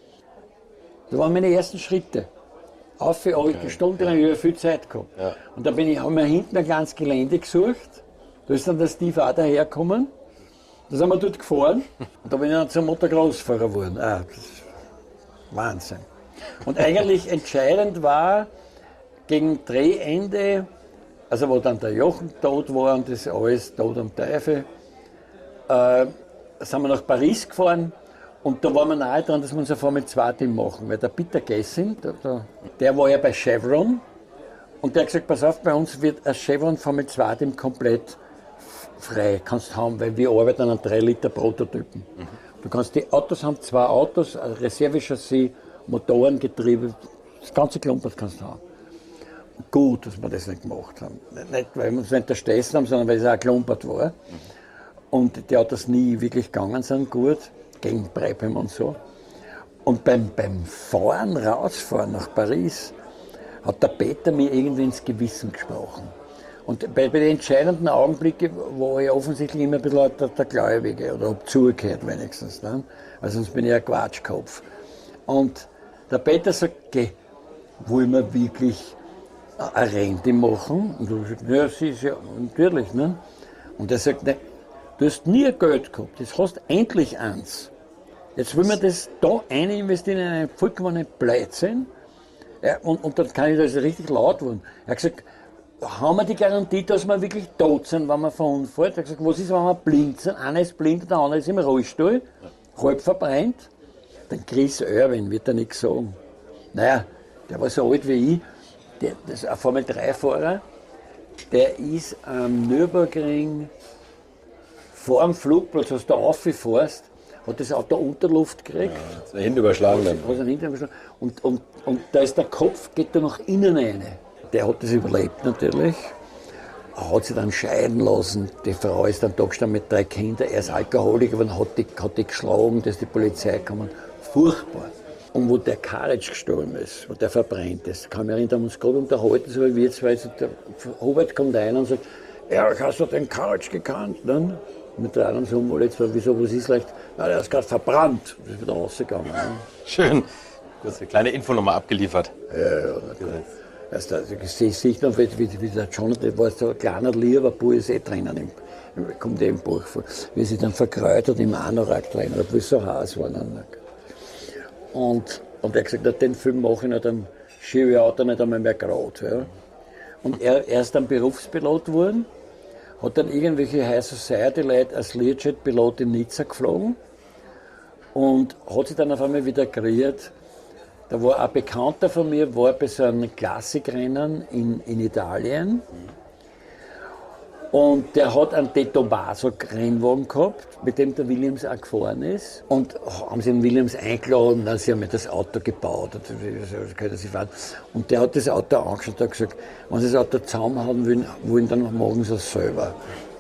Das waren meine ersten Schritte. Auf für alle Stunden, ich habe viel Zeit gehabt. Ja. Und dann habe mir hinten ein kleines Gelände gesucht. Da ist dann der Steve auch dahergekommen. Da sind wir dort gefahren. Und da bin ich dann zum Motocross-Fahrer geworden. Ah, das ist Wahnsinn. Und eigentlich entscheidend war, gegen Drehende, also wo dann der Jochen tot war und das alles tot am Teufel, sind wir nach Paris gefahren. Und da waren wir nahe dran, dass wir unser Formel 2-Team machen. Weil der Peter Gessing, der war ja bei Chevron. Und der hat gesagt, pass auf, bei uns wird ein Chevron Formel 2-Team komplett frei. Kannst haben, weil wir arbeiten an 3 Liter Prototypen. Du kannst die Autos haben, 2 Autos, ein Reservechassis, Motorengetriebe, das ganze Klumpert kannst du haben. Gut, dass wir das nicht gemacht haben. Nicht, weil wir uns nicht erstessen haben, sondern weil es auch klumpert war. Und die Autos nie wirklich gegangen sind gut. Gegen Breipem und so. Und beim Fahren, rausfahren nach Paris, hat der Peter mir irgendwie ins Gewissen gesprochen. Und bei den entscheidenden Augenblicken war ich offensichtlich immer ein bisschen der Gläubige oder habe zugehört wenigstens. Ne? Also sonst bin ich ein Quatschkopf. Und der Peter sagt, geh, wollen wir wirklich eine Rente machen? Und du sagst, ja, sie ist ja natürlich. Ne? Und er sagt, ne, du hast nie Geld gehabt, jetzt hast endlich eins. Jetzt will man das da rein investieren in einen vollkommenen Blödsinn. Ja, und dann kann ich das richtig laut werden. Er hat gesagt, haben wir die Garantie, dass wir wirklich tot sind, wenn wir verunfallt? Er hat gesagt, was ist, wenn wir blind sind? Einer ist blind, der andere ist im Rollstuhl, halb verbrennt. Dann Chris Irwin wird er nichts sagen. Naja, der war so alt wie ich, das ist ein Formel-3-Fahrer, der ist am Nürburgring vor dem Flugplatz, als du rauffährst, hat das Auto Unterluft gekriegt. Ja, ist der Hände überschlagen dann. Und da ist der Kopf, geht da nach innen rein. Der hat das überlebt natürlich. Er hat sich dann scheiden lassen. Die Frau ist dann da gestanden mit 3 Kindern. Er ist Alkoholiker und hat die geschlagen, dass die Polizei kam. Furchtbar. Und wo der Karic gestorben ist, wo der verbrennt ist, kann ich mich erinnern, haben uns gerade unterhalten, so wie wir zwei. Der Hubert kommt rein und sagt, ja, hast du den Karic gekannt? Ne? Mit der anderen so, wieso, was ist leicht? Na, der ist gerade verbrannt. Das ist wieder rausgegangen. Ne? Schön. Kurz eine kleine Info nochmal abgeliefert. Ja, ich sehe noch, wie der Jonathan, war so ein kleiner lieber Bub drinnen, kommt im Buch vor, wie sie dann verkreut hat im Anorak drin, obwohl es so heiß war. Und er hat gesagt, den Film mache ich nicht am Skiauto nicht einmal mehr gerade. Ja. Und er ist dann Berufspilot geworden, hat dann irgendwelche High Society Leute als Learjet-Pilot in Nizza geflogen und hat sich dann auf einmal wieder kreiert. Da war ein Bekannter von mir, war bei so einem Klassikrennen in Italien. Und der hat einen De Tomaso-Rennwagen gehabt, mit dem der Williams auch gefahren ist. Und haben sie den Williams eingeladen, dann sie haben das Auto gebaut. Und der hat das Auto angeschaut und hat gesagt, wenn sie das Auto zusammenhaben wollen, dann machen sie es selber.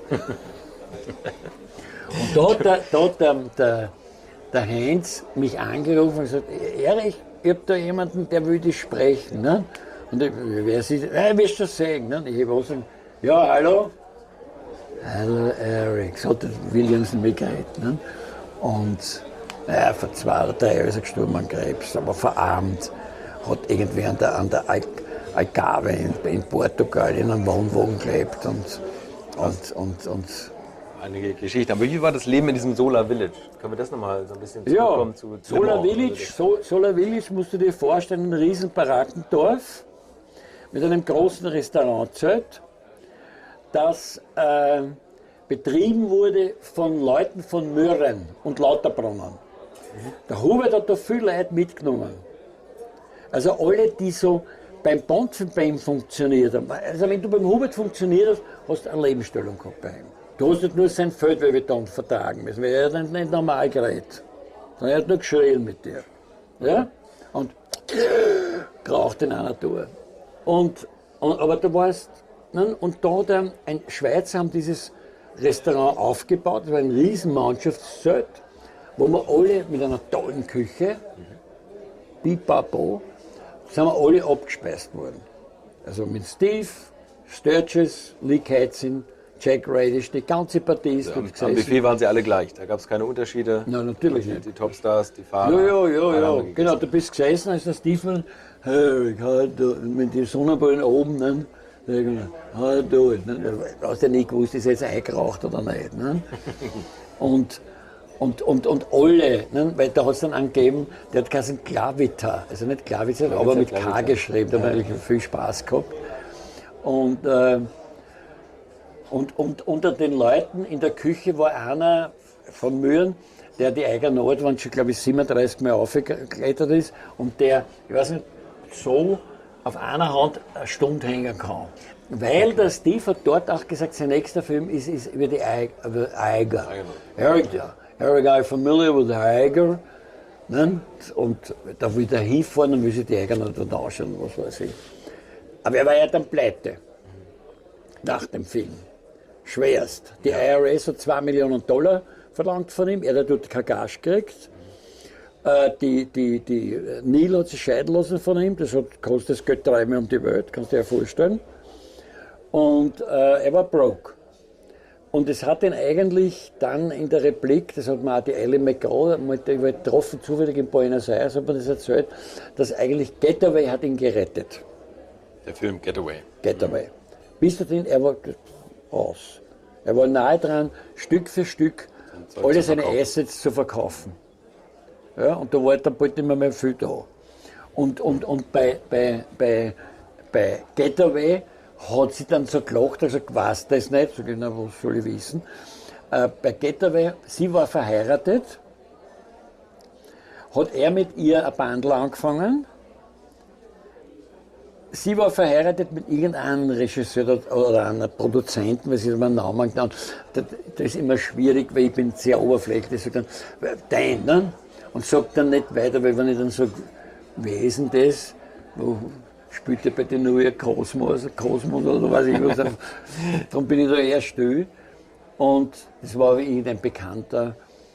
Und da hat der Heinz mich angerufen und gesagt, Erich, ich habe da jemanden, der will dich sprechen. Ne? Und wer sieht, wirst du das sehen. Ne? Ich habe auch gesagt, ja, hallo. Hallo Eric, so hat Williams mich geredet. Ne? Und vor 2 oder 3 Jahren ist er gestorben an Krebs, aber verarmt. Hat irgendwie an der Algarve in Portugal in einem Wohnwagen gelebt. Und Einige Geschichten. Aber wie war das Leben in diesem Solar Village? Können wir das nochmal so ein bisschen zurückkommen zu Solar Village musst du dir vorstellen, ein riesen Barackendorf mit einem großen Restaurantzelt, das betrieben wurde von Leuten von Mürren und Lauterbrunnen. Der Hubert hat da viele Leute mitgenommen. Also alle, die so beim Bonzen bei ihm funktioniert hat. Also wenn du beim Hubert funktioniert hast, hast du eine Lebensstellung gehabt bei ihm. Du hast nicht nur sein Feldwebbeton vertragen müssen, weil er hat nicht normal geredet. Sondern er hat nur geschrien mit dir. Ja? Und geraucht in einer Tour. Aber du warst, ne? Und da hat ein Schweizer haben dieses Restaurant aufgebaut, das war ein riesen Mannschaftszelt, wo wir alle mit einer tollen Küche, pipapo, sind wir alle abgespeist worden. Also mit Steve, Sturges, Lee Katzin, Jack Radish, die ganze Partie ist dort gesessen. Am Buffet waren sie alle gleich, da gab es keine Unterschiede. Nein, natürlich nicht. Die Topstars, die Fahrer. Ja. Genau, du bist gesessen, als der Steve mit den Sonnenbrillen oben, ne? Du hast ja nicht gewusst, ist er jetzt eingeraucht oder nicht. Ne? Und alle, ne? Weil da hat es dann angegeben, der hat geheißen Klavita, also nicht Klavita, aber mit K geschrieben, da hat natürlich viel Spaß gehabt. Und unter den Leuten in der Küche war einer von Mühren, der die eigene Nordwand schon, glaube ich, 37 Mal aufgeklettert ist und der, ich weiß nicht, so auf einer Hand eine Stunde hängen kann. Weil der Steve hat dort auch gesagt, sein nächster Film ist über die Eiger. Eric, are you familiar with the Eiger? Ne? Und da will er hinfahren und will sich die Eiger noch dort anschauen, was weiß ich. Aber er war ja dann pleite. Nach dem Film. Schwerst. Die IRS hat $2 Millionen verlangt von ihm, er hat dort kein Gage gekriegt. Die Neil hat sich scheiden lassen von ihm, das kostet das Geld 3 Mal um die Welt, kannst du dir ja vorstellen. Und er war broke. Und es hat ihn eigentlich dann in der Replik, das hat mir auch die Ellie McGraw mal getroffen, zufällig in Buenos Aires, hat man das erzählt, dass eigentlich Getaway hat ihn gerettet. Der Film Getaway. Getaway. Bis dahin, er war aus. Er war nahe dran, Stück für Stück alle seine Assets zu verkaufen. Ja, und da war dann bald nicht mehr viel da. Und bei Getaway hat sie dann so gelacht, also ich weiß das nicht, so genau, was soll ich wissen. Bei Getaway, sie war verheiratet, hat er mit ihr ein Bandel angefangen. Sie war verheiratet mit irgendeinem Regisseur oder einem Produzenten, weil sie meinen Namen genannt. Das ist immer schwierig, weil ich bin sehr oberflächlich. Ich sage dann, dein, ne? Und sagt dann nicht weiter, weil wenn ich dann sage, wie ist denn das? Wo spielt er bei den neuen Kosmos oder weiß ich was. Darum bin ich da eher still. Und das war wie irgendein Bekannter,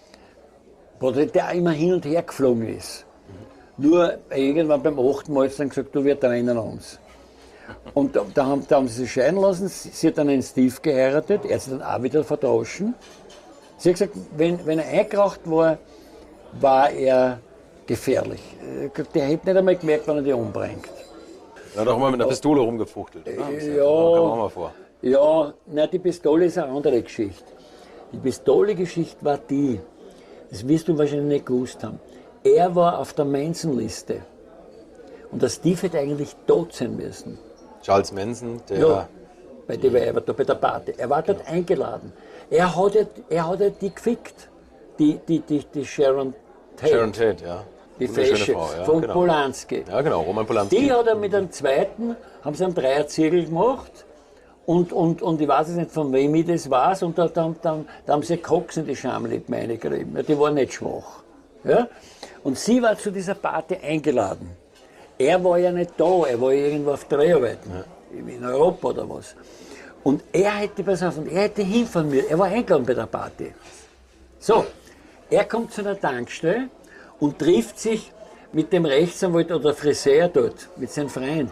der immer hin und her geflogen ist. Nur irgendwann beim 8. Mal hat sie dann gesagt, du, wir trennen uns. Und da haben sie sich scheiden lassen. Sie hat dann einen Steve geheiratet, er hat sie dann auch wieder vertauschen. Sie hat gesagt, wenn er eingeraucht war, war er gefährlich. Der hätte nicht einmal gemerkt, wenn er die umbringt. Er hat auch mal mit einer Pistole rumgefuchtelt. Ja, kam auch mal vor. Ja, na, die Pistole ist eine andere Geschichte. Die Pistole-Geschichte war die, das wirst du wahrscheinlich nicht gewusst haben. Er war auf der Manson-Liste. Und der Steve hätte eigentlich tot sein müssen. Charles Manson, der... Ja, bei der Party. Er war dort eingeladen. Er hat ja die gefickt. Die Sharon Tate. Sharon Tate, ja. Die Wunderschöne Fesche Frau, ja, von genau. Polanski. Ja, genau, Roman Polanski. Die hat er mit einem zweiten, haben sie einen Dreierzirkel gemacht. Und ich weiß jetzt nicht, von wem ich das weiß. Und da haben sie Koks in die Schamlippen reingerieben. Ja, die war nicht schwach. Ja? Und sie war zu dieser Party eingeladen. Er war ja nicht da, er war irgendwo auf Dreharbeiten. Ja. In Europa oder was. Und er hätte hinfahren müssen. Er war eingeladen bei der Party. So, er kommt zu einer Tankstelle und trifft sich mit dem Rechtsanwalt oder Friseur dort, mit seinem Freund.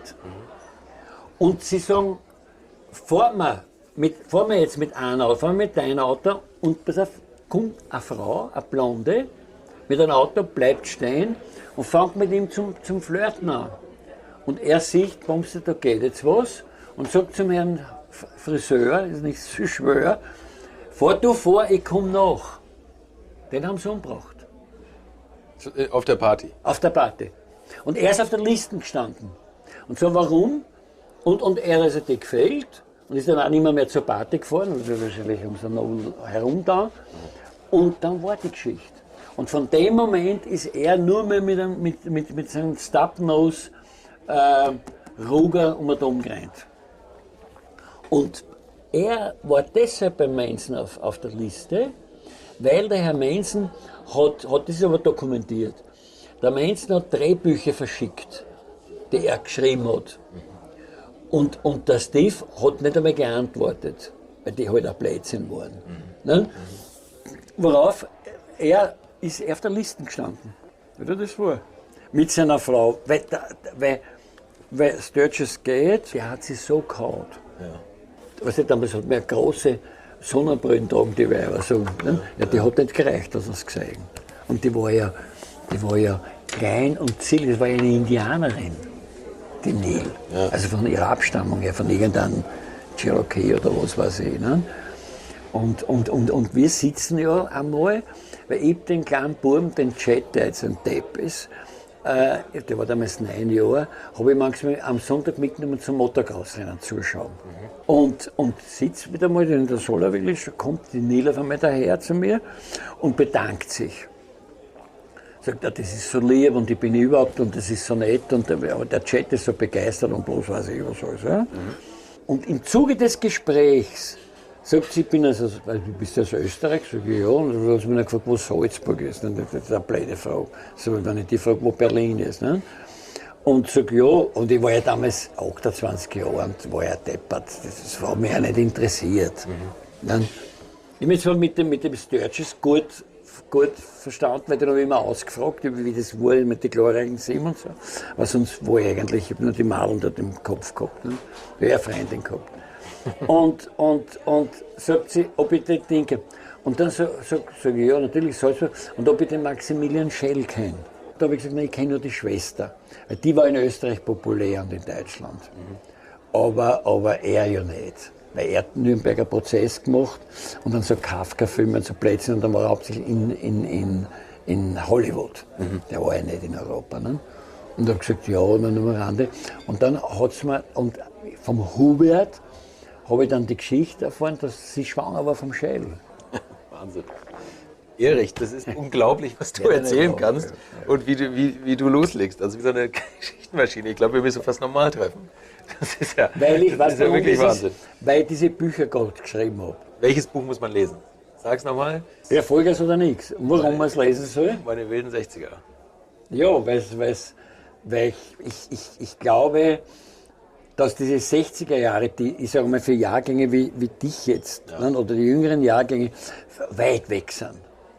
Und sie sagen, fahren wir jetzt mit einem Auto, fahren wir mit deinem Auto und pass auf, kommt eine Frau, eine Blonde, mit einem Auto, bleibt stehen und fängt mit ihm zum Flirten an. Und er sieht, kommst du, da geht jetzt was, und sagt zum Herrn Friseur, das ist nicht so schwer, fahr du vor, ich komme nach. Den haben sie umgebracht. Auf der Party? Auf der Party. Und er ist auf der Liste gestanden. Und so, warum? Und er ist also gefällt und ist dann auch nicht mehr zur Party gefahren, also wahrscheinlich um so noch herum da. Und dann war die Geschichte. Und von dem Moment ist er nur mehr mit seinem Stub-Nose Ruger um den umgerannt. Und er war deshalb bei Manson auf der Liste, weil der Herr Manson hat das aber dokumentiert. Der Manson hat 3 Bücher verschickt, die er geschrieben hat. Und der Steve hat nicht einmal geantwortet, weil die halt ein Blödsinn waren. Ne? Worauf er ist auf der Liste gestanden. Wie das war? Mit seiner Frau. Weil Sturges geht, der hat sie so gehauen. Ja. Weißt du, damals hat man eine große Sonnenbrillen tragen, die Weiber so. Ne? Ja, die hat nicht gereicht, das hast du gesehen. Und die war ja klein und zierlich, das war ja eine Indianerin, die Neil. Ja. Also von ihrer Abstammung her, von irgendeinem Cherokee oder was weiß ich. Ne? Und wir sitzen ja einmal, weil ich den kleinen Buben, den Chet, der jetzt ein Depp ist, der war damals 9 Jahre, habe ich manchmal am Sonntag mitgenommen zum Motocross-Rennen zuschauen. Und sitzt wieder mal in der Solarville, kommt die Neil auf einmal daher zu mir und bedankt sich. Sagt, das ist so lieb und ich bin überhaupt und das ist so nett und der Chat ist so begeistert und bloß weiß ich was alles. Ja? Und im Zuge des Gesprächs sagt sie, ich bin also, du bist aus Österreich? Sag ich, ja. Und dann hat sie mich gefragt, wo Salzburg ist. Das ist eine blöde Frage. So, wenn ich die frage, wo Berlin ist. Ne? Und sag ja, und ich war ja damals 28 Jahre und war ja deppert. Das hat mich ja nicht interessiert. Dann, ich habe mich zwar mit dem Sturges gut verstanden, weil den habe ich immer ausgefragt, wie das war mit den glorreichen 7 und so. Aber sonst war ich eigentlich, ich habe nur die Madeln dort im Kopf gehabt. Ne? Ich habe eine Freundin gehabt. Und sagt sie, ob ich das denke. Und dann sag ich, ja, natürlich Salzburg. Und ob ich den Maximilian Schell kenne. Da habe ich gesagt, nein, ich kenne nur die Schwester. Weil die war in Österreich populär und in Deutschland. Aber er ja nicht. Weil er hat den Nürnberger Prozess gemacht und dann so Kafka-Filme und so Plätzchen und dann war er hauptsächlich in Hollywood. Der war ja nicht in Europa. Ne? Und habe gesagt, ja, nur am Rande. Und dann hat es mir, und vom Hubert habe ich dann die Geschichte erfahren, dass sie schwanger war vom Schell. Wahnsinn. Erich, das ist unglaublich, was du erzählen kannst und wie du loslegst. Also wie so eine Geschichtenmaschine. Ich glaube, wir müssen fast normal treffen. Das ist ja, wirklich Wahnsinn. Weil ich diese Bücher gerade geschrieben habe. Welches Buch muss man lesen? Sag's nochmal. Erfolgreich oder nichts. Warum man es lesen soll? Meine wilden 60er. Ja, weil ich glaube, dass diese 60er Jahre, ich sage mal für Jahrgänge wie dich jetzt, ja, oder die jüngeren Jahrgänge, weit weg sind.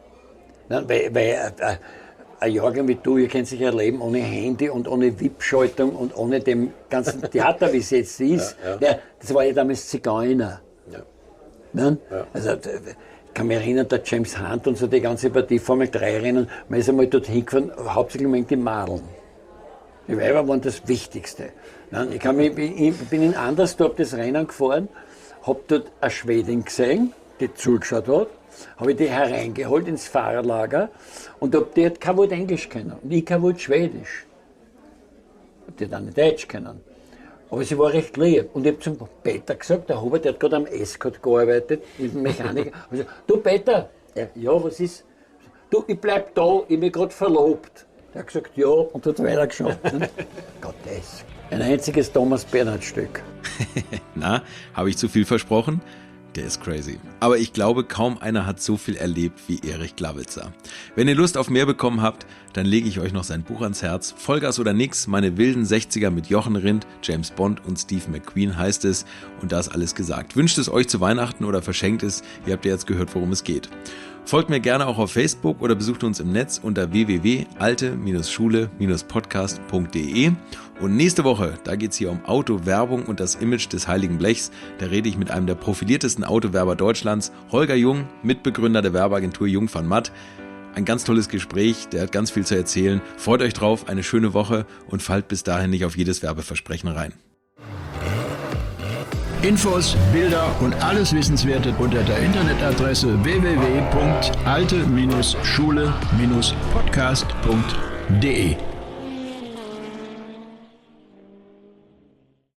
Weil ein Jahrgang wie du, ihr könnt sich ja leben ohne Handy und ohne VIP-Schaltung und ohne dem ganzen Theater, wie es jetzt ist. Ja. Das war ja damals Zigeuner. Ja. Also, ich kann mich erinnern, der James Hunt und so die ganze Partie Formel 3 Rennen, man ist einmal dorthin gefahren, hauptsächlich mit den Madeln. Die Weiber waren das Wichtigste. Ich bin in Andersdorf das Rennen gefahren, habe dort eine Schwedin gesehen, die zugeschaut hat, habe ich die hereingeholt ins Fahrerlager und die hat kein Wort Englisch kennen und ich kein Wort Schwedisch. Die hat auch nicht Deutsch kennen. Aber sie war recht lieb. Und ich habe zum Peter gesagt, der Hubert, der hat gerade am Escort gearbeitet, mit dem Mechaniker. Ich gesagt, du Peter, ja, was ist? Du, ich bleib da, ich bin gerade verlobt. Er hat gesagt, ja, und hat weitergeschaut. Gottes. Ein einziges Thomas Bernhard-Stück. Na, habe ich zu viel versprochen? Der ist crazy. Aber ich glaube, kaum einer hat so viel erlebt wie Erich Glawitzer. Wenn ihr Lust auf mehr bekommen habt, dann lege ich euch noch sein Buch ans Herz. Vollgas oder nix, meine wilden 60er mit Jochen Rindt, James Bond und Steve McQueen heißt es. Und da ist alles gesagt. Wünscht es euch zu Weihnachten oder verschenkt es. Ihr habt ja jetzt gehört, worum es geht. Folgt mir gerne auch auf Facebook oder besucht uns im Netz unter www.alte-schule-podcast.de. Und nächste Woche, da geht's hier um Autowerbung und das Image des Heiligen Blechs. Da rede ich mit einem der profiliertesten Autowerber Deutschlands, Holger Jung, Mitbegründer der Werbeagentur Jung van Matt. Ein ganz tolles Gespräch, der hat ganz viel zu erzählen. Freut euch drauf, eine schöne Woche und fallt bis dahin nicht auf jedes Werbeversprechen rein. Infos, Bilder und alles Wissenswerte unter der Internetadresse www.alte-schule-podcast.de